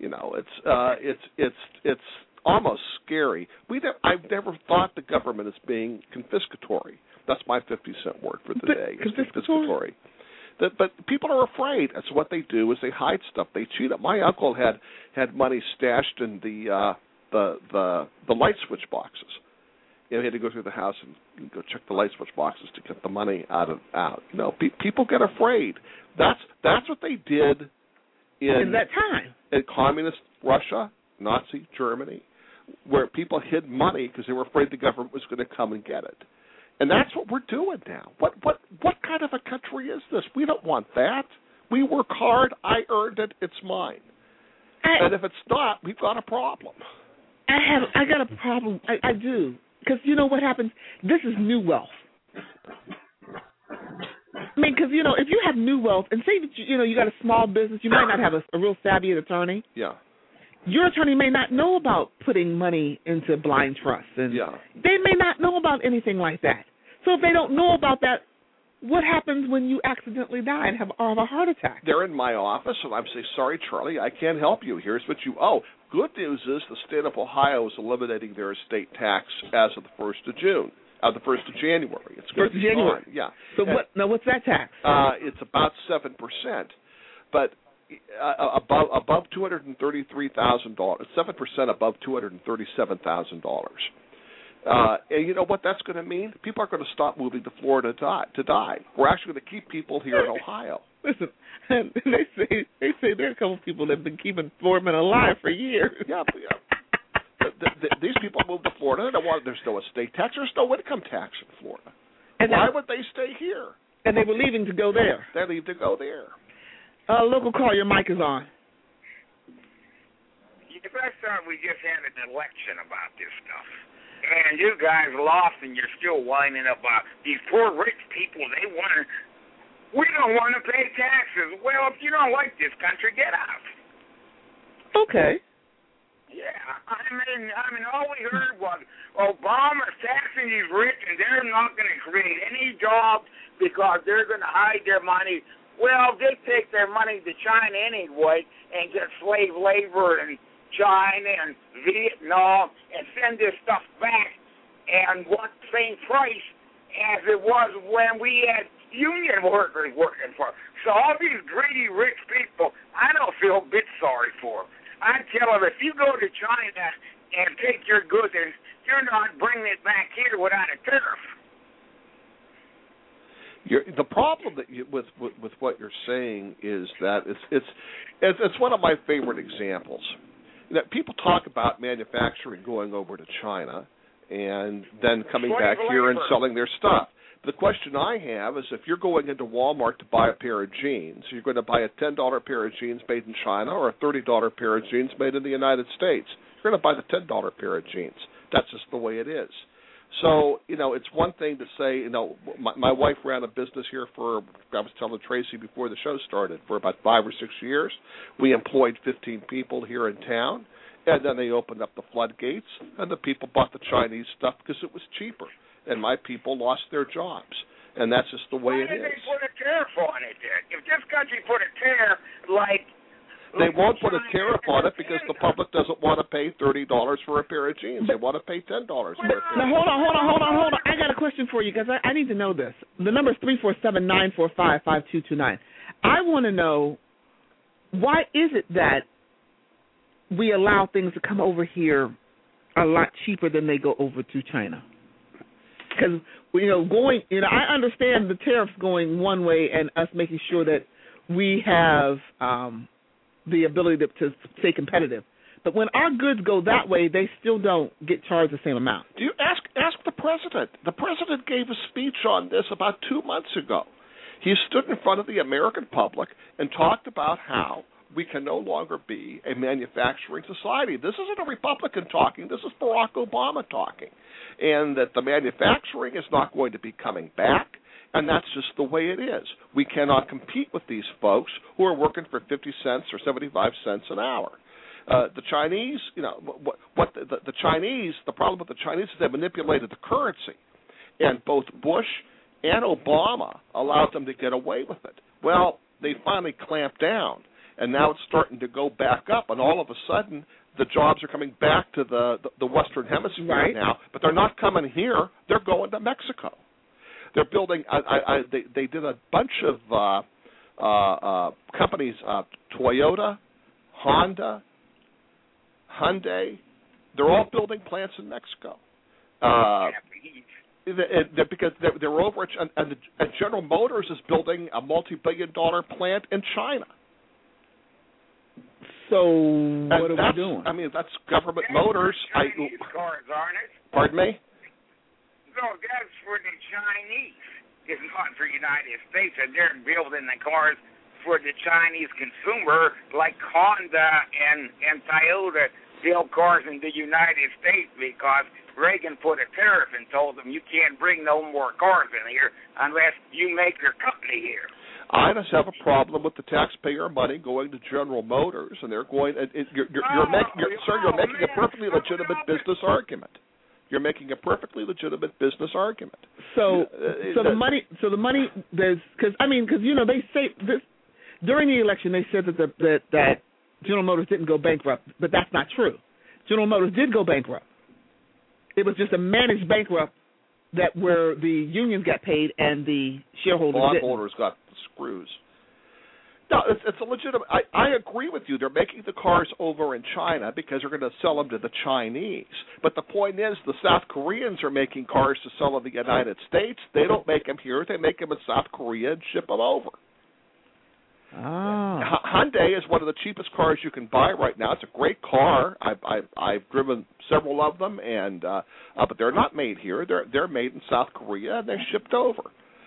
It's almost scary. I've never thought the government as being confiscatory. That's my 50-cent word for the day. Confiscatory. But people are afraid. That's what they do. Is they hide stuff. They cheat. My uncle had money stashed in the light switch boxes. He had to go through the house and go check the light switch boxes to get the money out. People get afraid. That's what they did in that time. In communist Russia, Nazi Germany, where people hid money because they were afraid the government was going to come and get it. And that's what we're doing now. What kind of a country is this? We don't want that. We work hard. I earned it. It's mine. And if it's not, we've got a problem. I got a problem. I do. Because you know what happens? This is new wealth. I mean, because, if you have new wealth, and say that, you got a small business, you might not have a real savvy attorney. Yeah. Your attorney may not know about putting money into blind trusts. And they may not know about anything like that. So if they don't know about that, what happens when you accidentally die and have a heart attack? They're in my office, and I'm saying, sorry, Charlie, I can't help you. Here's what you owe. Good news is the state of Ohio is eliminating their estate tax as of the 1st of June. The 1st of January. It's going to be January. Gone. Yeah. So what's that tax? It's about 7%, but above $233,000. 7% above $237,000. And you know what that's going to mean? People are going to stop moving to Florida to die. We're actually going to keep people here in Ohio. Listen, they say there are a couple of people that have been keeping Florida alive for years. Yeah. These people move to Florida. There's no estate tax. There's no income tax in Florida. And why would they stay here? And they were leaving to go there. They leave to go there. Local call, your mic is on. If I thought we just had an election about this stuff, and you guys lost, and you're still whining about these poor rich people, we don't want to pay taxes. Well, if you don't like this country, get out. Okay. Yeah, I mean, all we heard was Obama's taxing these rich, and they're not going to create any jobs because they're going to hide their money. Well, they take their money to China anyway and get slave labor in China and Vietnam and send this stuff back and want the same price as it was when we had union workers working for. So all these greedy rich people, I don't feel a bit sorry for them. I tell them, if you go to China and take your goods, you're not bringing it back here without a tariff. The problem with what you're saying is that it's one of my favorite examples. That people talk about manufacturing going over to China and then coming back here and selling their stuff. The question I have is if you're going into Walmart to buy a pair of jeans, you're going to buy a $10 pair of jeans made in China or a $30 pair of jeans made in the United States. You're going to buy the $10 pair of jeans. That's just the way it is. So, it's one thing to say, my wife ran a business here I was telling Tracy before the show started, for about 5 or 6 years. We employed 15 people here in town, and then they opened up the floodgates, and the people bought the Chinese stuff because it was cheaper. And my people lost their jobs. And that's just the way it is. Why did they put a tariff on it then? If this country put a tariff They won't put a tariff on it because the public doesn't want to pay $30 for a pair of jeans. They want to pay $10 for a pair of jeans. Now, hold on. I got a question for you because I need to know this. The number is 347-945-5229. I want to know, why is it that we allow things to come over here a lot cheaper than they go over to China? Because, I understand the tariffs going one way and us making sure that we have the ability to stay competitive. But when our goods go that way, they still don't get charged the same amount. Do you ask the president? The president gave a speech on this about 2 months ago. He stood in front of the American public and talked about how we can no longer be a manufacturing society. This isn't a Republican talking. This is Barack Obama talking. And that the manufacturing is not going to be coming back, and that's just the way it is. We cannot compete with these folks who are working for 50 cents or 75 cents an hour. The Chinese, the Chinese, the problem with the Chinese is they manipulated the currency, and both Bush and Obama allowed them to get away with it. Well, they finally clamped down. and now it's starting to go back up, and all of a sudden the jobs are coming back to the Western Hemisphere now, but they're not coming here. They're going to Mexico. They're building. They did a bunch of companies, Toyota, Honda, Hyundai. They're all building plants in Mexico. Because they're over at General Motors is building a multi-billion-dollar plant in China. So what are we doing? I mean, that's government motors. Chinese cars, aren't it? Pardon me? No, that's for the Chinese. It's not for the United States, and they're building the cars for the Chinese consumer, like Honda and Toyota build cars in the United States because Reagan put a tariff and told them you can't bring no more cars in here unless you make your company here. I just have a problem with the taxpayer money going to General Motors, and they're going. You're making a perfectly legitimate business argument. You're making a perfectly legitimate business argument. So the money. There's because they say this during the election. They said that General Motors didn't go bankrupt, but that's not true. General Motors did go bankrupt. It was just a managed bankrupt where the unions got paid and the shareholders didn't. Bondholders got the screws. No, it's a legitimate. I agree with you. They're making the cars over in China because they're going to sell them to the Chinese. But the point is, the South Koreans are making cars to sell in the United States. They don't make them here. They make them in South Korea and ship them over. Hyundai is one of the cheapest cars you can buy right now. It's a great car. I've driven several of them, and but they're not made here. They're made in South Korea and they're shipped over.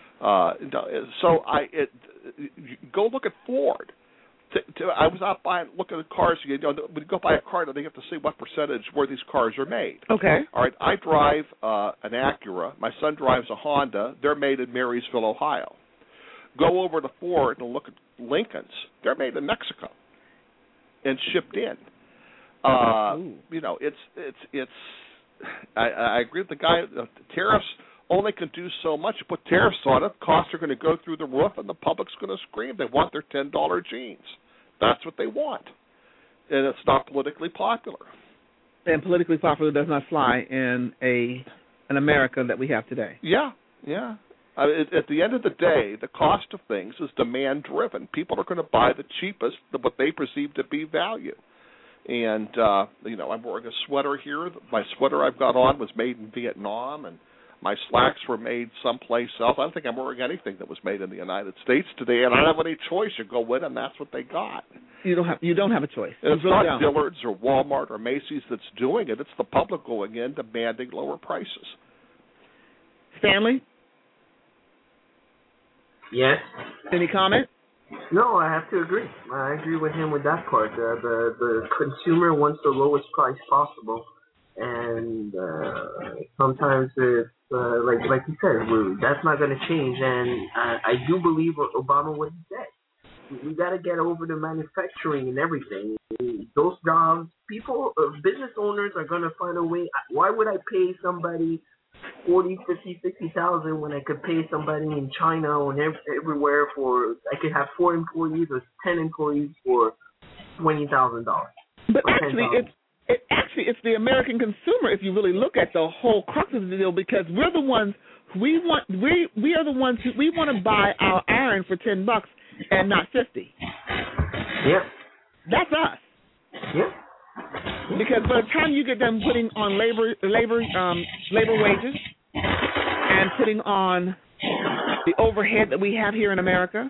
Go look at Ford. I was out looking at cars. When you go buy a car, they have to see what percentage where these cars are made. Okay. All right. I drive an Acura. My son drives a Honda. They're made in Marysville, Ohio. Go over to Ford and look at Lincolns. They're made in Mexico and shipped in. It's. I agree with the guy. The tariffs only can do so much. You put tariffs on it, costs are going to go through the roof, and the public's going to scream. They want their $10 jeans. That's what they want, and it's not politically popular. And politically popular does not fly in an America that we have today. Yeah. At the end of the day, the cost of things is demand-driven. People are going to buy the cheapest, what they perceive to be value. And, I'm wearing a sweater here. My sweater I've got on was made in Vietnam, and my slacks were made someplace else. I don't think I'm wearing anything that was made in the United States today, and I don't have any choice. You go in, and that's what they got. You don't have a choice. And it's not Dillard's or Walmart or Macy's that's doing it. It's the public going in demanding lower prices. Stanley? Yes. Any comment? No, I have to agree. I agree with him with that part. The consumer wants the lowest price possible, and sometimes it's like you said, that's not going to change. And I do believe Obama what he said. We got to get over the manufacturing and everything. Those jobs, business owners are going to find a way. Why would I pay somebody 40, 50, 60,000 when I could pay somebody in China and everywhere I could have 4 employees or 10 employees for $20,000. But it's the American consumer if you really look at the whole crux of the deal, because we're the ones we are the ones who we want to buy our iron for $10 and not 50. Yeah. That's us. Yeah. Because by the time you get them putting on labor wages and putting on the overhead that we have here in America,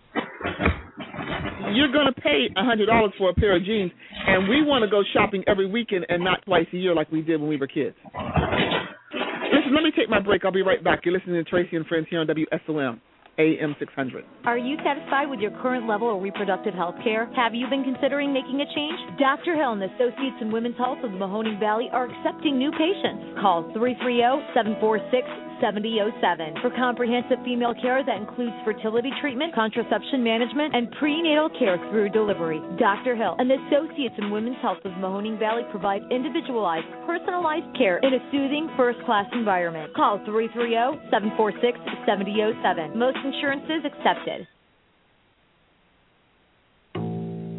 you're going to pay $100 for a pair of jeans, and we want to go shopping every weekend and not twice a year like we did when we were kids. Listen, let me take my break. I'll be right back. You're listening to Tracy and Friends here on WSOM. AM 600. Are you satisfied with your current level of reproductive health care? Have you been considering making a change? Dr. Hill and Associates in Women's Health of the Mahoning Valley are accepting new patients. Call 330-746-7007 for comprehensive female care that includes fertility treatment, contraception management, and prenatal care through delivery. Dr. Hill and Associates in Women's Health of the Mahoning Valley provide individualized, personalized care in a soothing, first-class environment. Call 330-746-7007. Most insurances accepted.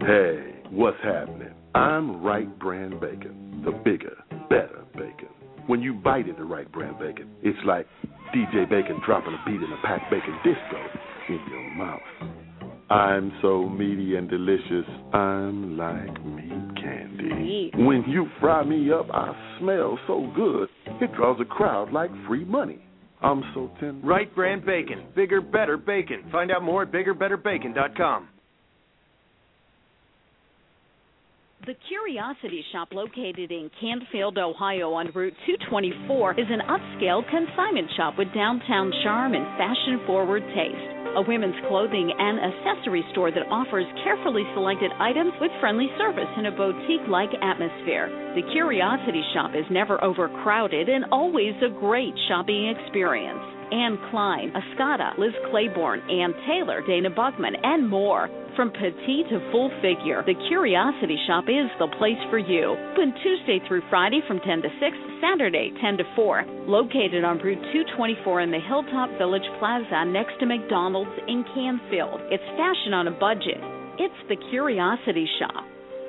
Hey, what's happening? I'm Wright Brand Bacon, the bigger, better bacon. When you bite into Wright Brand Bacon, it's like DJ Bacon dropping a beat in a packed bacon disco in your mouth. I'm so meaty and delicious, I'm like meat candy. When you fry me up, I smell so good, it draws a crowd like free money. I'm so tender. Wright Brand Bacon, bigger, better bacon. Find out more at biggerbetterbacon.com. The Curiosity Shop, located in Canfield, Ohio on Route 224, is an upscale consignment shop with downtown charm and fashion-forward taste. A women's clothing and accessory store that offers carefully selected items with friendly service in a boutique-like atmosphere. The Curiosity Shop is never overcrowded and always a great shopping experience. Anne Klein, Escada, Liz Claiborne, Ann Taylor, Dana Buckman, and more. From petite to full figure, the Curiosity Shop is the place for you. Open Tuesday through Friday from 10 to 6, Saturday 10 to 4. Located on Route 224 in the Hilltop Village Plaza next to McDonald's in Canfield. It's fashion on a budget. It's the Curiosity Shop.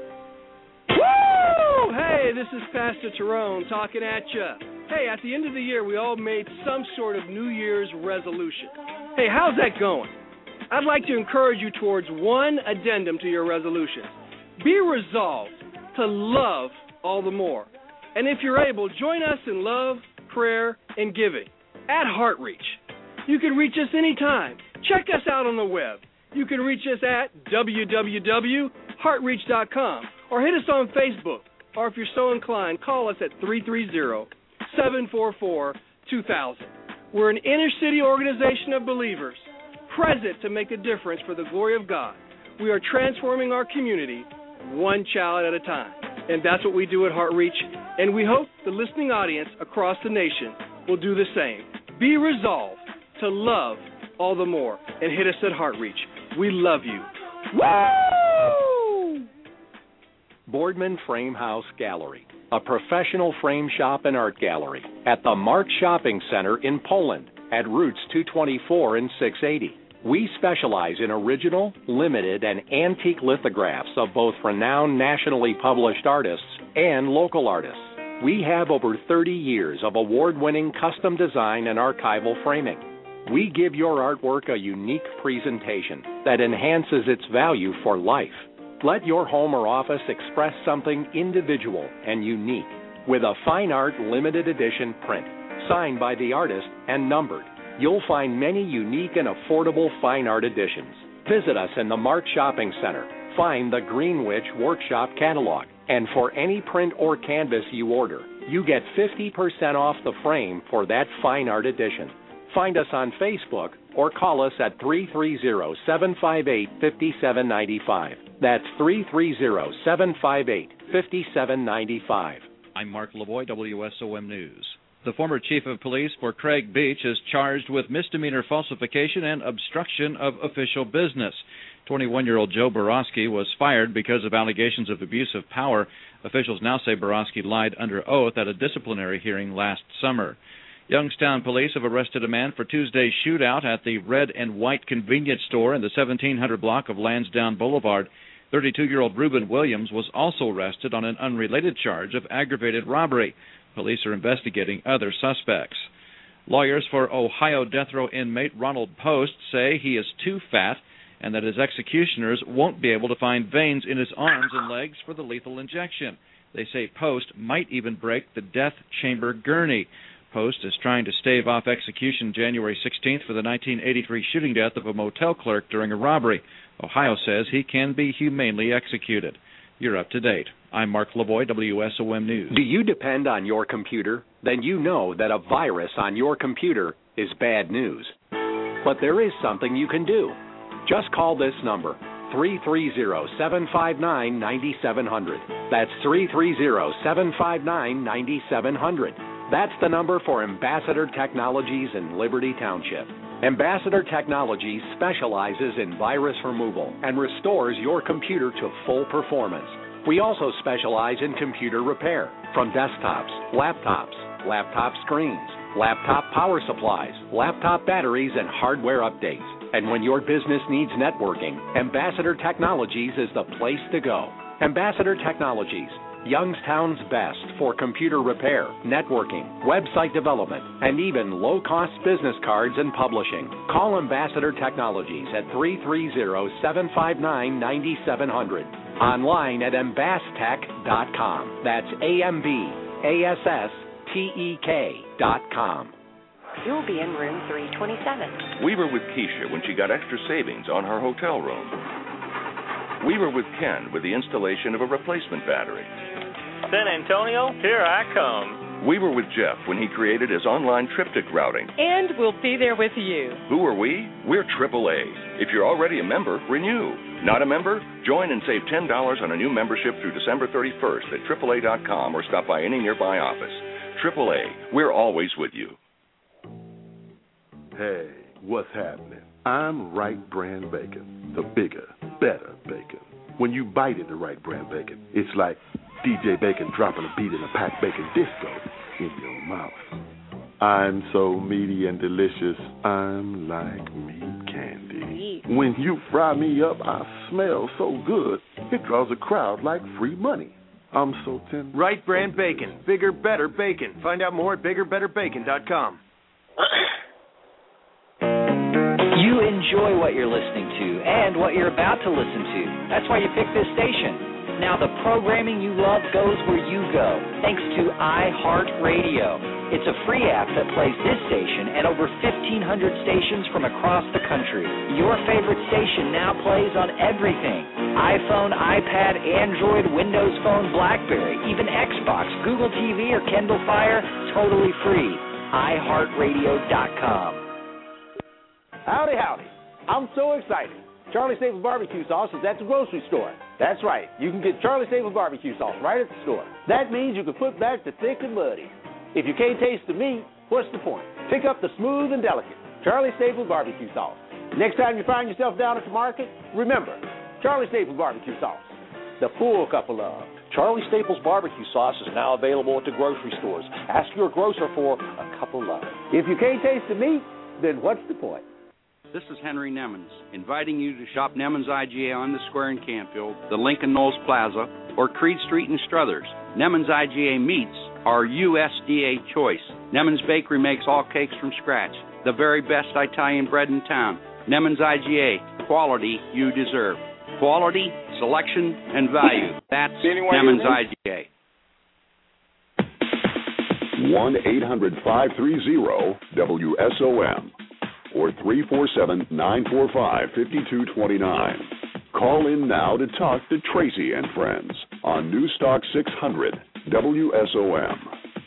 Woo! Hey, this is Pastor Tyrone talking at you. Hey, at the end of the year, we all made some sort of New Year's resolution. Hey, how's that going? I'd like to encourage you towards one addendum to your resolution. Be resolved to love all the more. And if you're able, join us in love, prayer, and giving at HeartReach. You can reach us anytime. Check us out on the web. You can reach us at www.heartreach.com or hit us on Facebook. Or if you're so inclined, call us at 330-744-2000. We're an inner-city organization of believers, present to make a difference for the glory of God. We are transforming our community one child at a time. And that's what we do at HeartReach. And we hope the listening audience across the nation will do the same. Be resolved to love all the more. And hit us at HeartReach. We love you. Woo! Boardman Frame House Gallery, a professional frame shop and art gallery at the Mark Shopping Center in Poland at Routes 224 and 680. We specialize in original, limited, and antique lithographs of both renowned nationally published artists and local artists. We have over 30 years of award-winning custom design and archival framing. We give your artwork a unique presentation that enhances its value for life. Let your home or office express something individual and unique with a fine art limited edition print, signed by the artist and numbered. You'll find many unique and affordable fine art editions. Visit us in the Mark Shopping Center. Find the Greenwich Workshop Catalog. And for any print or canvas you order, you get 50% off the frame for that fine art edition. Find us on Facebook or call us at 330-758-5795. That's 330-758-5795. I'm Mark Lavoie, WSOM News. The former chief of police for Craig Beach is charged with misdemeanor falsification and obstruction of official business. 21-year-old Joe Borowski was fired because of allegations of abuse of power. Officials now say Borowski lied under oath at a disciplinary hearing last summer. Youngstown police have arrested a man for Tuesday's shootout at the Red and White convenience store in the 1700 block of Lansdowne Boulevard. 32-year-old Reuben Williams was also arrested on an unrelated charge of aggravated robbery. Police are investigating other suspects. Lawyers for Ohio death row inmate Ronald Post say he is too fat and that his executioners won't be able to find veins in his arms and legs for the lethal injection. They say Post might even break the death chamber gurney. Post is trying to stave off execution January 16th for the 1983 shooting death of a motel clerk during a robbery. Ohio says he can be humanely executed. You're up to date. I'm Mark Lavoie, WSOM News. Do you depend on your computer? Then you know that a virus on your computer is bad news. But there is something you can do. Just call this number, 330-759-9700. That's 330-759-9700. That's the number for Ambassador Technologies in Liberty Township. Ambassador Technologies specializes in virus removal and restores your computer to full performance. We also specialize in computer repair, from desktops, laptop screens, laptop power supplies, laptop batteries, and hardware updates. And when your business needs networking, Ambassador Technologies is the place to go. Ambassador Technologies, Youngstown's best for computer repair, networking, website development, and even low-cost business cards and publishing. Call Ambassador Technologies at 330-759-9700. Online at ambasstech.com. That's AMBASSTEK.com. You'll be in room 327. We were with Keisha when she got extra savings on her hotel room. We were with Ken with the installation of a replacement battery. San Antonio, here I come. We were with Jeff when he created his online triptych routing. And we'll be there with you. Who are we? We're AAA. If you're already a member, renew. Not a member? Join and save $10 on a new membership through December 31st at AAA.com or stop by any nearby office. AAA, we're always with you. Hey, what's happening? I'm Wright Brand Bacon, the bigger, better bacon. When you bite into Wright Brand Bacon, it's like DJ Bacon dropping a beat in a packed bacon disco in your mouth. I'm so meaty and delicious, I'm like meat candy. When you fry me up, I smell so good, it draws a crowd like free money. I'm so tender. Wright Brand Bacon, bigger, better bacon. Find out more at biggerbetterbacon.com. You enjoy what you're listening to and what you're about to listen to. That's why you pick this station. Now the programming you love goes where you go, thanks to iHeartRadio. It's a free app that plays this station and over 1,500 stations from across the country. Your favorite station now plays on everything: iPhone, iPad, Android, Windows Phone, BlackBerry, even Xbox, Google TV, or Kindle Fire, totally free. iHeartRadio.com. Howdy, howdy. I'm so excited. Charlie Staples barbecue sauce is at the grocery store. That's right. You can get Charlie Staples barbecue sauce right at the store. That means you can put back the thick and muddy. If you can't taste the meat, what's the point? Pick up the smooth and delicate Charlie Staples barbecue sauce. Next time you find yourself down at the market, remember, Charlie Staples barbecue sauce. The full cup of love. Charlie Staples barbecue sauce is now available at the grocery stores. Ask your grocer for a cup of love. If you can't taste the meat, then what's the point? This is Henry Nemens, inviting you to shop Nemens IGA on the square in Campfield, the Lincoln Knowles Plaza, or Creed Street in Struthers. Nemens IGA meats are USDA choice. Nemens Bakery makes all cakes from scratch. The very best Italian bread in town. Nemens IGA, quality you deserve. Quality, selection, and value. That's Nemens IGA. 1-800-530-WSOM or 347-945-5229. Call in now to talk to Tracy and Friends on Newstalk 600 WSOM.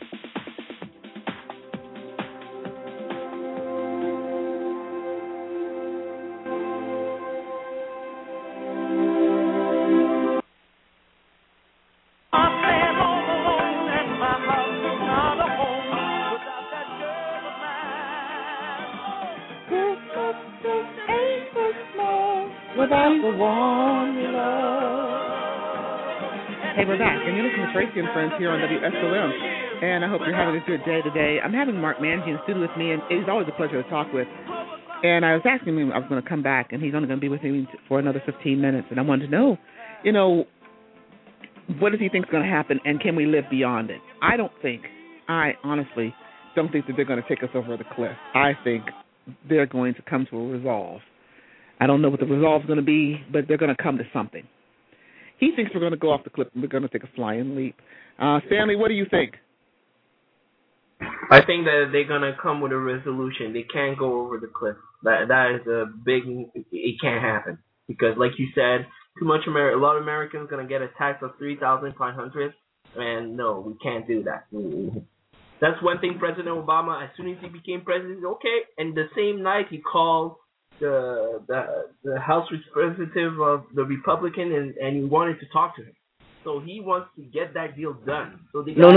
Hey, we're back, and you're listening to Tracy and Friends here on WSOM, and I hope you're having a good day today. I'm having Mark Manji in the studio with me, and it's always a pleasure to talk with. And I was asking him if I was going to come back, and he's only going to be with me for another 15 minutes, and I wanted to know, what does he think is going to happen, and can we live beyond it? I honestly don't think that they're going to take us over the cliff. I think they're going to come to a resolve. I don't know what the resolve is going to be, but they're going to come to something. He thinks we're going to go off the cliff and we're going to take a flying leap. Stanley, what do you think? I think that they're going to come with a resolution. They can't go over the cliff. That is a big, it can't happen. Because like you said, a lot of Americans going to get a tax of $3,500. And no, we can't do that. That's one thing President Obama, as soon as he became president, okay. And the same night he called the House representative of the Republican and he wanted to talk to him. So he wants to get that deal done. So No.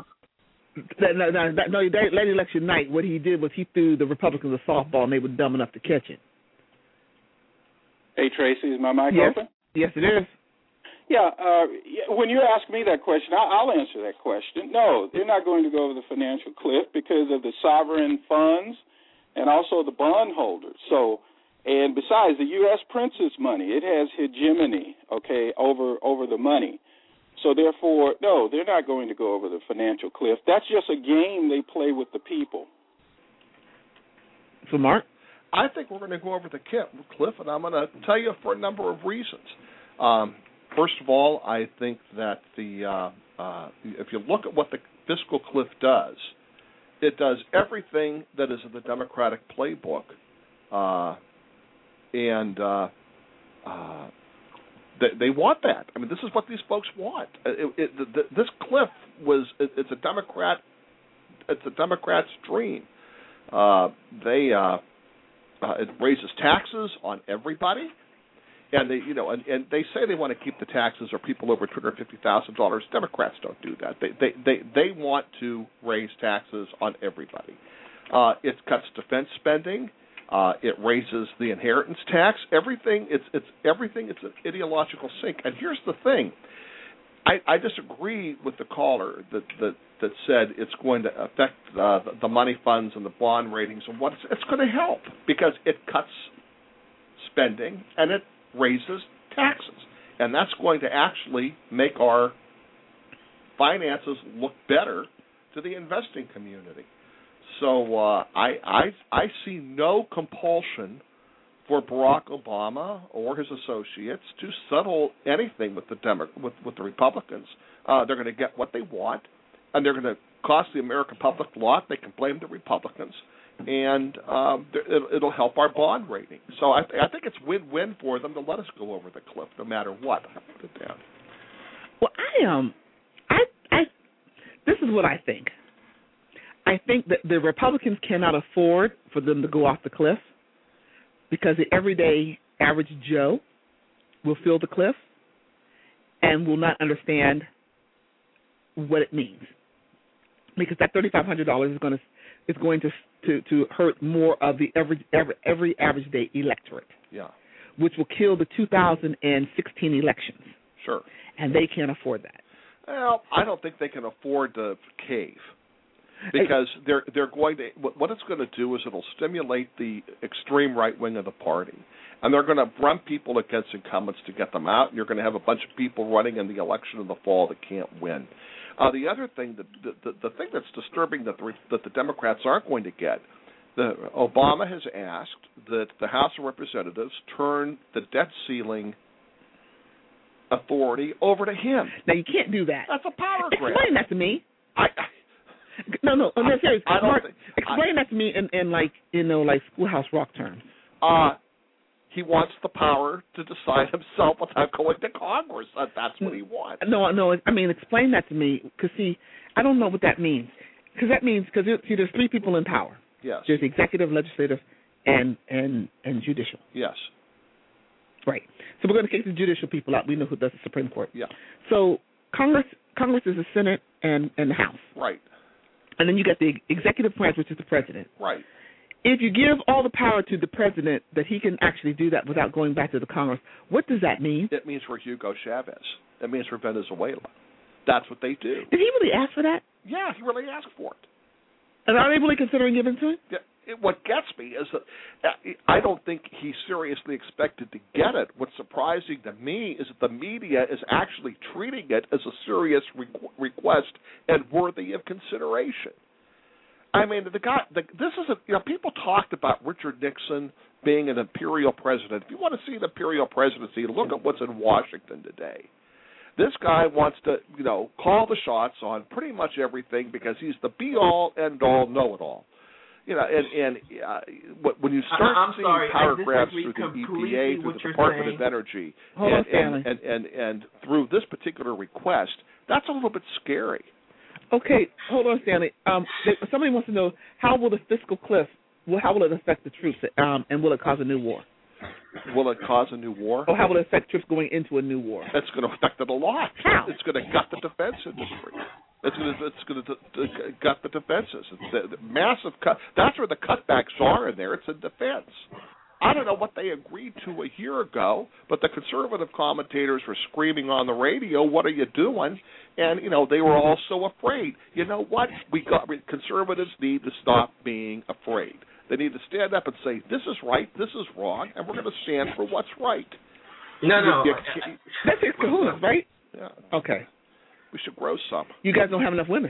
That election night, what he did was he threw the Republicans a softball and they were dumb enough to catch it. Hey, Tracy, is my mic open? Yes, it is. Yeah, when you ask me that question, I'll answer that question. No, they're not going to go over the financial cliff because of the sovereign funds and also the bondholders. So And besides, the U.S. prints its money. It has hegemony, okay, over the money. So therefore, no, they're not going to go over the financial cliff. That's just a game they play with the people. So, Mark? I think we're going to go over the cliff, and I'm going to tell you for a number of reasons. First of all, I think that if you look at what the fiscal cliff does, it does everything that is in the Democratic playbook, and they want that. I mean, this is what these folks want. This cliff it's a Democrat's dream. It raises taxes on everybody, and they say they want to keep the taxes or people over $250,000. Democrats don't do that. They want to raise taxes on everybody. It cuts defense spending. It raises the inheritance tax. Everything. It's everything. It's an ideological sink. And here's the thing. I disagree with the caller that said it's going to affect the money funds and the bond ratings and what it's going to help because it cuts spending and it raises taxes, and that's going to actually make our finances look better to the investing community. So I see no compulsion for Barack Obama or his associates to settle anything with the Republicans. They're going to get what they want, and they're going to cost the American public a lot. They can blame the Republicans, and it'll help our bond rating. So I think it's win-win for them to let us go over the cliff no matter what. I put it down. Well, this is what I think. I think that the Republicans cannot afford for them to go off the cliff, because the everyday average Joe will feel the cliff and will not understand what it means, because that $3,500 is going to hurt more of the every average day electorate. Yeah, which will kill the 2016 elections. Sure, and they can't afford that. Well, I don't think they can afford to cave. Because they're going to, what it's going to do is it'll stimulate the extreme right wing of the party, and they're going to run people against incumbents to get them out, and you're going to have a bunch of people running in the election in the fall that can't win. The other thing, the thing that's disturbing that the Democrats aren't going to get, Obama has asked that the House of Representatives turn the debt ceiling authority over to him. Now, you can't do that. That's a power grab. Explain that to me. No, I'm serious. Mark, explain that to me in like Schoolhouse Rock terms. He wants the power to decide himself without going to Congress. That's what he wants. No. I mean, explain that to me, because see, I don't know what that means. Because that means there's three people in power. Yes. There's the executive, legislative, and judicial. Yes. Right. So we're going to kick the judicial people out. We know who does the Supreme Court. Yeah. So Congress is the Senate and the House. Right. And then you got the executive branch, which is the president. Right. If you give all the power to the president that he can actually do that without going back to the Congress, what does that mean? It means for Hugo Chavez. It means for Venezuela. That's what they do. Did he really ask for that? Yeah, he really asked for it. And are they really considering giving it to him? Yeah. What gets me is that I don't think he seriously expected to get it. What's surprising to me is that the media is actually treating it as a serious request and worthy of consideration. I mean, people talked about Richard Nixon being an imperial president. If you want to see the imperial presidency, look at what's in Washington today. This guy wants to, call the shots on pretty much everything because he's the be-all, end-all, know-it-all. When you start seeing power grabs through the EPA, through the Department of Energy, and through this particular request, that's a little bit scary. Okay, hold on, Stanley. Somebody wants to know, how will the fiscal cliff, how will it affect the troops, and will it cause a new war? Will it cause a new war? Or how will it affect troops going into a new war? It's going to affect it a lot. How? It's going to gut the defense industry. It's going to gut the defenses. It's the massive cut. That's where the cutbacks are in there. It's in defense. I don't know what they agreed to a year ago, but the conservative commentators were screaming on the radio, "What are you doing?" And they were all so afraid. You know what? Conservatives need to stop being afraid. They need to stand up and say, this is right, this is wrong, and we're going to stand for what's right. No. That's his kahuna, right? Yeah. Okay. We should grow some. You guys don't have enough women.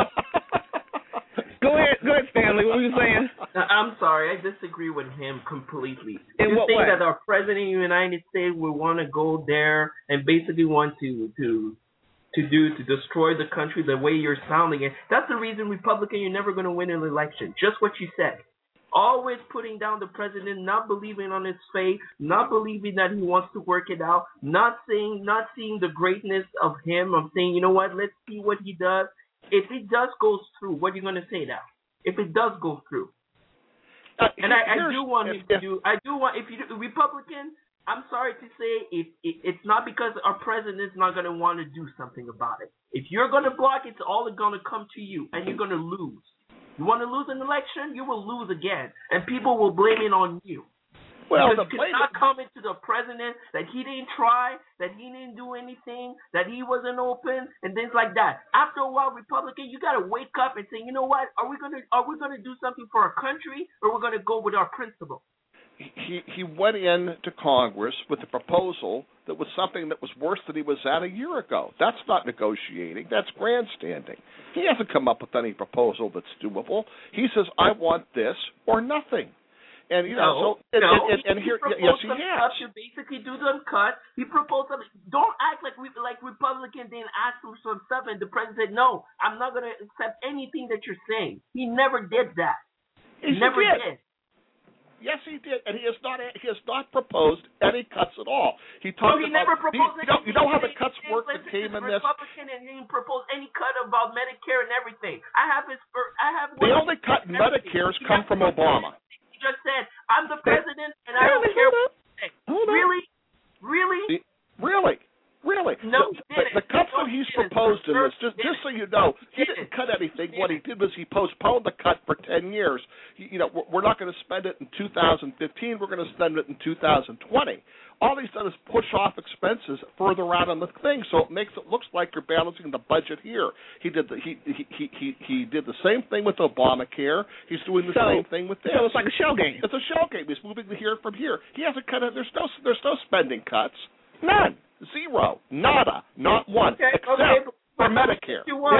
Go ahead, Stanley. What were you saying? I'm sorry, I disagree with him completely. In you what think way? that our president of the United States would want to go there and basically want to destroy the country the way you're sounding it? That's the reason, Republican, you're never going to win an election. Just what you said. Always putting down the president, not believing on his faith, not believing that he wants to work it out, not seeing the greatness of him. I'm saying, you know what? Let's see what he does. If it does go through, what are you going to say now? If it does go through, and I do want him to do. I do want, if you do, Republican. I'm sorry to say, if it's not because our president's not going to want to do something about it. If you're going to block it, it's all going to come to you, and you're going to lose. You want to lose an election, you will lose again, and people will blame it on you. Well, because you cannot comment to the president that he didn't try, that he didn't do anything, that he wasn't open, and things like that. After a while, Republican, you got to wake up and say, you know what? Are we gonna do something for our country, or we're gonna go with our principle? He went into Congress with a proposal that was something that was worse than he was at a year ago. That's not negotiating. That's grandstanding. He hasn't come up with any proposal that's doable. He says, I want this or nothing. And you know, he here, proposed he some has. cuts to basically do some cuts. He proposed something. Don't act like Republicans didn't ask for some stuff, and the president said, "No, I'm not going to accept anything that you're saying." He never did that. He never did. Yes, he did, and he has not proposed any cuts at all. He talked he never proposed anything. You know how the cuts work that came in this. Republican, and he didn't propose any cut about Medicare and everything. The only cut in Medicare has come from Obama. He just said, "I'm the president, and I don't care what you say." Really? No, the cuts that he's proposed in this, just so you know, he didn't cut anything. What he did was he postponed the cut for 10 years. We're not going to spend it in 2015. We're going to spend it in 2020. All he's done is push off expenses further out on the thing, so it looks like you're balancing the budget here. He did the same thing with Obamacare. He's doing the same thing with this. So it's like a shell game. It's a shell game. He's moving here from here. He hasn't cut it. There's no spending cuts. None. Zero. Nada. Not one. Except for Medicare. Hold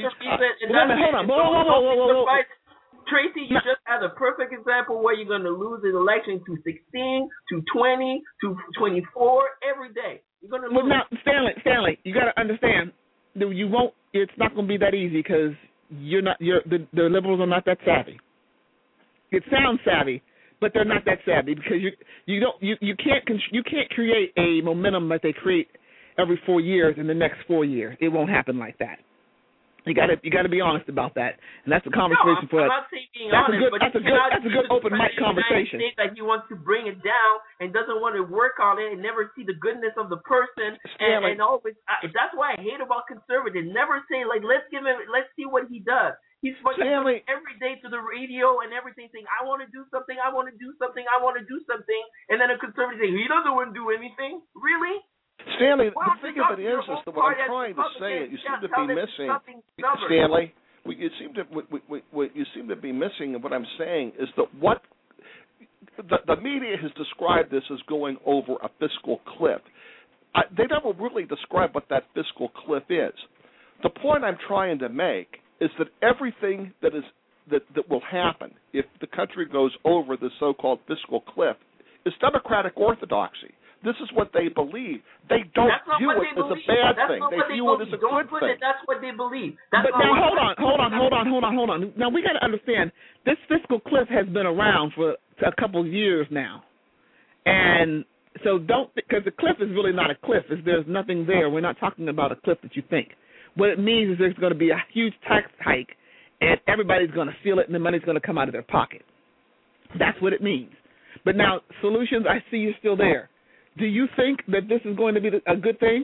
on. Whoa. Tracy, you just had a perfect example where you're going to lose an election to 16, to 20, to 24 every day. You're going to lose. Now, Stanley, you got to understand that you won't. It's not going to be that easy because the liberals are not that savvy. It sounds savvy, but they're not that savvy because you can't create a momentum that they create every 4 years in the next 4 years. It won't happen like that. You got to be honest about that, and that's a conversation I'm not saying being honest, but that's a good open mic conversation. That he wants to bring it down and doesn't want to work on it and never see the goodness of the person, and always. That's why I hate about conservatives. Never say let's see what he does. He's fucking every day to the radio and everything saying, I want to do something, I want to do something, I want to do something, and then a conservative saying he doesn't want to do anything. Really? Stanley, the thing of it is that what I'm trying to say, you seem to be missing, Stanley. What you seem to be missing, and what I'm saying is that what the media has described this as going over a fiscal cliff. They never really describe what that fiscal cliff is. The point I'm trying to make is that everything that will happen if the country goes over the so-called fiscal cliff is democratic orthodopsy. This is what they believe. They don't view it as a bad thing. They view it as a good thing. That's what they believe. But now, hold on. Now, we got to understand, this fiscal cliff has been around for a couple of years now. And so because the cliff is really not a cliff. There's nothing there. We're not talking about a cliff that you think. What it means is there's going to be a huge tax hike, and everybody's going to feel it, and the money's going to come out of their pocket. That's what it means. But now, solutions, I see you're still there. Do you think that this is going to be a good thing?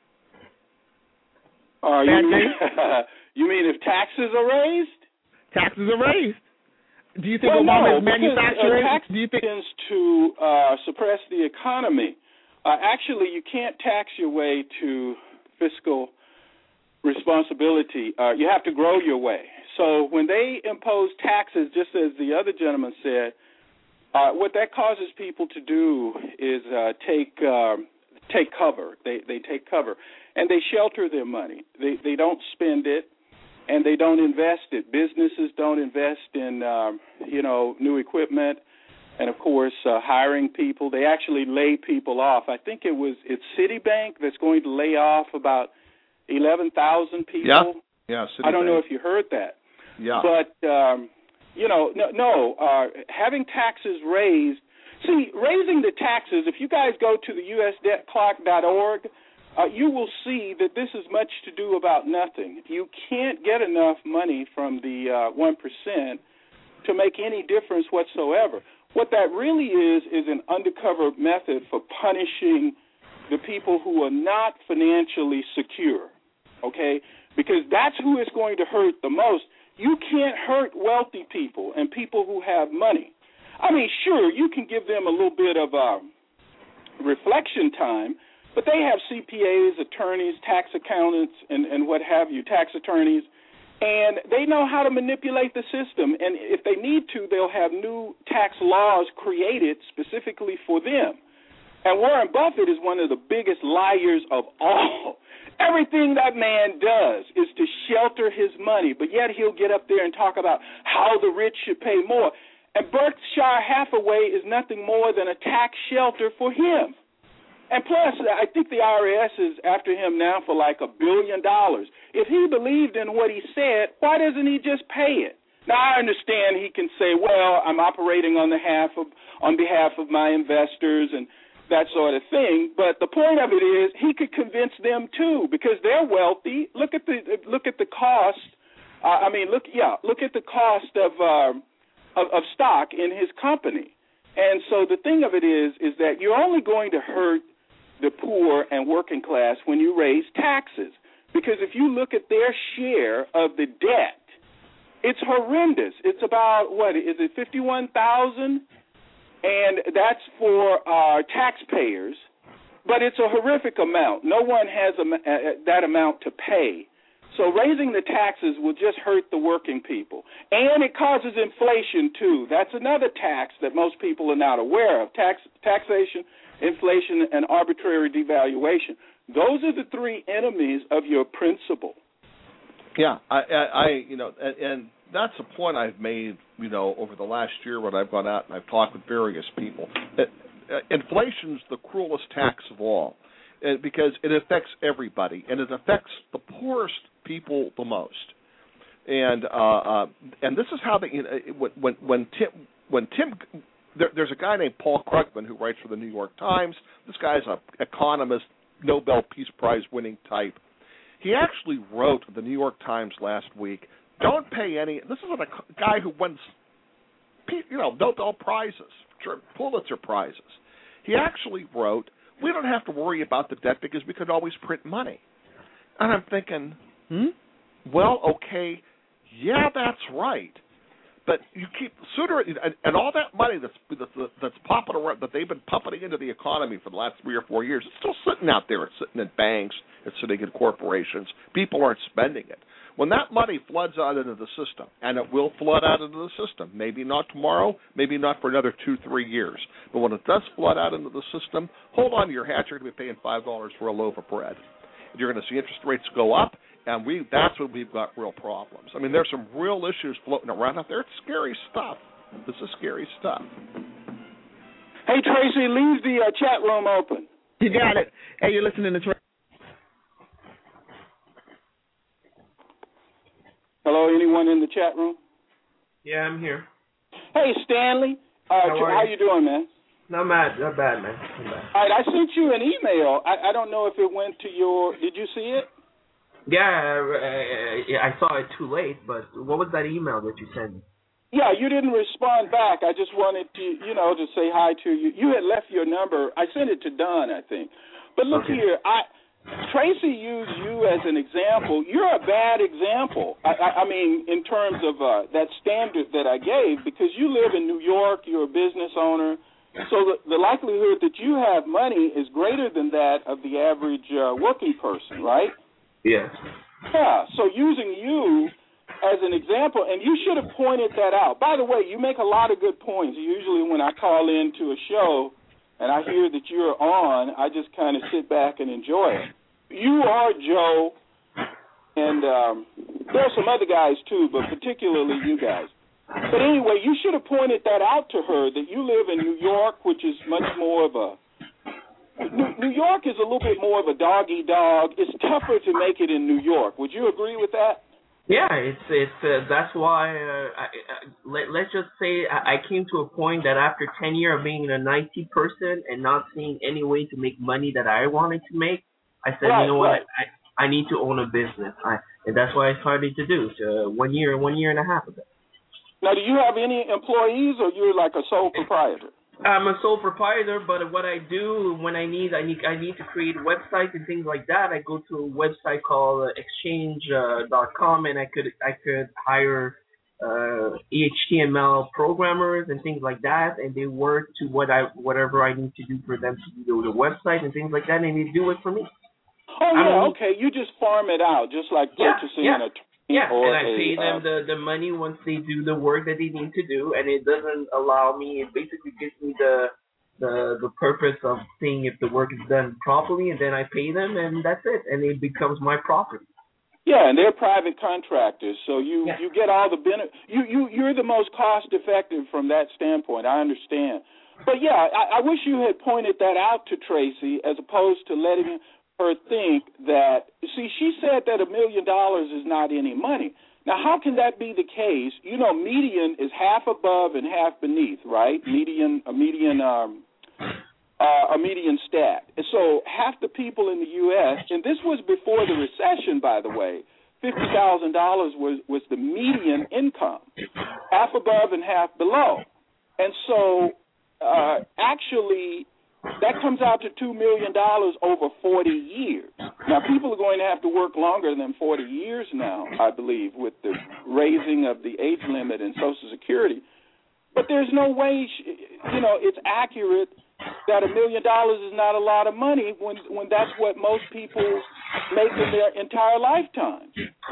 You mean if taxes are raised? Taxes are raised. Do you think Obama is manufacturing? Tax tends to suppress the economy. Actually, you can't tax your way to fiscal responsibility. You have to grow your way. So when they impose taxes, just as the other gentleman said, what that causes people to do is take cover. They take cover, and they shelter their money. They don't spend it, and they don't invest it. Businesses don't invest in new equipment, and of course hiring people. They actually lay people off. I think it's Citibank that's going to lay off about 11,000 people. Yeah. I don't know if you heard that. Yeah. But having taxes raised. See, raising the taxes. If you guys go to the usdebtclock.org, you will see that this is much to do about nothing. You can't get enough money from the 1% to make any difference whatsoever. What that really is an undercover method for punishing the people who are not financially secure, okay? Because that's who is going to hurt the most. You can't hurt wealthy people and people who have money. I mean, sure, you can give them a little bit of reflection time, but they have CPAs, attorneys, tax accountants, and what have you, tax attorneys, and they know how to manipulate the system. And if they need to, they'll have new tax laws created specifically for them. And Warren Buffett is one of the biggest liars of all. Everything that man does is to shelter his money, but yet he'll get up there and talk about how the rich should pay more. And Berkshire Hathaway is nothing more than a tax shelter for him. And plus, I think the IRS is after him now for like $1 billion. If he believed in what he said, why doesn't he just pay it? Now, I understand he can say, well, I'm operating on behalf of my investors and that sort of thing. But the point of it is he could convince them too because they're wealthy. Look at the cost. Look at the cost of stock in his company. And so the thing of it is that you're only going to hurt the poor and working class when you raise taxes. Because if you look at their share of the debt, it's horrendous. It's about, $51,000? And that's for taxpayers. But it's a horrific amount. No one has that amount to pay. So raising the taxes will just hurt the working people. And it causes inflation, too. That's another tax that most people are not aware of. Taxation, inflation, and arbitrary devaluation. Those are the three enemies of your principle. Yeah, and that's a point I've made, over the last year when I've gone out and I've talked with various people. Inflation's the cruelest tax of all. Because it affects everybody, and it affects the poorest people the most. And this is how there's a guy named Paul Krugman who writes for the New York Times. This guy's an economist, Nobel Peace Prize winning type. He actually wrote the New York Times last week, don't pay any. This is a guy who wins, Nobel Prizes, Pulitzer Prizes. He actually wrote, we don't have to worry about the debt because we could always print money. And I'm thinking, well, okay, yeah, that's right. But you keep sooner, and all that money that's popping around, that they've been pumping into the economy for the last 3 or 4 years, it's still sitting out there. It's sitting in banks. It's sitting in corporations. People aren't spending it. When that money floods out into the system, and it will flood out into the system, maybe not tomorrow, maybe not for another 2-3 years, but when it does flood out into the system, hold on to your hat. You're going to be paying $5 for a loaf of bread. You're going to see interest rates go up, and that's when we've got real problems. I mean, there's some real issues floating around out there. It's scary stuff. This is scary stuff. Hey, Tracy, leave the chat room open. You got it. Hey, you're listening to Tracy. Hello, anyone in the chat room? Yeah, I'm here. Hey, Stanley. How you doing, man? Not bad, man. All right, I sent you an email. I don't know if it went to your. Did you see it? Yeah, I saw it too late. But what was that email that you sent me? Yeah, you didn't respond back. I just wanted to, to say hi to you. You had left your number. I sent it to Don, I think. But look here, Tracy used you as an example. You're a bad example. I mean, in terms of that standard that I gave, because you live in New York, you're a business owner, so the likelihood that you have money is greater than that of the average working person, right? Yes. Yeah, so using you as an example, and you should have pointed that out. By the way, you make a lot of good points. Usually when I call into a show and I hear that you're on, I just kind of sit back and enjoy it. You are Joe, and there are some other guys too, but particularly you guys. But anyway, you should have pointed that out to her, that you live in New York, which is much more of a... New York is a little bit more of a dog-eat-dog. It's tougher to make it in New York. Would you agree with that? Yeah, it's that's why. Let's just say I came to a point that after 10 years of being an IT person and not seeing any way to make money that I wanted to make, I said, you know what, I need to own a business, and that's what I started to do. So 1 year and a half ago. Now, do you have any employees, or you're like a sole proprietor? I'm a sole proprietor, but what I do when I need to create websites and things like that, I go to a website called exchange.com, and I could hire HTML programmers and things like that, and they work to whatever I need to do for them to do the website and things like that, and they do it for me. Oh yeah, okay. You just farm it out, just like purchasing a. Yeah, and I pay them the money once they do the work that they need to do, and it doesn't allow me. It basically gives me the purpose of seeing if the work is done properly, and then I pay them, and that's it, and it becomes my property. Yeah, and they're private contractors, so you get all the benefit. You're the most cost effective from that standpoint. I understand, but yeah, I wish you had pointed that out to Tracy as opposed to letting her think that, see, she said that $1 million is not any money. Now, how can that be the case? You know, median is half above and half beneath, right? A median stat. And so half the people in the U.S., and this was before the recession, by the way, $50,000 was the median income, half above and half below. And so actually, that comes out to $2 million over 40 years. Now, people are going to have to work longer than 40 years now, I believe, with the raising of the age limit in Social Security. But there's no way, it's accurate that $1 million is not a lot of money when that's what most people make in their entire lifetime.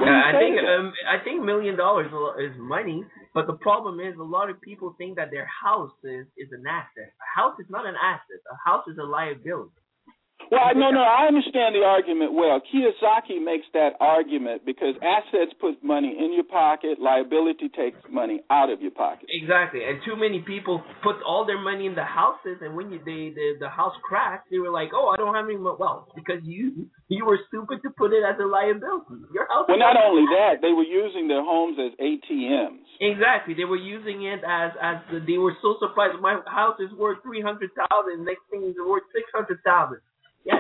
I think $1 million is money, but the problem is a lot of people think that their house is an asset. A house is not an asset. A house is a liability. Well, I understand the argument well. Kiyosaki makes that argument because assets put money in your pocket, liability takes money out of your pocket. Exactly, and too many people put all their money in the houses, and when the house cracks, they were like, "Oh, I don't have any money." Well, because you were stupid to put it as a liability. Your house. Well, not only that, they were using their homes as ATMs. Exactly, they were using it as they were so surprised. My house is worth $300,000. Next thing is worth $600,000. Yeah.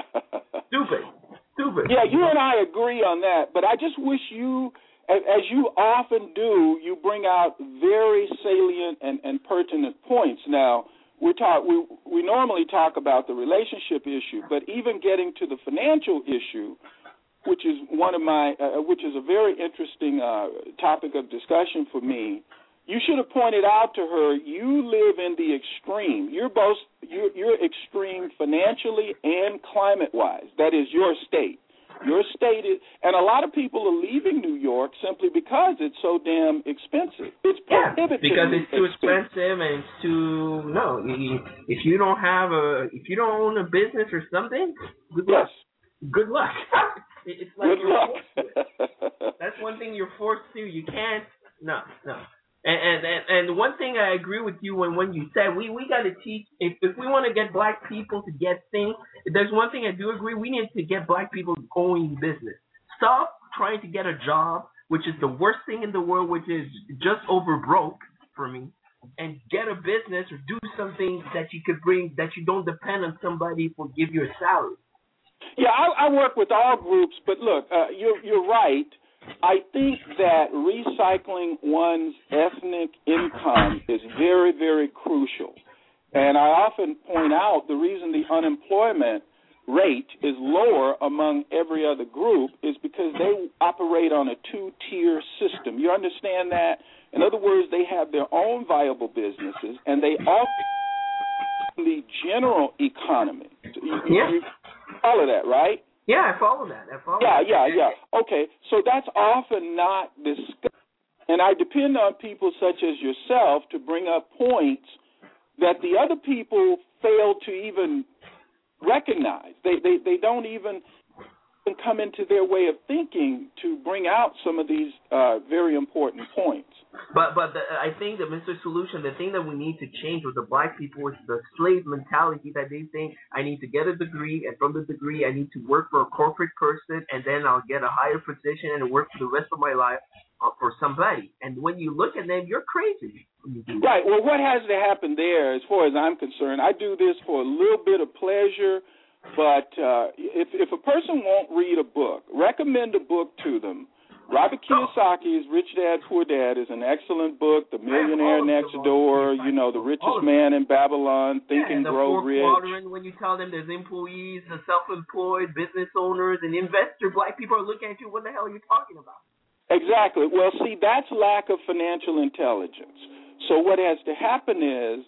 Stupid. Yeah, you and I agree on that, but I just wish you, as you often do, you bring out very salient and pertinent points. Now, we normally talk about the relationship issue, but even getting to the financial issue, which is which is a very interesting topic of discussion for me. You should have pointed out to her, you live in the extreme. You're extreme financially and climate-wise. That is your state. Your state is, and a lot of people are leaving New York simply because it's so damn expensive. It's prohibitive. Because it's too expensive and it's too if you don't own a business or something, good luck. Good luck. It's like good luck. That's one thing you're forced to. You can't. No. And one thing I agree with you when you said we got to teach if we want to get black people to get things. There's one thing I do agree. We need to get black people going business. Stop trying to get a job, which is the worst thing in the world, which is just over broke for me, and get a business or do something that you could bring that you don't depend on somebody for give you a salary. Yeah, I work with all groups, but look, you're right. I think that recycling one's ethnic income is very, very crucial. And I often point out the reason the unemployment rate is lower among every other group is because they operate on a two-tier system. You understand that? In other words, they have their own viable businesses, and they also the general economy. You follow that, right? Yeah, I follow that. Yeah. Okay, so that's often not discussed. And I depend on people such as yourself to bring up points that the other people fail to even recognize. They don't even come into their way of thinking to bring out some of these very important points. But I think that Mr. Solution, the thing that we need to change with the black people is the slave mentality that they think I need to get a degree, and from the degree I need to work for a corporate person, and then I'll get a higher position and work for the rest of my life for somebody. And when you look at them, you're crazy. Right. Well, what has to happen there, as far as I'm concerned, I do this for a little bit of pleasure, but if a person won't read a book, recommend a book to them. Robert Kiyosaki's Rich Dad, Poor Dad is an excellent book. The Millionaire Next Door, The Richest Man in Babylon, Think and Grow Rich. Quadrant, when you tell them there's employees, the self-employed, business owners, and investors, black people are looking at you, what the hell are you talking about? Exactly. Well, see, that's lack of financial intelligence. So what has to happen is,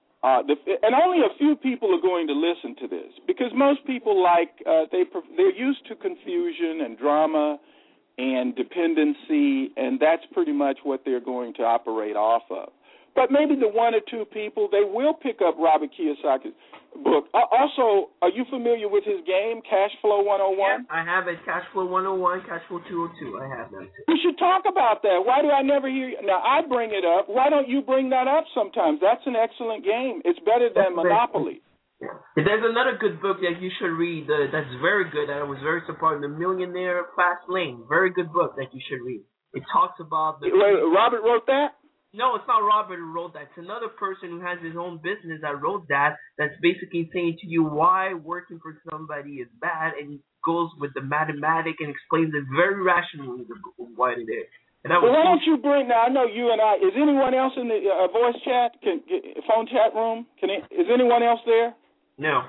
and only a few people are going to listen to this, because most people they're used to confusion and drama and dependency, and that's pretty much what they're going to operate off of. But maybe the one or two people, they will pick up Robert Kiyosaki's book. Also, are you familiar with his game, Cash Flow 101? Yeah, I have it, Cash Flow 101, Cash Flow 202. I have them too. We should talk about that. Why do I never hear you? Now, I bring it up. Why don't you bring that up sometimes? That's an excellent game. It's better than Monopoly. There's another good book that you should read that's very good, and I was very surprised, The Millionaire Fast Lane. Very good book that you should read. It talks about Robert wrote that? No, it's not Robert who wrote that. It's another person who has his own business that wrote that, that's basically saying to you why working for somebody is bad, and he goes with the mathematics and explains it very rationally why it is. Well, why don't you bring, now I know you and I, is anyone else in the voice chat, phone chat room? Is anyone else there? No.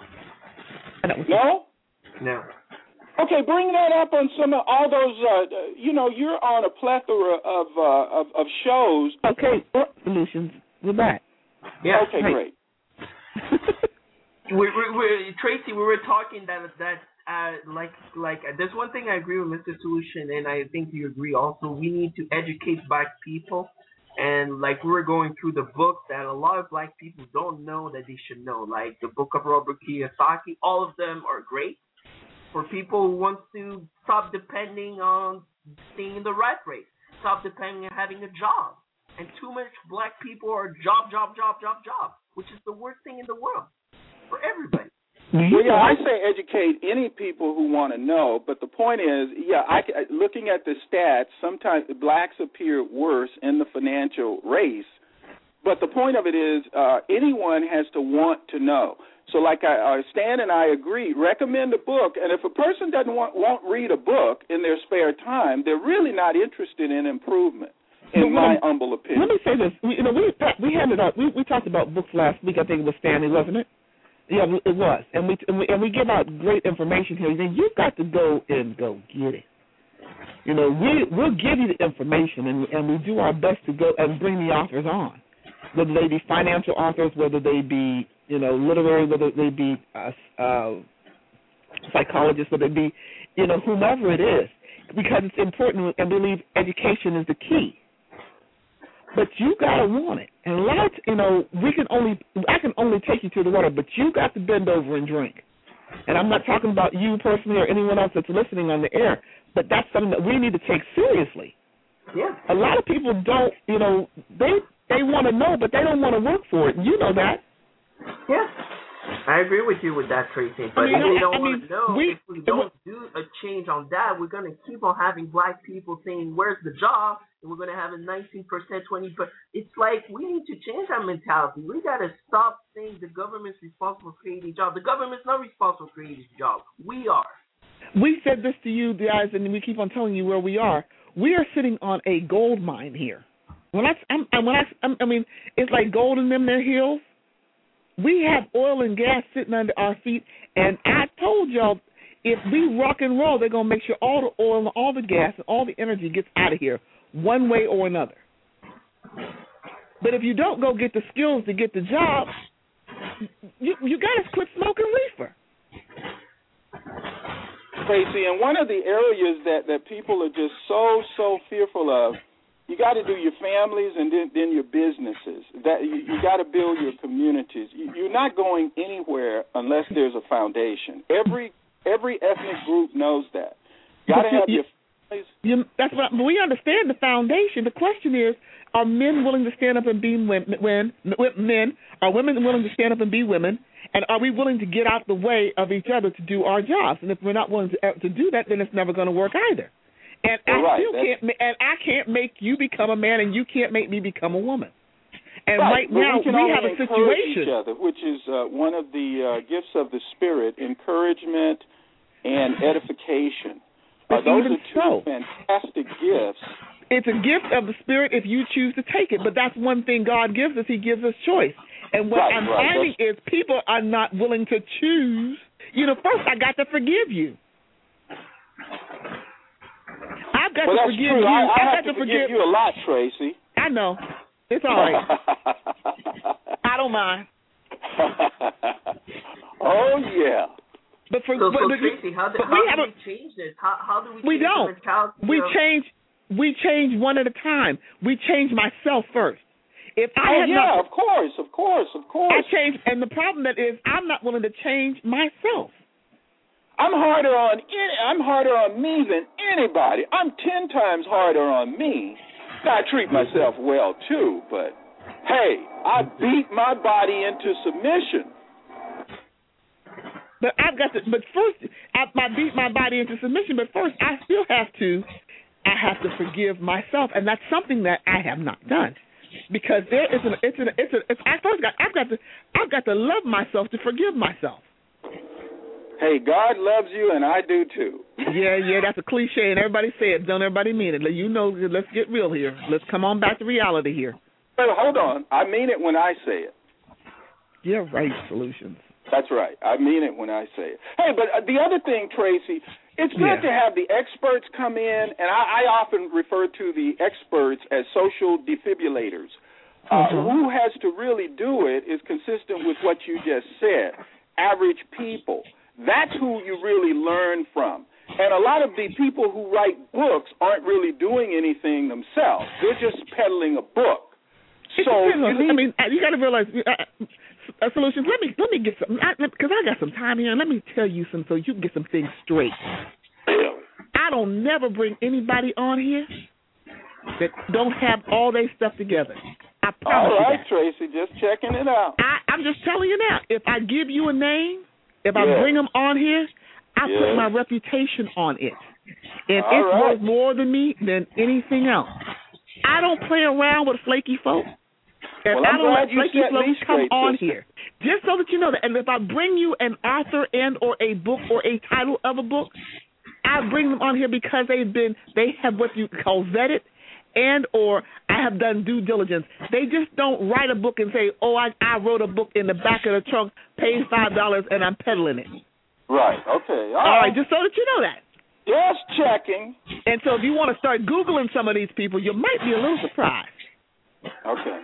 No? No. Okay, bring that up on some of all those. You're on a plethora of shows. Okay, Solutions, we're back. Yeah. Okay, great. Tracy, we were talking that there's one thing I agree with Mr. Solution, and I think you agree also. We need to educate black people. And we were going through the book that a lot of black people don't know that they should know, like the book of Robert Kiyosaki. All of them are great for people who want to stop depending on staying in the rat race, stop depending on having a job. And too much black people are job, which is the worst thing in the world for everybody. Well, yeah, I say educate any people who want to know, but the point is, looking at the stats, sometimes blacks appear worse in the financial race, but the point of it is anyone has to want to know. So Stan and I agree, recommend a book, and if a person won't read a book in their spare time, they're really not interested in improvement, in my humble opinion. Let me say this. We handed out, we talked about books last week, I think it was Stanley, wasn't it? Yeah, it was, and we give out great information here. Then you've got to go get it. We'll give you the information, and we do our best to go and bring the authors on, whether they be financial authors, whether they be literary, whether they be psychologists, whether they be whomever it is, because it's important, and believe education is the key. But you gotta want it, and I can only take you to the water, but you got to bend over and drink. And I'm not talking about you personally or anyone else that's listening on the air, but that's something that we need to take seriously. Yeah. A lot of people don't, they want to know, but they don't want to work for it. And you know that. Yeah. I agree with you with that, Tracy. But if we don't want to know, if we don't do a change on that, we're going to keep on having black people saying, where's the job? And we're going to have a 19%, 20%. It's like we need to change our mentality. We got to stop saying the government's responsible for creating jobs. The government's not responsible for creating jobs. We are. We said this to you guys, and we keep on telling you where we are. We are sitting on a gold mine here. I mean, it's like gold in them their hills. We have oil and gas sitting under our feet, and I told y'all, if we rock and roll, they're going to make sure all the oil and all the gas and all the energy gets out of here one way or another. But if you don't go get the skills to get the job, you got to quit smoking reefer. Tracy, and one of the areas that people are just so fearful of, you got to do your families and then your businesses. That you got to build your communities. You're not going anywhere unless there's a foundation. Every ethnic group knows that. You got to have your families. That's what we understand, the foundation. The question is, are men willing to stand up and be men? Are women willing to stand up and be women? And are we willing to get out the way of each other to do our jobs? And if we're not willing to do that, then it's never going to work either. And I can't make you become a man, and you can't make me become a woman. And right now we have a situation, each other, which is one of the gifts of the Spirit: encouragement and edification. Those are two fantastic gifts. It's a gift of the Spirit if you choose to take it, but that's one thing God gives us. He gives us choice. And what I'm finding is people are not willing to choose. You know, first I got to forgive you. I've got to forgive you. I have to forgive you a lot, Tracy. I know. It's all right. I don't mind. Oh, yeah. But Tracy, how do we change this? How do we change the mentality? We change one at a time. We change myself first. If I of course. I change, and the problem that is, I'm not willing to change myself. I'm harder on me than anybody. I'm 10 times harder on me. I treat myself well too, but hey, I beat my body into submission. But I beat my body into submission. But first, I still have to forgive myself, and that's something that I have not done. Because I've got to love myself to forgive myself. Hey, God loves you, and I do too. Yeah, that's a cliche, and everybody say it. Don't everybody mean it? You know, let's get real here. Let's come on back to reality here. Well, hold on. I mean it when I say it. Yeah, right, Solutions. That's right. I mean it when I say it. Hey, but the other thing, Tracy, it's good to have the experts come in, and I often refer to the experts as social defibrillators. Who has to really do it is consistent with what you just said. Average people. That's who you really learn from. And a lot of the people who write books aren't really doing anything themselves. They're just peddling a book. You got to realize, Solutions, let me get some, because I got some time here, and let me tell you some so you can get some things straight. I don't never bring anybody on here that don't have all their stuff together. I promise all right, you that. Tracy, just checking it out. I'm just telling you now, if I give you a name, if I bring them on here, I put my reputation on it. And it's worth more than me than anything else. I don't play around with flaky folk. And I don't let flaky folks come on here. Just so that you know that. And if I bring you an author and or a book or a title of a book, I bring them on here because they have what you call vetted and or I have done due diligence. They just don't write a book and say, I wrote a book in the back of the trunk, paid $5, and I'm peddling it. Right, okay. All right, just so that you know that. Just checking. And so if you want to start Googling some of these people, you might be a little surprised. Okay.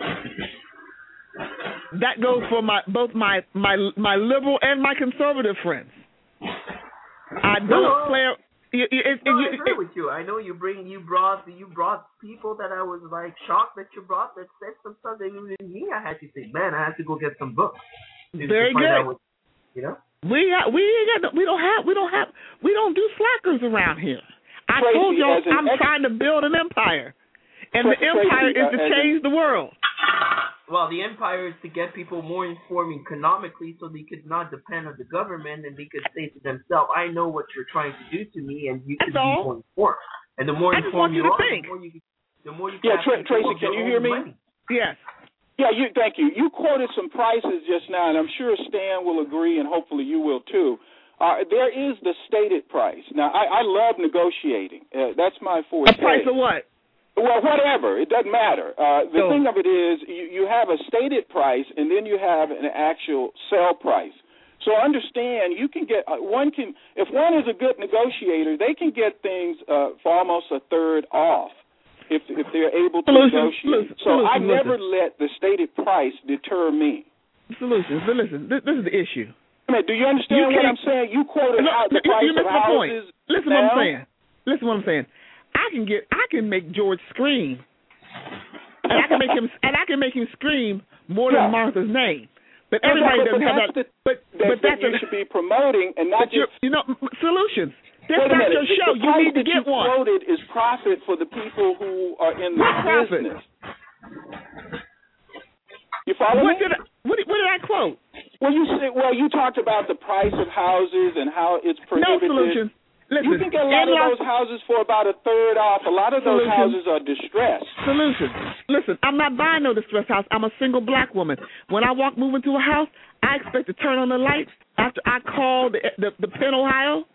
That goes for both my liberal and my conservative friends. I don't play. I agree with you. I know you brought people that I was like shocked that you brought that said some stuff that even me I had to say, man, I have to go get some books. Very good. You know? We don't do slackers around here. I told y'all I'm trying to build an empire. And the empire is to change the world. Well, the empire is to get people more informed economically so they could not depend on the government and they could say to themselves, I know what you're trying to do to me and you can be more informed. And the more informed you are, the more you can Tracy, can you hear me? Money. Yes. Yeah, thank you. You quoted some prices just now, and I'm sure Stan will agree, and hopefully you will too. There is the stated price. Now, I love negotiating. That's my forte. A price of what? Well, whatever. It doesn't matter. The thing of it is you have a stated price, and then you have an actual sell price. So understand, you can get if one is a good negotiator, they can get things for almost a third off if they're able to negotiate. I never let the stated price deter me. Solutions. But listen, this is the issue. Do you understand what I'm saying? You quoted the price of houses. Listen what I'm saying. Listen what I'm saying. I can make George scream, and I can make him scream more than Martha's name. But everybody doesn't have that. But that's what you should be promoting, and not just solutions. That's not your show. You need to get one. Quoted is profit for the people who are in the business. You follow me? What did I quote? Well, you talked about the price of houses and how it's prohibited. No solution. Listen, you can get a lot of those houses for about a third off. A lot of those houses are distressed. Solution. Listen, I'm not buying no distressed house. I'm a single black woman. When I move into a house, I expect to turn on the lights after I call the Penn, Ohio.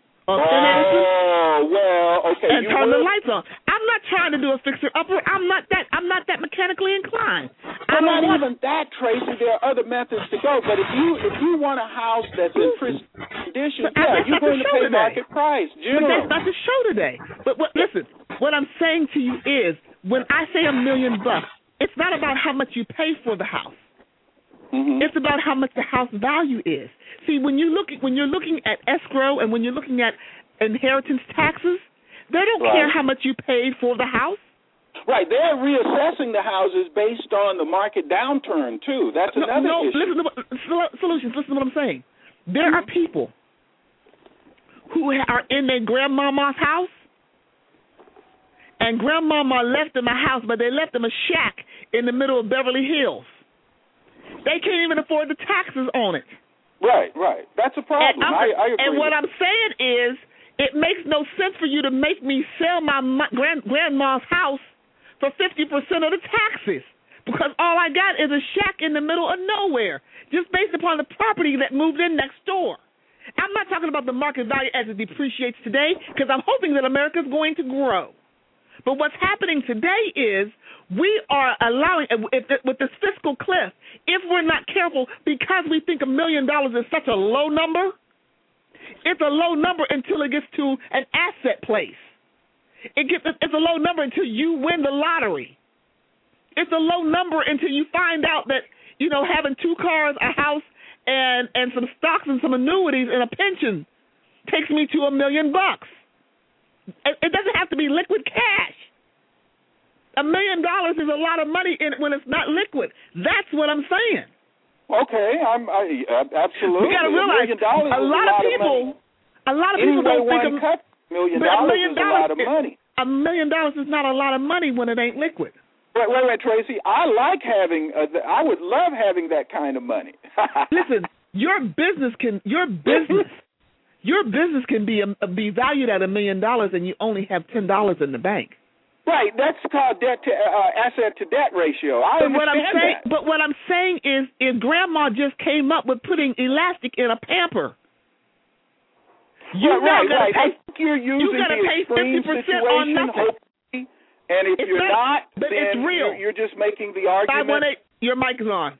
Okay. And turn the lights on. I'm not trying to do a fixer-upper. I'm not that mechanically inclined. I'm not even that, Tracy. There are other methods to go. But if you want a house that's in pristine condition, you're going to pay market price. But that's not the show today. But listen, what I'm saying to you is, when I say $1 million, it's not about how much you pay for the house. Mm-hmm. It's about how much the house value is. See, when you're looking at escrow and when you're looking at inheritance taxes, they don't care how much you paid for the house. Right, they're reassessing the houses based on the market downturn too. That's another issue. Listen to what I'm saying. There are people who are in their grandmama's house, and grandmama left them a house, but they left them a shack in the middle of Beverly Hills. They can't even afford the taxes on it. Right. That's a problem. I agree. And what I'm saying is, it makes no sense for you to make me sell my grandma's house for 50% of the taxes, because all I got is a shack in the middle of nowhere, just based upon the property that moved in next door. I'm not talking about the market value as it depreciates today, because I'm hoping that America is going to grow. But what's happening today is we are allowing, with this fiscal cliff, if we're not careful, because we think $1 million is such a low number, it's a low number until it gets to an asset place. It's a low number until you win the lottery. It's a low number until you find out that, having 2 cars, a house, and some stocks and some annuities and a pension takes me to $1 million. It doesn't have to be liquid cash. $1 million is a lot of money when it's not liquid. That's what I'm saying. Okay, absolutely. We got to realize a lot of people don't think $1 million is a lot of money. $1 million is not a lot of money when it ain't liquid. Wait, Tracy. I would love having that kind of money. Listen, your business can be valued at $1 million, and you only have $10 in the bank. Right, that's called asset to debt ratio. I understand that. But what I'm saying is Grandma just came up with putting elastic in a pamper. Right. I think you're using you gotta pay 50% on nothing. And if you're not, then it's real. You're just making the argument. 518, your mic is on.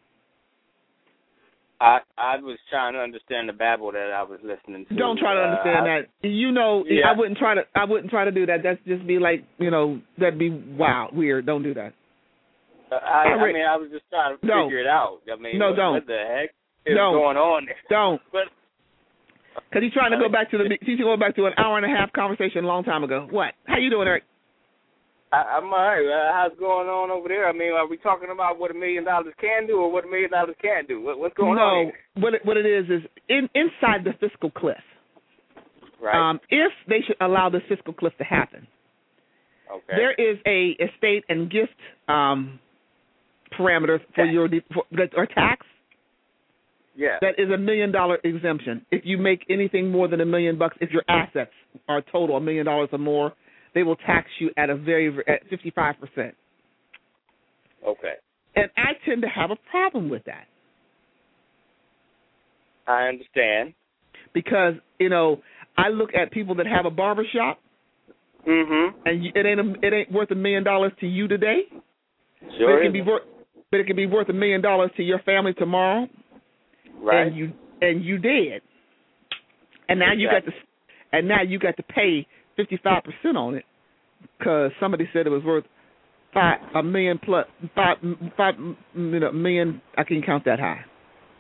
I was trying to understand the babble that I was listening to. Don't try to understand that. Yeah. I wouldn't try to do that. That's just be like, that'd be weird. Don't do that. I was just trying to figure it out. Don't. What the heck is going on there? Don't. Because he's trying to go back to an hour and a half conversation a long time ago. What? How you doing, Eric? I'm all right. How's going on over there? Are we talking about what $1 million can do, or what $1 million can't do? What's going on here? What it is inside the fiscal cliff. Right. If they should allow this fiscal cliff to happen, okay, there is a estate and gift parameters or tax. Yeah. That is $1 million exemption. If you make anything more than $1 million, if your assets are total $1 million or more, they will tax you at 55%. Okay. And I tend to have a problem with that. I understand. Because, I look at people that have a barbershop, and it ain't worth $1 million to you today. Sure. But it can be worth $1 million to your family tomorrow. Right. And you did. And now you got to pay 55% on it, because somebody said it was worth $1 million plus $5 million. I can't count that high.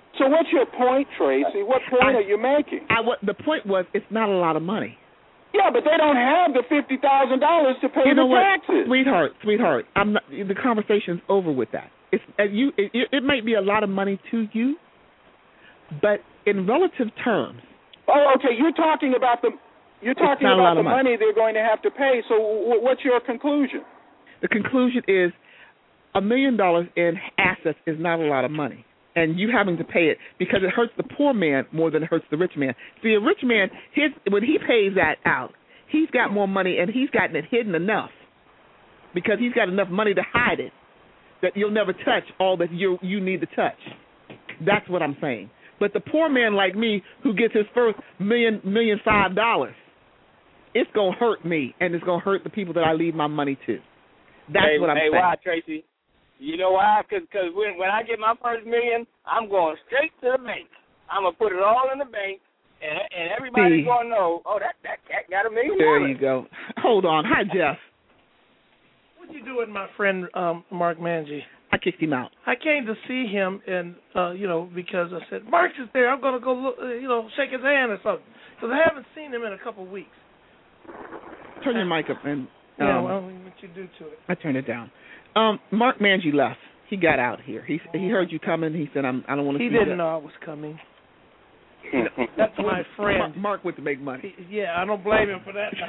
So what's your point, Tracy? What point are you making? The point was it's not a lot of money. Yeah, but they don't have the $50,000 to pay the taxes. Sweetheart, the conversation's over with that. It might be a lot of money to you, but in relative terms. Oh, okay. You're talking about the money they're going to have to pay. So what's your conclusion? The conclusion is $1 million in assets is not a lot of money, and you having to pay it because it hurts the poor man more than it hurts the rich man. See, a rich man, when he pays that out, he's got more money and he's gotten it hidden enough because he's got enough money to hide it that you'll never touch all that you need to touch. That's what I'm saying. But the poor man like me who gets his first $1.5 million, it's going to hurt me, and it's going to hurt the people that I leave my money to. That's what I'm saying. Hey, why, Tracy? You know why? Because when I get my first $1 million, I'm going straight to the bank. I'm going to put it all in the bank, and everybody's going to know, oh, that cat got $1 million. There you go. Hold on. Hi, Jeff. What'd you do with my friend Mark Manji? I kicked him out. I came to see him, and because I said, Mark's is there. I'm going to go look, shake his hand or something. Because I haven't seen him in a couple of weeks. Turn your mic up. And what you do to it. I turned it down. Mark Manji left. He got out here. He heard you coming. He said, I don't want to see you. He didn't know I was coming. That's my friend. Mark went to make money. I don't blame him for that.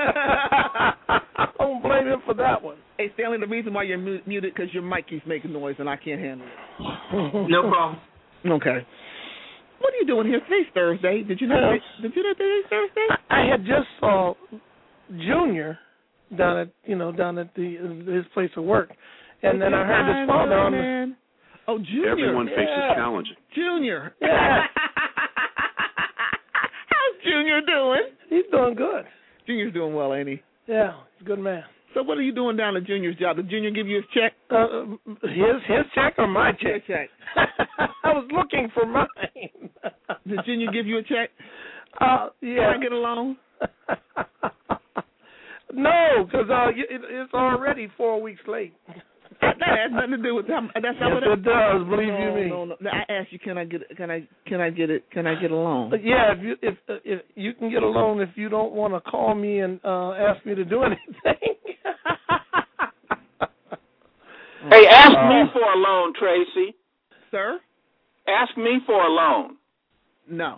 I don't blame him for that one. Hey, Stanley, the reason why you're muted because your mic keeps making noise and I can't handle it. No problem. Okay. What are you doing here? Today's Thursday. Did you know today's Thursday? I had just saw Junior down at his place of work, and then I heard his phone on. Oh, Junior. Everyone faces challenges. Junior. Yeah. How's Junior doing? He's doing good. Junior's doing well, ain't he? Yeah, he's a good man. So what are you doing down at Junior's job? Did Junior give you his check? His check or my check? Your check. I was looking for mine. Did Junior give you a check? Yeah. Can I get a loan? No, because it's already 4 weeks late. That has nothing to do with that. That's not yes, what it does. Believe you me. No. I asked you, can I get a loan? Yeah, if you can get a loan if you don't want to call me and ask me to do anything. Hey, ask me for a loan, Tracy. Sir? Ask me for a loan. No.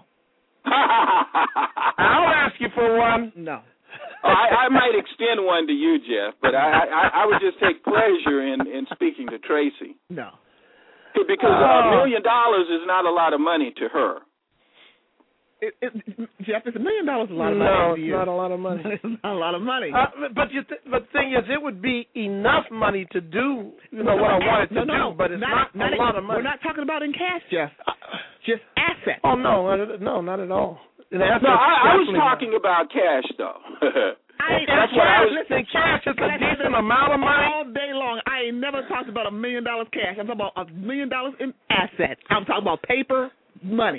I'll ask you for one. No. I might extend one to you, Jeff, but I would just take pleasure in speaking to Tracy. No. Because $1 million is not a lot of money to her. Jeff, is $1 million a lot of money? No, it's not a lot of money. It's not a lot of money. But the thing is, it would be enough money to do what I wanted to do, but it's not a lot of money. We're not talking about in cash, Jeff. Just assets. Oh, no, not at all. No, I was talking about cash, though. That's what I was thinking. Cash is a decent amount of money. All day long. I ain't never talked about $1 million cash. I'm talking about $1 million in assets. I'm talking about paper money.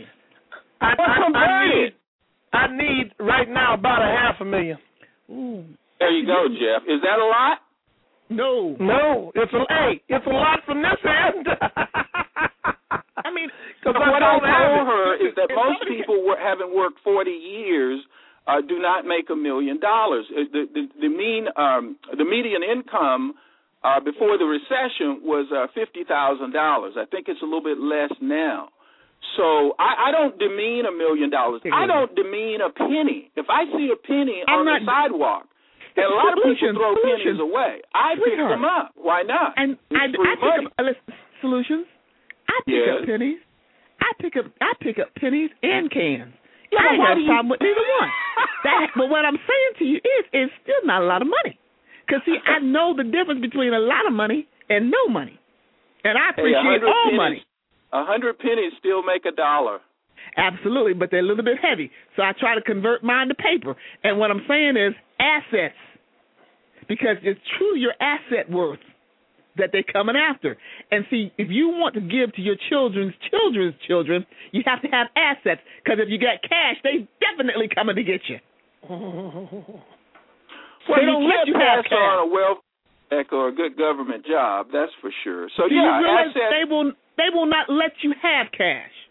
I need right now about $500,000. Ooh. There you go, Jeff. Is that a lot? No. It's a lot from this end. I mean, what I told her is that most people haven't worked 40 years do not make $1 million. The median income before the recession was $50,000. I think it's a little bit less now. So I don't demean $1 million. I don't demean a penny. If I see a penny on the sidewalk, and a lot of people throw pennies away, I pick them up. Why not? And I pick up solutions. I pick up pennies. I pick up pennies and cans. Yeah, I ain't got a problem with either one. But what I'm saying to you is, it's still not a lot of money. Because, see, I know the difference between a lot of money and no money. And I appreciate all money. 100 pennies still make $1. Absolutely, but they're a little bit heavy. So I try to convert mine to paper. And what I'm saying is assets. Because it's truly your asset worth that they're coming after. And see, if you want to give to your children's children, you have to have assets. Because if you got cash, they definitely coming to get you. Well, they don't let you have cash. On a wealth check or a good government job, that's for sure. So assets. They will not let you have cash.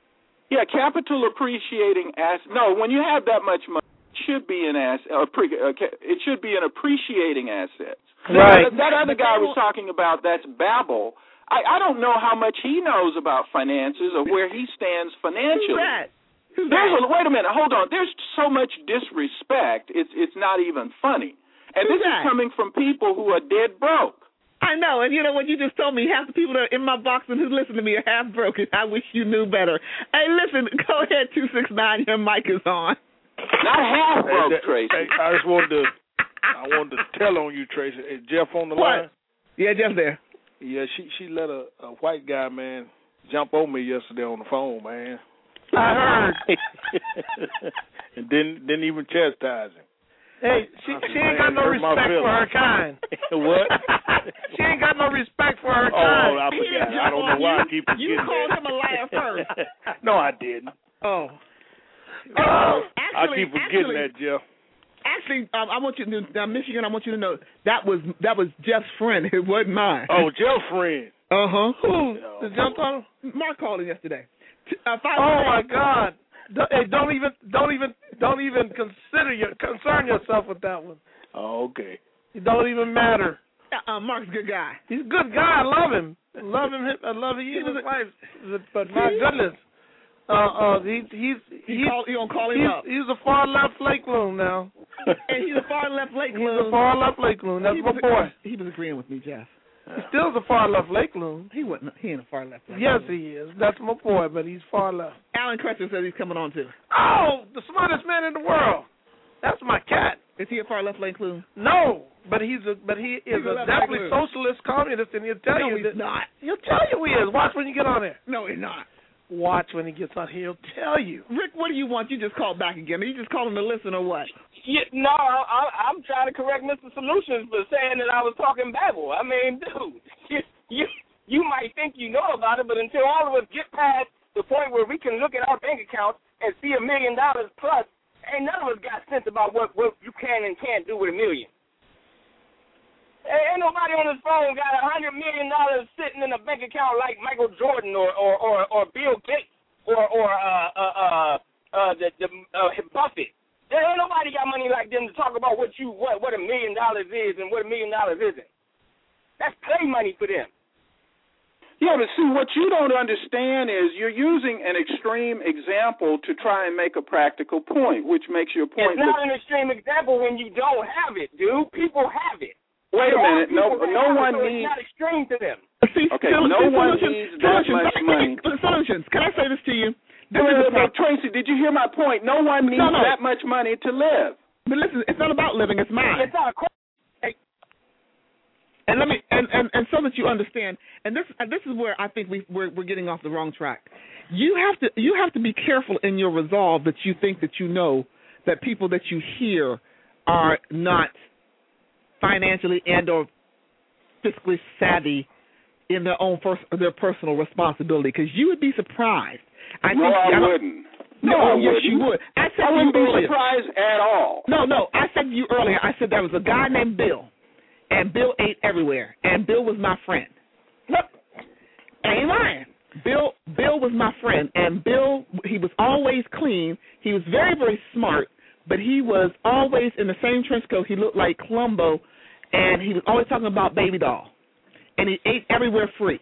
Yeah, capital appreciating asset. No, when you have that much money, it should be an asset. It should be an appreciating asset. Right. That other guy was talking about, that's Babel. I don't know how much he knows about finances or where he stands financially. Who's that? Wait a minute, hold on. There's so much disrespect. It's not even funny. And this is coming from people who are dead broke. I know, and you know what you just told me? Half the people that are in my box and who listen to me are half broken. I wish you knew better. Hey, listen, go ahead, 269. Your mic is on. Not half broke, Tracy. Hey, I wanted to tell on you, Tracy. Is Jeff on the line? Yeah, Jeff there. Yeah, she let a white guy, man, jump on me yesterday on the phone, man. I heard. And didn't even chastise him. Hey, she ain't got no respect for her kind. What? She ain't got no respect for her kind. Oh, I forgot. I don't know why I keep forgetting. You called him a liar first. No, I didn't. Oh. I keep forgetting that, Jeff. Actually, I want you to, Michigan, I want you to know that was Jeff's friend. It wasn't mine. Oh, Jeff's friend. Uh-huh. Who? Did Jeff call him? Mark called him yesterday. Oh my God! Don't even concern yourself with that one. Oh, okay. It don't even matter. Mark's a good guy. He's a good guy. I love him. I love his wife. But my goodness, you gonna call him up? He's a far left Lake Loon now. And he's a far left Lake Loon. He's a far left Lake Loon. That's my boy. He was agreeing with me, Jeff. He still's a far left Lake Loon. He ain't a far left Lake Yes, Loon. he is. That's my boy, but he's far left. Alan Crutcher says he's coming on too. Oh, the smartest man in the world. That's my cat. Is he a far left Lake Loon? No, but he is a definitely socialist communist, and he'll tell you he's not. He'll tell you he is. Watch when you get on there. No, he's not. Watch when he gets on. He'll tell you. Rick, what do you want? You just called back again. Are you just calling to listen or what? Yeah, no, I'm trying to correct Mr. Solutions for saying that I was talking babble. I mean, dude, you might think you know about it, but until all of us get past the point where we can look at our bank accounts and see $1 million plus, ain't none of us got sense about what you can and can't do with $1 million. Ain't nobody on this phone got $100 million sitting in a bank account like Michael Jordan or Bill Gates or Buffett. There ain't nobody got money like them to talk about what $1 million is and what $1 million isn't. That's play money for them. Yeah, but see, what you don't understand is you're using an extreme example to try and make a practical point, which makes your point. It's not an extreme example when you don't have it, dude. People have it. Wait a minute. No one needs. It's not extreme to them. Okay, no one needs that much money. Solutions. Can I say this to you? Tracy, did you hear my point? No one needs that much money to live. But listen, it's not about living. It's mine. It's not a question. And let me and so that you understand, and this is where I think we're getting off the wrong track. You have to be careful in your resolve that you think that you know that people that you hear are not financially and or fiscally savvy in their personal responsibility, because you would be surprised. I wouldn't. Yes, you would. I wouldn't be surprised at all. No. I said to you earlier, I said there was a guy named Bill, and Bill ate everywhere, and Bill was my friend. Look, I ain't lying. Bill was my friend, and Bill, he was always clean. He was very, very smart, but he was always in the same trench coat. He looked like Columbo, and he was always talking about Baby Doll, and he ate everywhere free.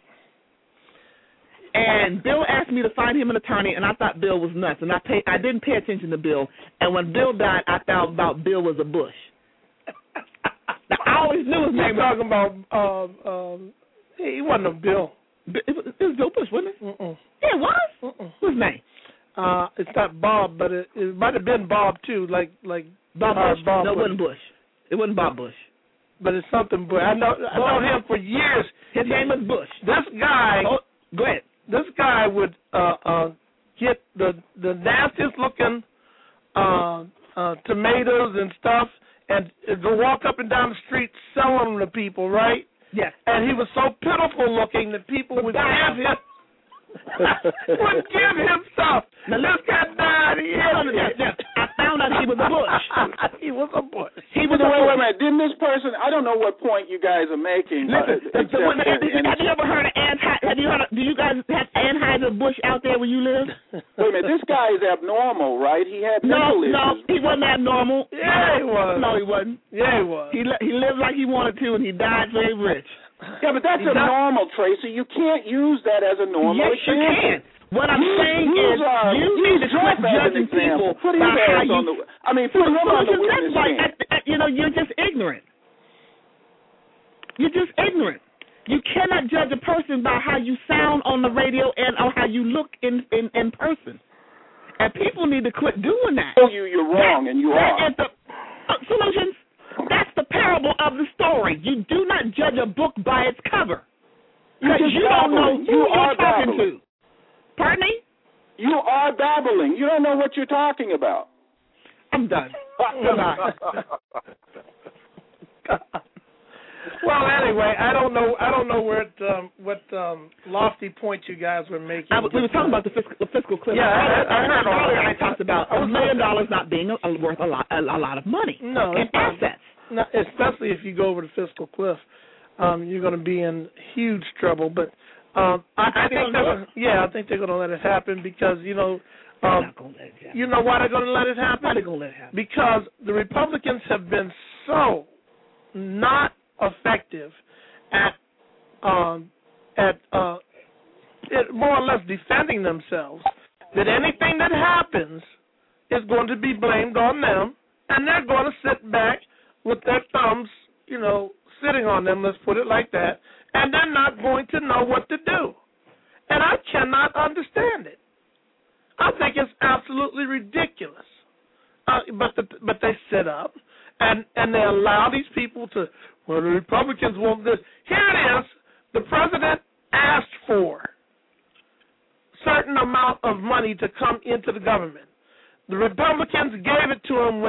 And Bill asked me to find him an attorney, and I thought Bill was nuts, and I didn't pay attention to Bill. And when Bill died, I thought about Bill was a Bush. Now, I always knew his name. Talking about he wasn't a Bill. It was Bill Bush, wasn't it? Mm-mm. Yeah, it was. What's his name? It's not Bob, but it might have been Bob too, like Bob Bush. Bob no, it wasn't Bush. It wasn't Bob Bush. But it's something Bush. I know him for years. His name was Bush. This guy. Oh, go ahead. This guy would get the nastiest looking tomatoes and stuff, and go walk up and down the street selling them to people, right? Yes. And he was so pitiful looking that people would give him stuff. Now this guy died. I found out he was a Bush. He was a Bush. He was wait a a minute. Didn't this person? I don't know what point you guys are making. Listen, have you ever heard of do you guys have Anheuser-Busch out there where you live? Wait a minute. This guy is abnormal, right? He had mental issues. No, he wasn't abnormal. Yeah, he was. No, he wasn't. Yeah, he was. He lived like he wanted to, and he died very rich. Yeah, but that's abnormal, Tracy. You can't use that as a normal example. Yes, you can. What I'm saying is you need to quit judging people by how you... put him on the witness stand. You're just ignorant. You're just ignorant. You cannot judge a person by how you sound on the radio and or how you look in person. And people need to quit doing that. You're wrong, and you are. Solutions. That's the parable of the story. You do not judge a book by its cover. Because you don't know who you're talking to. Pardon me? You are babbling. You don't know what you're talking about. I'm done. Well, anyway, I don't know what lofty point you guys were making. We were talking about the fiscal cliff. Yeah, I heard earlier. I talked about $1 million not being worth a lot of money. No, and assets. No, especially if you go over the fiscal cliff, you're going to be in huge trouble. But I think they're going to let it happen because you know why they're going to let it happen? Why they're going to let it happen? Because the Republicans have been so not effective at more or less defending themselves that anything that happens is going to be blamed on them, and they're going to sit back with their thumbs, sitting on them, let's put it like that, and they're not going to know what to do. And I cannot understand it. I think it's absolutely ridiculous. But they sit up and they allow these people to, well, the Republicans want this. Here it is. The president asked for a certain amount of money to come into the government. The Republicans gave it to him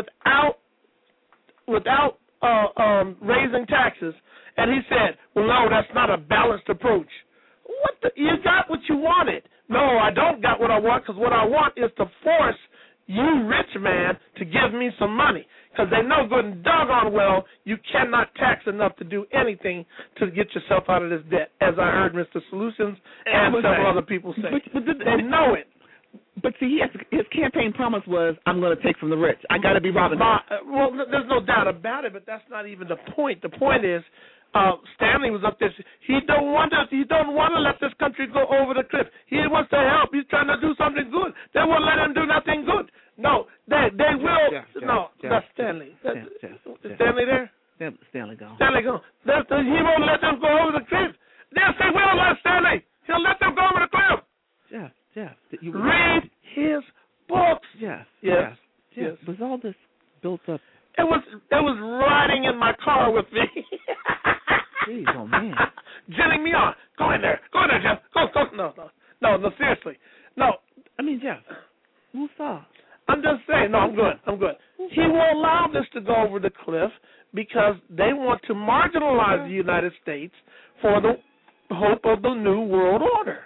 without raising taxes, and he said, well, no, that's not a balanced approach. You got what you wanted. No, I don't got what I want, because what I want is to force you, rich man, to give me some money, because they know good and doggone well you cannot tax enough to do anything to get yourself out of this debt, as I heard Mr. Solutions and several other people say. But they know it. But see, his campaign promise was, I'm going to take from the rich. I got to be Robin Hood. Well, there's no doubt about it, but that's not even the point. The point is, Stanley was up there. He don't want to let this country go over the cliff. He wants to help. He's trying to do something good. They won't let him do nothing good. No, they will. That's Stanley. Is Stanley there? Stanley gone. Stanley gone. He won't let them go over the cliff. Yes, he will let Stanley. He'll let them go over the cliff. Jeff, read his books. Yes. Was all this built up? It was riding in my car with me. Jeez, oh man. Jelling me on. Go in there, Jeff. Go. No, seriously. No. I mean, Jeff, Musa. I'm just saying, no, I'm good. He will allow this to go over the cliff because they want to marginalize the United States for the hope of the New World Order.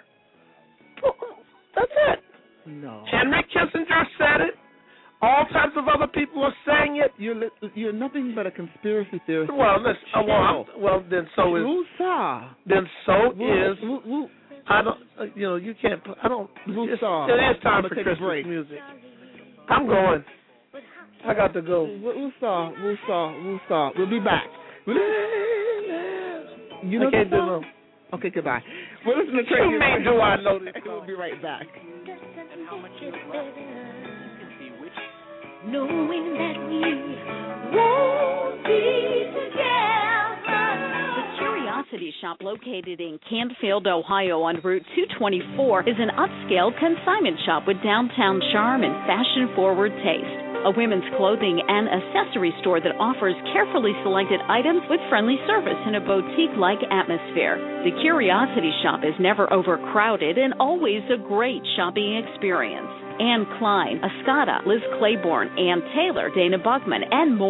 That's it. No. Henry Kissinger said it. All types of other people are saying it. You're nothing but a conspiracy theorist. Well, listen. Then so is. Musa. Then so is. I don't. You can't. I don't. It is time for Christmas music. I'm going. I got to go. Musa. We'll be back. I can't do no. Okay, goodbye. Well, listen to Tracy. Man, do I know this? We'll be right back. Knowing that we won't be together. The Curiosity Shop, located in Canfield, Ohio on Route 224, is an upscale consignment shop with downtown charm and fashion-forward taste. A women's clothing and accessory store that offers carefully selected items with friendly service in a boutique-like atmosphere. The Curiosity Shop is never overcrowded and always a great shopping experience. Anne Klein, Escada, Liz Claiborne, Ann Taylor, Dana Buckman, and more.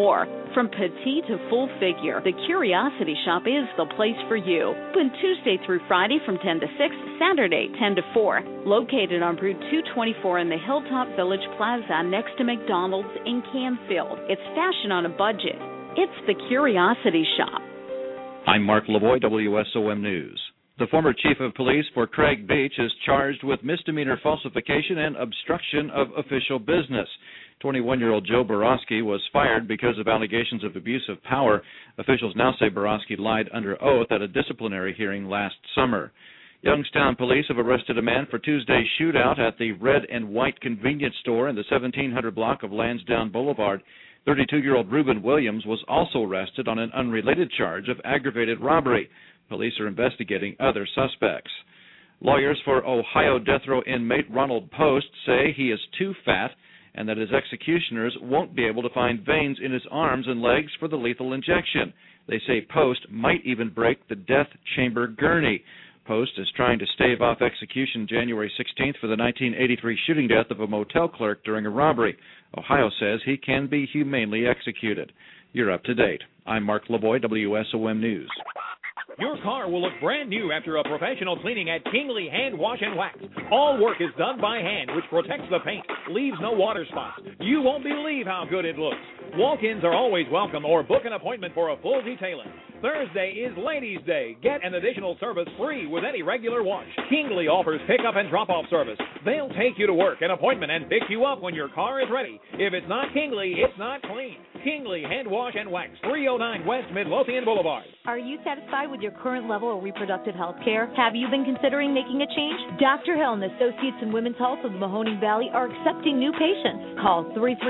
From petite to full figure, the Curiosity Shop is the place for you. Open Tuesday through Friday from 10 to 6, Saturday 10 to 4. Located on Route 224 in the Hilltop Village Plaza next to McDonald's in Canfield. It's fashion on a budget. It's the Curiosity Shop. I'm Mark Lavoie, WSOM News. The former chief of police for Craig Beach is charged with misdemeanor falsification and obstruction of official business. 21-year-old Joe Borowski was fired because of allegations of abuse of power. Officials now say Borowski lied under oath at a disciplinary hearing last summer. Youngstown police have arrested a man for Tuesday's shootout at the Red and White convenience store in the 1700 block of Lansdowne Boulevard. 32-year-old Reuben Williams was also arrested on an unrelated charge of aggravated robbery. Police are investigating other suspects. Lawyers for Ohio death row inmate Ronald Post say he is too fat and that his executioners won't be able to find veins in his arms and legs for the lethal injection. They say Post might even break the death chamber gurney. Post is trying to stave off execution January 16th for the 1983 shooting death of a motel clerk during a robbery. Ohio says he can be humanely executed. You're up to date. I'm Mark Lavoie, WSOM News. Your car will look brand new after a professional cleaning at Kingley Hand Wash and Wax. All work is done by hand, which protects the paint, leaves no water spots. You won't believe how good it looks. Walk-ins are always welcome, or book an appointment for a full detailing. Thursday is Ladies' Day. Get an additional service free with any regular wash. Kingley offers pickup and drop-off service. They'll take you to work, an appointment, and pick you up when your car is ready. If it's not Kingley, it's not clean. Kingley Hand Wash and Wax, 309 West Midlothian Boulevard. Are you satisfied with your current level of reproductive health care? Have you been considering making a change? Dr. Hill and Associates in Women's Health of the Mahoning Valley are accepting new patients. Call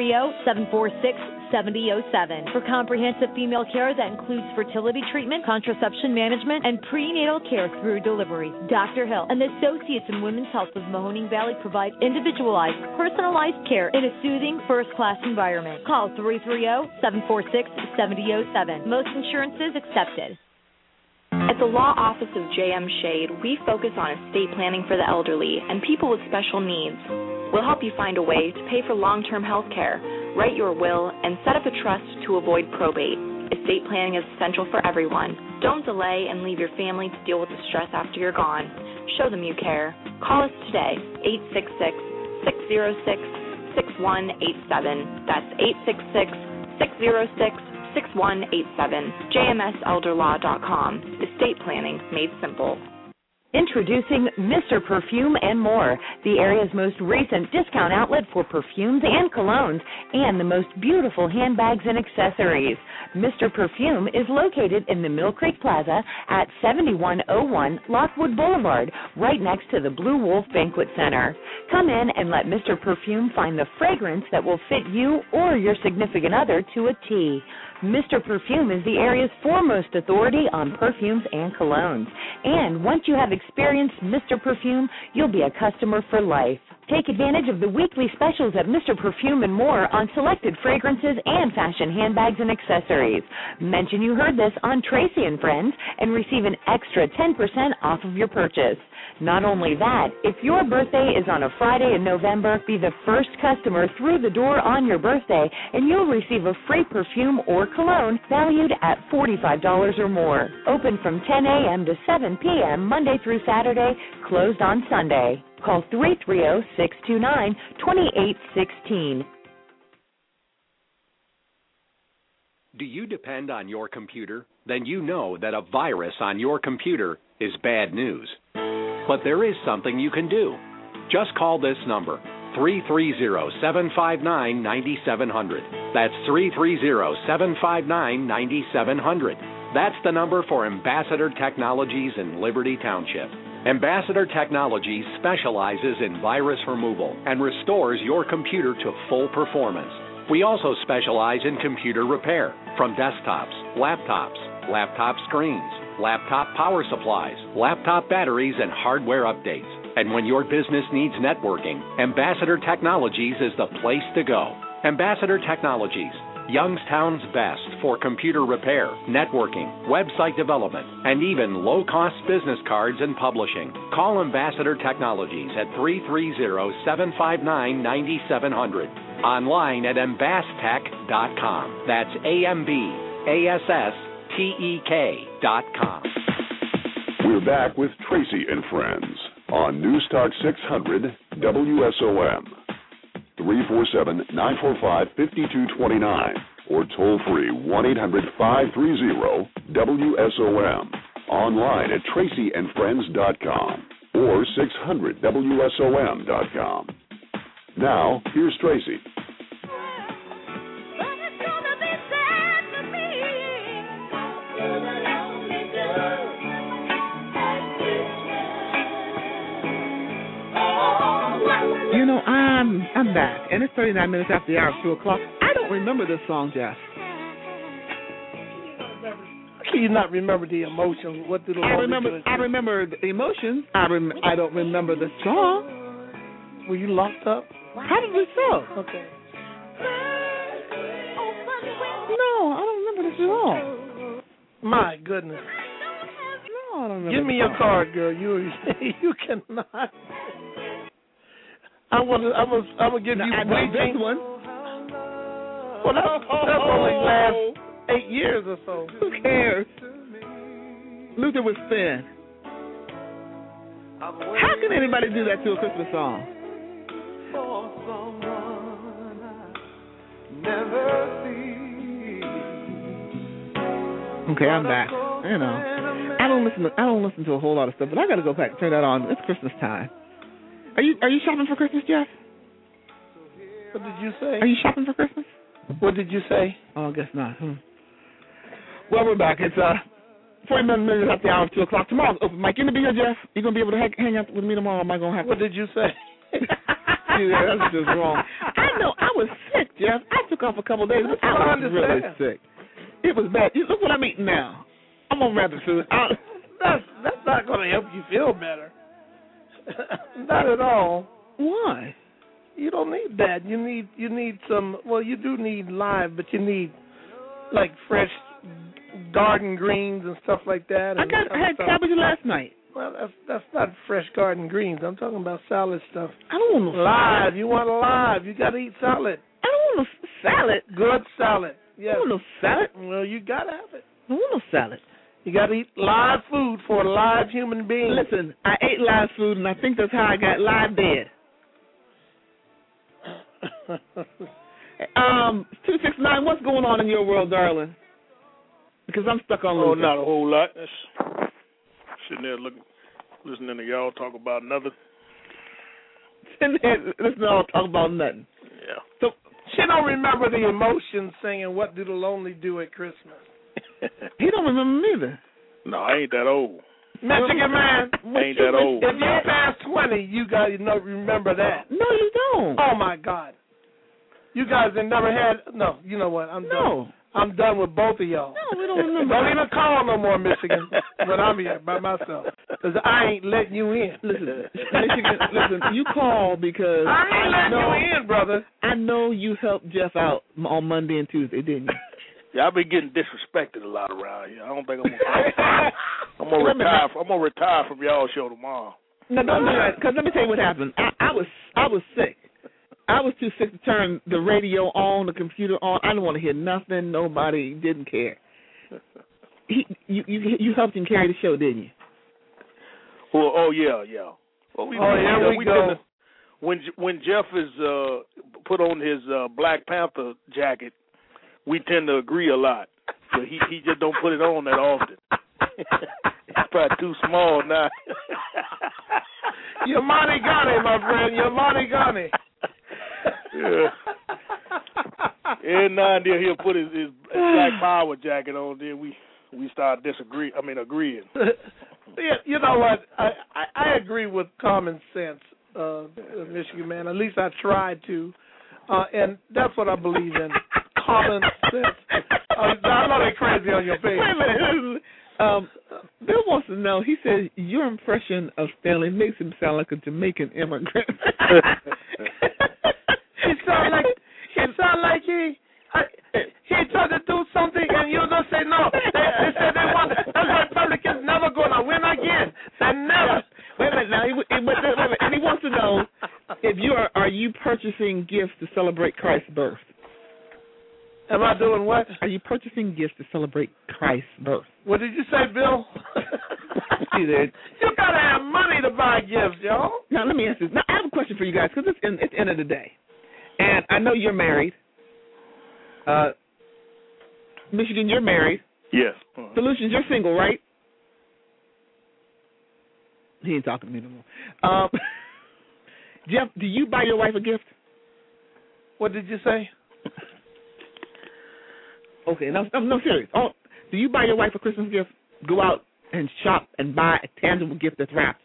330-746-7007 for comprehensive female care that includes fertility treatment, contraception management, and prenatal care through delivery. Dr. Hill and Associates in Women's Health of the Mahoning Valley provide individualized, personalized care in a soothing, first-class environment. Call 330-746-7007. Most insurances accepted. At the Law Office of J.M. Shade, we focus on estate planning for the elderly and people with special needs. We'll help you find a way to pay for long-term health care, write your will, and set up a trust to avoid probate. Estate planning is essential for everyone. Don't delay and leave your family to deal with the stress after you're gone. Show them you care. Call us today, 866-606-6187. That's 866-606-6187. JMSElderlaw.com. Estate planning made simple. Introducing Mr. Perfume and More, the area's most recent discount outlet for perfumes and colognes and the most beautiful handbags and accessories. Mr. Perfume is located in the Mill Creek Plaza at 7101 Lockwood Boulevard, right next to the Blue Wolf Banquet Center. Come in and let Mr. Perfume find the fragrance that will fit you or your significant other to a T. Mr. Perfume is the area's foremost authority on perfumes and colognes. And once you have experienced Mr. Perfume, you'll be a customer for life. Take advantage of the weekly specials at Mr. Perfume and More on selected fragrances and fashion handbags and accessories. Mention you heard this on Tracy and Friends and receive an extra 10% off of your purchase. Not only that, if your birthday is on a Friday in November, be the first customer through the door on your birthday and you'll receive a free perfume or cologne valued at $45 or more. Open from 10 a.m. to 7 p.m. Monday through Saturday, closed on Sunday. Call 330-629-2816. Do you depend on your computer? Then you know that a virus on your computer is bad news. But there is something you can do. Just call this number, 330-759-9700. That's 330-759-9700. That's the number for Ambassador Technologies in Liberty Township. Ambassador Technologies specializes in virus removal and restores your computer to full performance. We also specialize in computer repair, from desktops, laptop screens, laptop power supplies, laptop batteries, and hardware updates. And when your business needs networking, Ambassador Technologies is the place to go. Ambassador Technologies, Youngstown's best for computer repair, networking, website development, and even low-cost business cards and publishing. Call Ambassador Technologies at 330-759-9700. Online at ambastech.com. AMBASSTEK.com. That's AMBASSTEK.com. We're back with Tracy and Friends on Newstalk 600 WSOM. 347-945-5229 or toll free 1-800-530-WSOM. Online at TracyandFriends.com or 600WSOM.com. Now, here's Tracy. You know, I'm back, and it's 39 minutes after the hour of 2 o'clock. I don't remember this song, Jeff. How can you not remember the emotions? What did the I remember the emotions. I don't remember the song. Were you locked up? Probably so. Okay. No, I don't remember the song. My goodness. No, I don't remember. Give me your card, girl. You cannot. I'm gonna give you this one. Well, that's only last 8 years or so. Who cares? Luther was thin. How can anybody do that to a Christmas song? Okay, I'm back. You know, I don't listen to a whole lot of stuff, but I got to go back and turn that on. It's Christmas time. Are you shopping for Christmas, Jeff? What did you say? Are you shopping for Christmas? What did you say? Oh, I guess not. Well, we're back. It's 41 minutes after the hour of 2 o'clock. Tomorrow's open mic. You gonna be here, Jeff? You gonna be able to hang out with me tomorrow? Or am I gonna have to? What did you say? Yeah, that's just wrong. I know. I was sick, Jeff. I took off a couple of days. I was really sick. It was bad. Look what I'm eating now. I'm on rabbit food. That's not gonna help you feel better. Not at all. Why? You don't need that. You need some. Well, you do need live, but you need like fresh garden greens and stuff like that. I had cabbage last night. Well, that's not fresh garden greens. I'm talking about salad stuff. I don't want no live. Salad. You want live? You got to eat salad. I don't want no salad. Good salad. Yes. I don't want no salad. Well, you got to have it. I don't want no salad. You got to eat live food for a live human being. Listen, I ate live food, and I think that's how I got live dead. 269, what's going on in your world, darling? Because I'm stuck on Luther. Oh, not a whole lot. Sitting there listening to y'all talk about nothing. Sitting there listening to y'all talk about nothing. Yeah. So she don't remember the emotions singing "What Do the Lonely Do at Christmas." He don't remember neither. No, I ain't that old. Michigan man, ain't that old. If you pass 20, you guys remember that. No, you don't. Oh my God, you guys have never had. No, you know what? I'm done. I'm done with both of y'all. No, we don't remember. Don't even call no more, Michigan, when I'm here by myself, because I ain't letting you in. Listen, Michigan, listen, you call because I ain't letting you in, brother. I know you helped Jeff out on Monday and Tuesday, didn't you? Yeah, I've been getting disrespected a lot around here. I don't think I'm gonna retire from y'all show tomorrow. No, don't do that. Because let me tell you what happened. I was sick. I was too sick to turn the radio on, the computer on. I didn't want to hear nothing. Nobody didn't care. You helped him carry the show, didn't you? Well, oh yeah. Well, we go. When Jeff is put on his Black Panther jacket, we tend to agree a lot. But he just don't put it on that often. It's probably too small now. You're Monty Ghani, my friend. You're Monty Ghani. Yeah. Every now and then he'll put his Black Power jacket on. Then we start agreeing. Yeah, you know what? I agree with common sense, Michigan man. At least I try to, and that's what I believe in. Common sense. I know they're crazy on your page. Wait a minute. Bill wants to know. He says your impression of Stanley makes him sound like a Jamaican immigrant. He sound like he tried to do something and you just say no. They said they want. That's why Republicans never gonna win again. They never. Wait a minute now. And he wants to know if are you purchasing gifts to celebrate Christ's birth? Am I doing what? Are you purchasing gifts to celebrate Christ's birth? What did you say, Bill? You did. You gotta have money to buy gifts, y'all. Now let me ask this. Now I have a question for you guys because it's the end of the day, and I know you're married. Michigan, you're married. Yes. Solutions, you're single, right? He ain't talking to me no more. Jeff, do you buy your wife a gift? What did you say? Okay, no, serious. Oh, do you buy your wife a Christmas gift? Go out and shop and buy a tangible gift that's wrapped.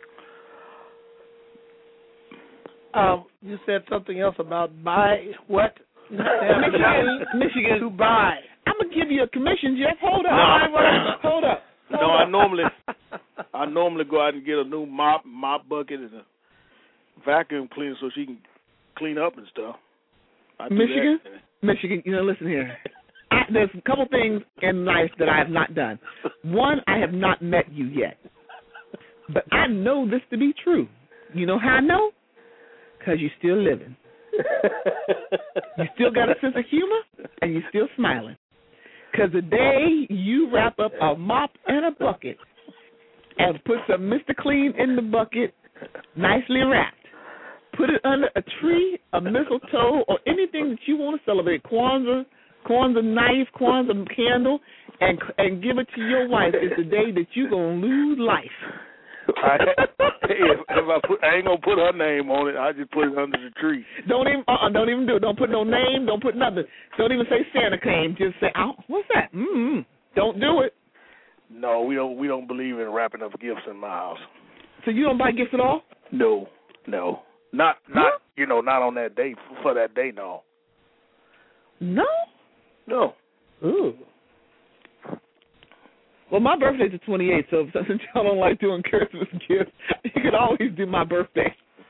You said something else about buy what? Michigan to buy. I'm gonna give you a commission, Jeff. Hold up. No. Hold up. No, I normally go out and get a new mop bucket and a vacuum cleaner so she can clean up and stuff. Michigan, listen here. There's a couple things in life that I have not done. One, I have not met you yet. But I know this to be true. You know how I know? Because you're still living. You still got a sense of humor, and you're still smiling. Because the day you wrap up a mop and a bucket and put some Mr. Clean in the bucket, nicely wrapped, put it under a tree, a mistletoe, or anything that you want to celebrate, Kwanzaa knife, Kwanzaa candle, and give it to your wife, is the day that you're going to lose life. I ain't gonna put her name on it. I just put it under the tree. Don't even do it. Don't put no name. Don't put nothing. Don't even say Santa came. Just say, "Oh, what's that?" Don't do it. No, we don't believe in wrapping up gifts in my house. So you don't buy gifts at all? No, not not on that day for that day. No. No. Ooh. Well, my birthday's the 28th, so since y'all don't like doing Christmas gifts, you can always do my birthday.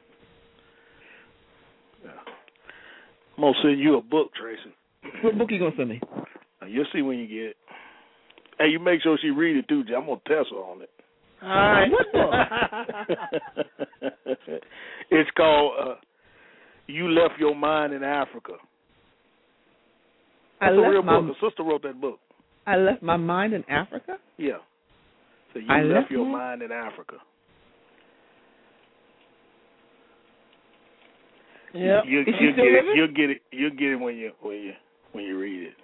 I'm going to send you a book, Tracy. What book you going to send me? You'll see when you get it. Hey, you make sure she read it, too, Jay. I'm going to test her on it. All right. What book? It's called You Left Your Mind in Africa. That's a real book. The sister wrote that book. I left my mind in Africa? Yeah. So you left your mind in Africa. Yeah. You'll get it when you read it.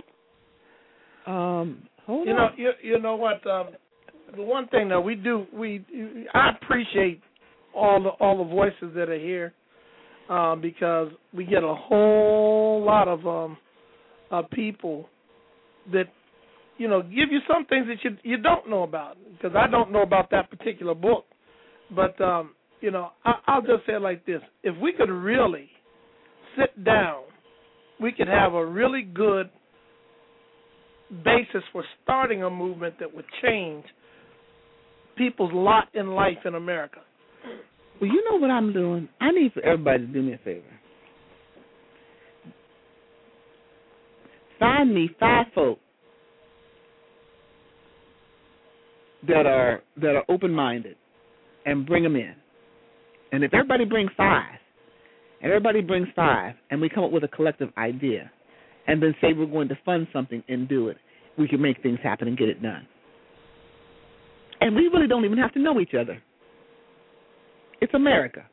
Hold on. You know what? The one thing that I appreciate all the voices that are here because we get a whole lot of people that give you some things that you don't know about, because I don't know about that particular book. But, I'll just say it like this. If we could really sit down, we could have a really good basis for starting a movement that would change people's lot in life in America. Well, you know what I'm doing? I need for everybody to do me a favor. Find me 5 folk that are open-minded, and bring them in. And if everybody brings 5, and we come up with a collective idea, and then say we're going to fund something and do it, we can make things happen and get it done. And we really don't even have to know each other. It's America.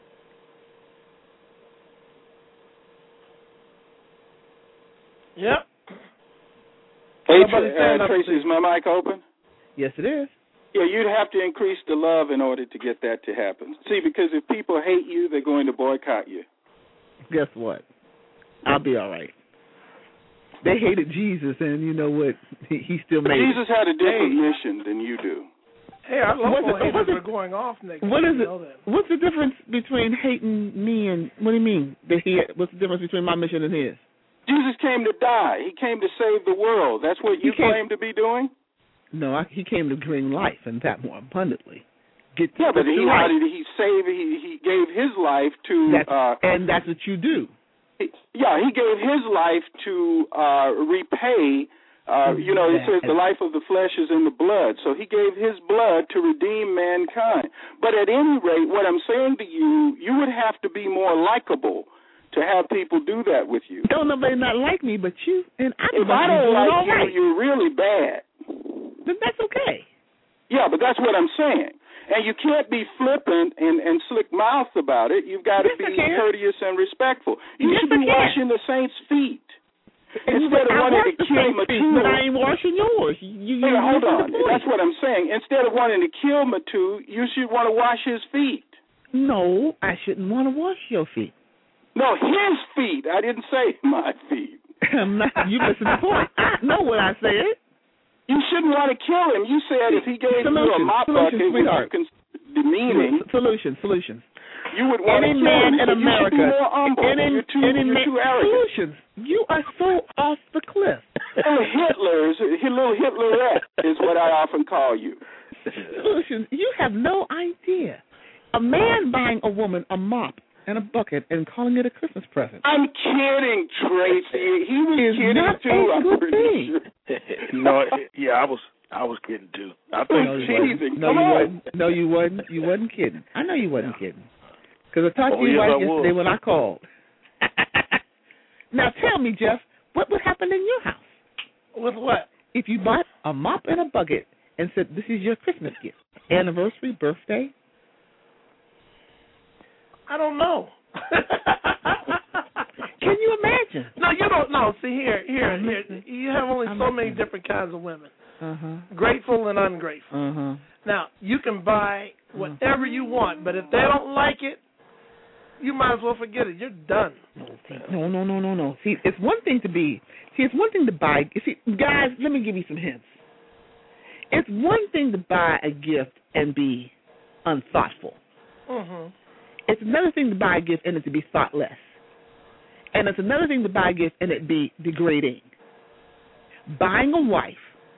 Yep. Hey, Tracy, is my mic open? Yes, it is. Yeah, you'd have to increase the love in order to get that to happen. See, because if people hate you, they're going to boycott you. Guess what? I'll be all right. They hated Jesus, and you know what? He still made it. Jesus had a different mission than you do. Hey, our local haters are going off next week. What is it? What's the difference between hating me and, what do you mean? What's the difference between my mission and his? Jesus came to die. He came to save the world. That's what you claim to be doing? No, he came to bring life, and that more abundantly. But he gave his life to... and that's what you do. He gave his life to repay... it says the life of the flesh is in the blood. So he gave his blood to redeem mankind. But at any rate, what I'm saying to you, you would have to be more likable to have people do that with you. Don't nobody not like me but you, and if I don't like you, you're really bad. Then that's okay. Yeah, but that's what I'm saying. And you can't be flippant and slick-mouthed about it. You've got to be courteous and respectful. You should be washing the saints' feet. Instead of wanting to kill Matu. But I ain't washing yours. Hold on. That's what I'm saying. Instead of wanting to kill Matu, you should want to wash his feet. No, I shouldn't want to wash your feet. No, his feet. I didn't say my feet. You missing the point. I know what I said. You shouldn't want to kill him. You said if he gave you a mop bucket, it would be demeaning. Solutions. You would want any to kill man him. in America. You should be more humble. You're too arrogant. Solutions. You are so off the cliff. Little Hitlerette is what I often call you. Solutions. You have no idea. A man buying a woman a mop and a bucket and calling it a Christmas present. I'm kidding, Tracy. He was kidding too. I'm pretty sure. No, yeah, I was kidding too. I think teasing. No, you wasn't. You wasn't kidding. I know you wasn't kidding. Because I talked to you right yesterday when I called. Now tell me, Jeff, what would happen in your house? With what? If you bought a mop and a bucket and said, this is your Christmas gift, anniversary, birthday? I don't know. Can you imagine? No, you don't know. See, here. You have only so many different kinds of women. Grateful and ungrateful. Now, you can buy whatever you want, but if they don't like it, you might as well forget it. You're done. No. See, it's one thing to buy. See, guys, let me give you some hints. It's one thing to buy a gift and be unthoughtful. It's another thing to buy a gift and it to be thoughtless. And it's another thing to buy a gift and it be degrading. Buying a wife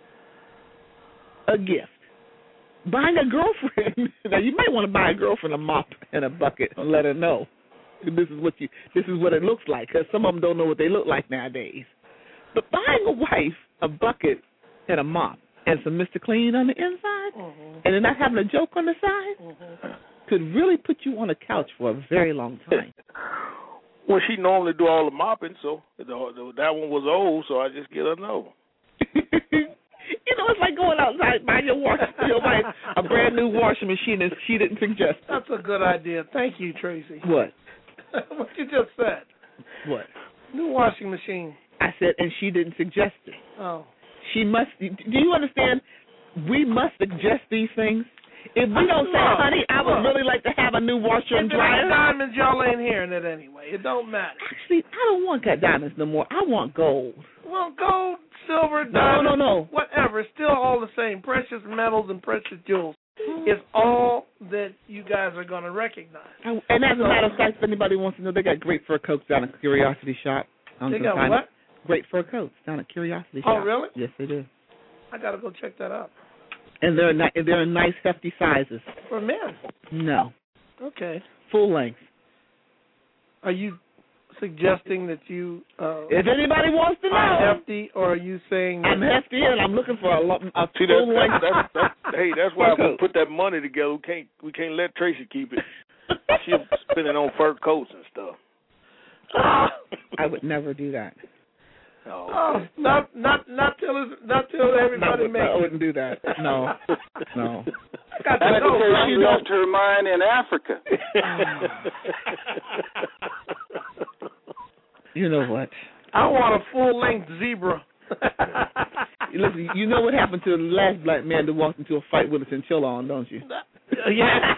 a gift. Buying a girlfriend. Now you might want to buy a girlfriend a mop and a bucket and let her know this is what it looks like, because some of them don't know what they look like nowadays. But buying a wife a bucket and a mop and some Mr. Clean on the inside and then not having a joke on the side could really put you on a couch for a very long time. Well, she normally do all the mopping, so that one was old, so I just get her no. You know, it's like going outside buying your wife a brand new washing machine and she didn't suggest it. That's a good idea. Thank you, Tracy. What? What you just said. What? New washing machine. I said, and she didn't suggest it. Oh. She must. Do you understand? We must suggest these things. If we don't say, honey, I would really like to have a new washer and dryer. Diamonds, y'all ain't hearing it anyway. It don't matter. Actually, I don't want diamonds no more. I want gold. Well, gold, silver, diamonds, no. Whatever. It's still all the same. Precious metals and precious jewels. It's all that you guys are going to recognize. And as a matter of fact, if anybody wants to know, they got great fur coats down at Curiosity Shop. They got what? Great fur coats down at Curiosity Shop. Oh, really? Yes, they do. I got to go check that out. And they're in nice, hefty sizes. For men? No. Okay. Full length. Are you suggesting that you if anybody wants to know, are hefty, or are you saying I'm hefty and I'm looking for a See, full length? That's why we put that money together. We can't let Tracy keep it. She'll spend it on fur coats and stuff. I would never do that. Oh, not till everybody makes it. I wouldn't do that. No. That's because she left her mind in Africa. You know what? I want a full-length zebra. Listen, you know what happened to the last black man that walked into a fight with a chinchilla on, don't you? Yeah.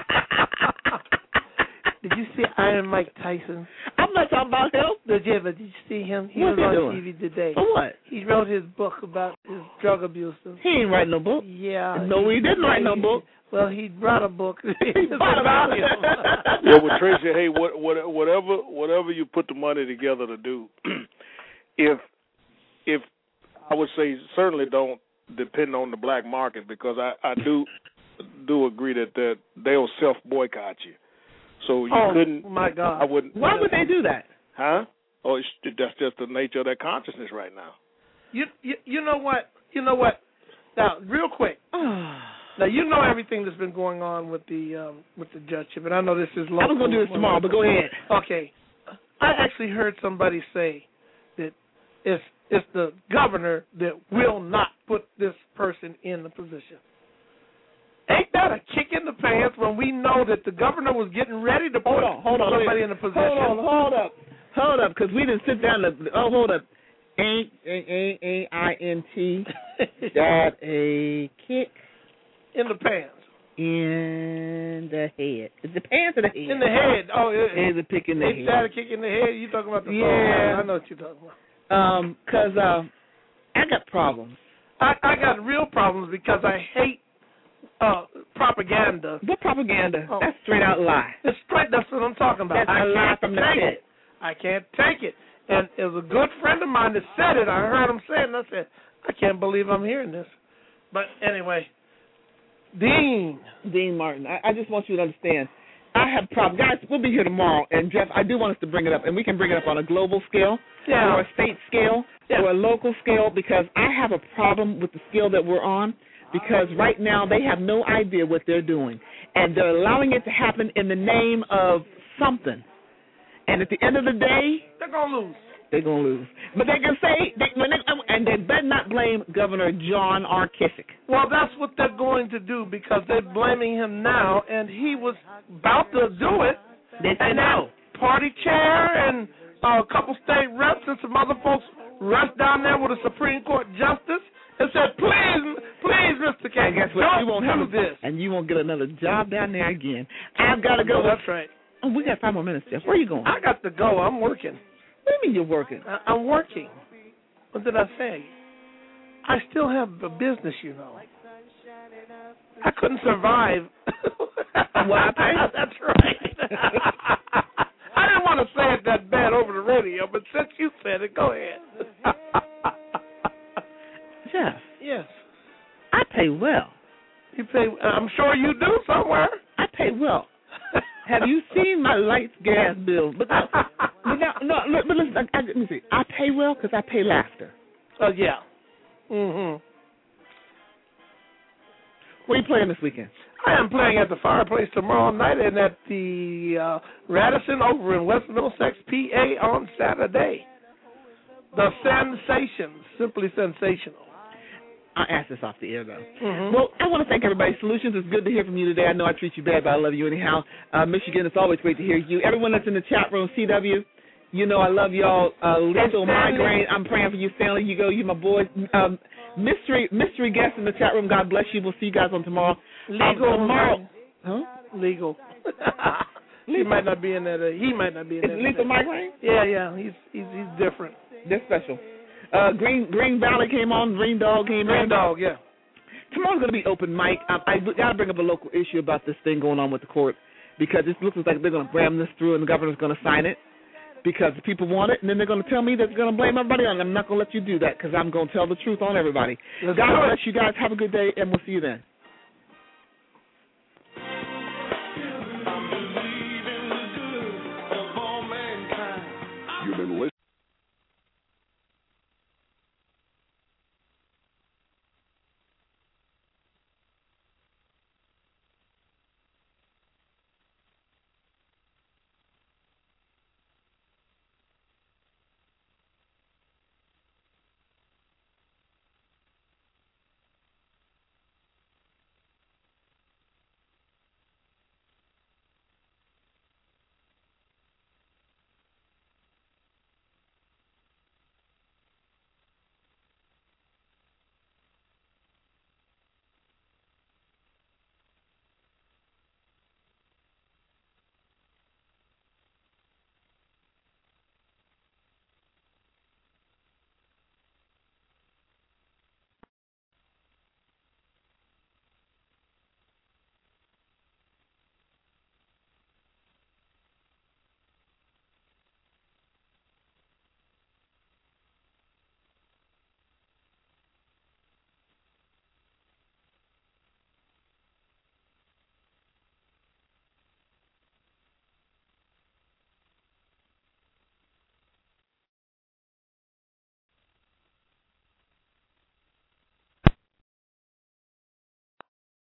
Did you see Iron Mike Tyson? I'm not talking about him. Did you see him? He What's was he on doing? TV today. For what? He wrote his book about his drug abuse. He ain't write no book. Yeah. No, he didn't write no book. Well, he wrought a book. It's about him. Yeah, well, Tracy, hey, whatever you put the money together to do, if I would say certainly don't depend on the black market, because I do agree that they'll self-boycott you. So you couldn't. My God! I wouldn't. Why would they do that? Huh? Oh, that's just the nature of their consciousness right now. You know what? Now, real quick. Now you know everything that's been going on with the judgeship, and I know this is local. I was going to do this tomorrow, but go ahead. Okay. I actually heard somebody say that it's the governor that will not put this person in the position. Ain't that a kick in the pants when we know that the governor was getting ready to put somebody in the position? Hold up, because we didn't sit down. Hold up. AINT got a kick in the pants. In the head. Is the pants or the head? In the head. Oh, it's a pick in the head. It's got a kick in the head. You talking about the phone? I know what you're talking about. Because I got problems. I got real problems because I hate propaganda. What propaganda? Oh. That's straight out lie. It's straight. That's what I'm talking about. That's a lie from the pit. I can't take it. And it was a good friend of mine that said it. I heard him say it, and I said, I can't believe I'm hearing this. But anyway, Dean Martin, I just want you to understand, I have problems. Guys, we'll be here tomorrow, and Jeff, I do want us to bring it up, and we can bring it up on a global scale or a state scale or a local scale, because I have a problem with the scale that we're on, because right now they have no idea what they're doing, and they're allowing it to happen in the name of something. And at the end of the day, they're going to lose. They're going to lose. But they can say, and they better not blame Governor John R. Kasich. Well, that's what they're going to do, because they're blaming him now, and he was about to do it. They said no. Party chair and a couple state reps and some other folks rushed down there with a Supreme Court justice and said, please, Mr. Kasich, and guess what? don't you won't do have this. And you won't get another job down there again. I've got to go. That's right. Oh, we got 5 more minutes, Jeff. Where are you going? I got to go. I'm working. What do you mean you're working? I'm working. What did I say? I still have a business, you know. I couldn't survive. That's right. I didn't want to say it that bad over the radio, but since you said it, go ahead. Jeff. Yes. I pay well. You pay? I'm sure you do somewhere. I pay well. Have you seen my lights, gas bill? But listen, let me see. I pay well because I pay laughter. Oh, yeah. Mm-hmm. Where are you playing this weekend? I am playing at the Fireplace tomorrow night and at the Radisson over in West Middlesex, PA on Saturday. The Sensations, simply sensational. I'll ask this off the air, though. Mm-hmm. Well, I want to thank everybody. Solutions, it's good to hear from you today. I know I treat you bad, but I love you anyhow. Michigan, it's always great to hear you. Everyone that's in the chat room, CW, you know I love y'all. Lethal Migraine, I'm praying for you. Stanley, you go. You my boy. Mystery guest in the chat room, God bless you. We'll see you guys on tomorrow. Legal. Tomorrow. Huh? Legal. He might not be in that. He might not be in that. Is Lethal Migraine? Yeah. He's different. They're special. Green Valley came on. Green Dog came in. Green Dog, yeah. Tomorrow's going to be open mic. I got to bring up a local issue about this thing going on with the court, because it looks like they're going to ram this through and the governor's going to sign it because the people want it, and then they're going to tell me that they're going to blame everybody on it. I'm not going to let you do that, because I'm going to tell the truth on everybody. God bless you guys. Have a good day, and we'll see you then.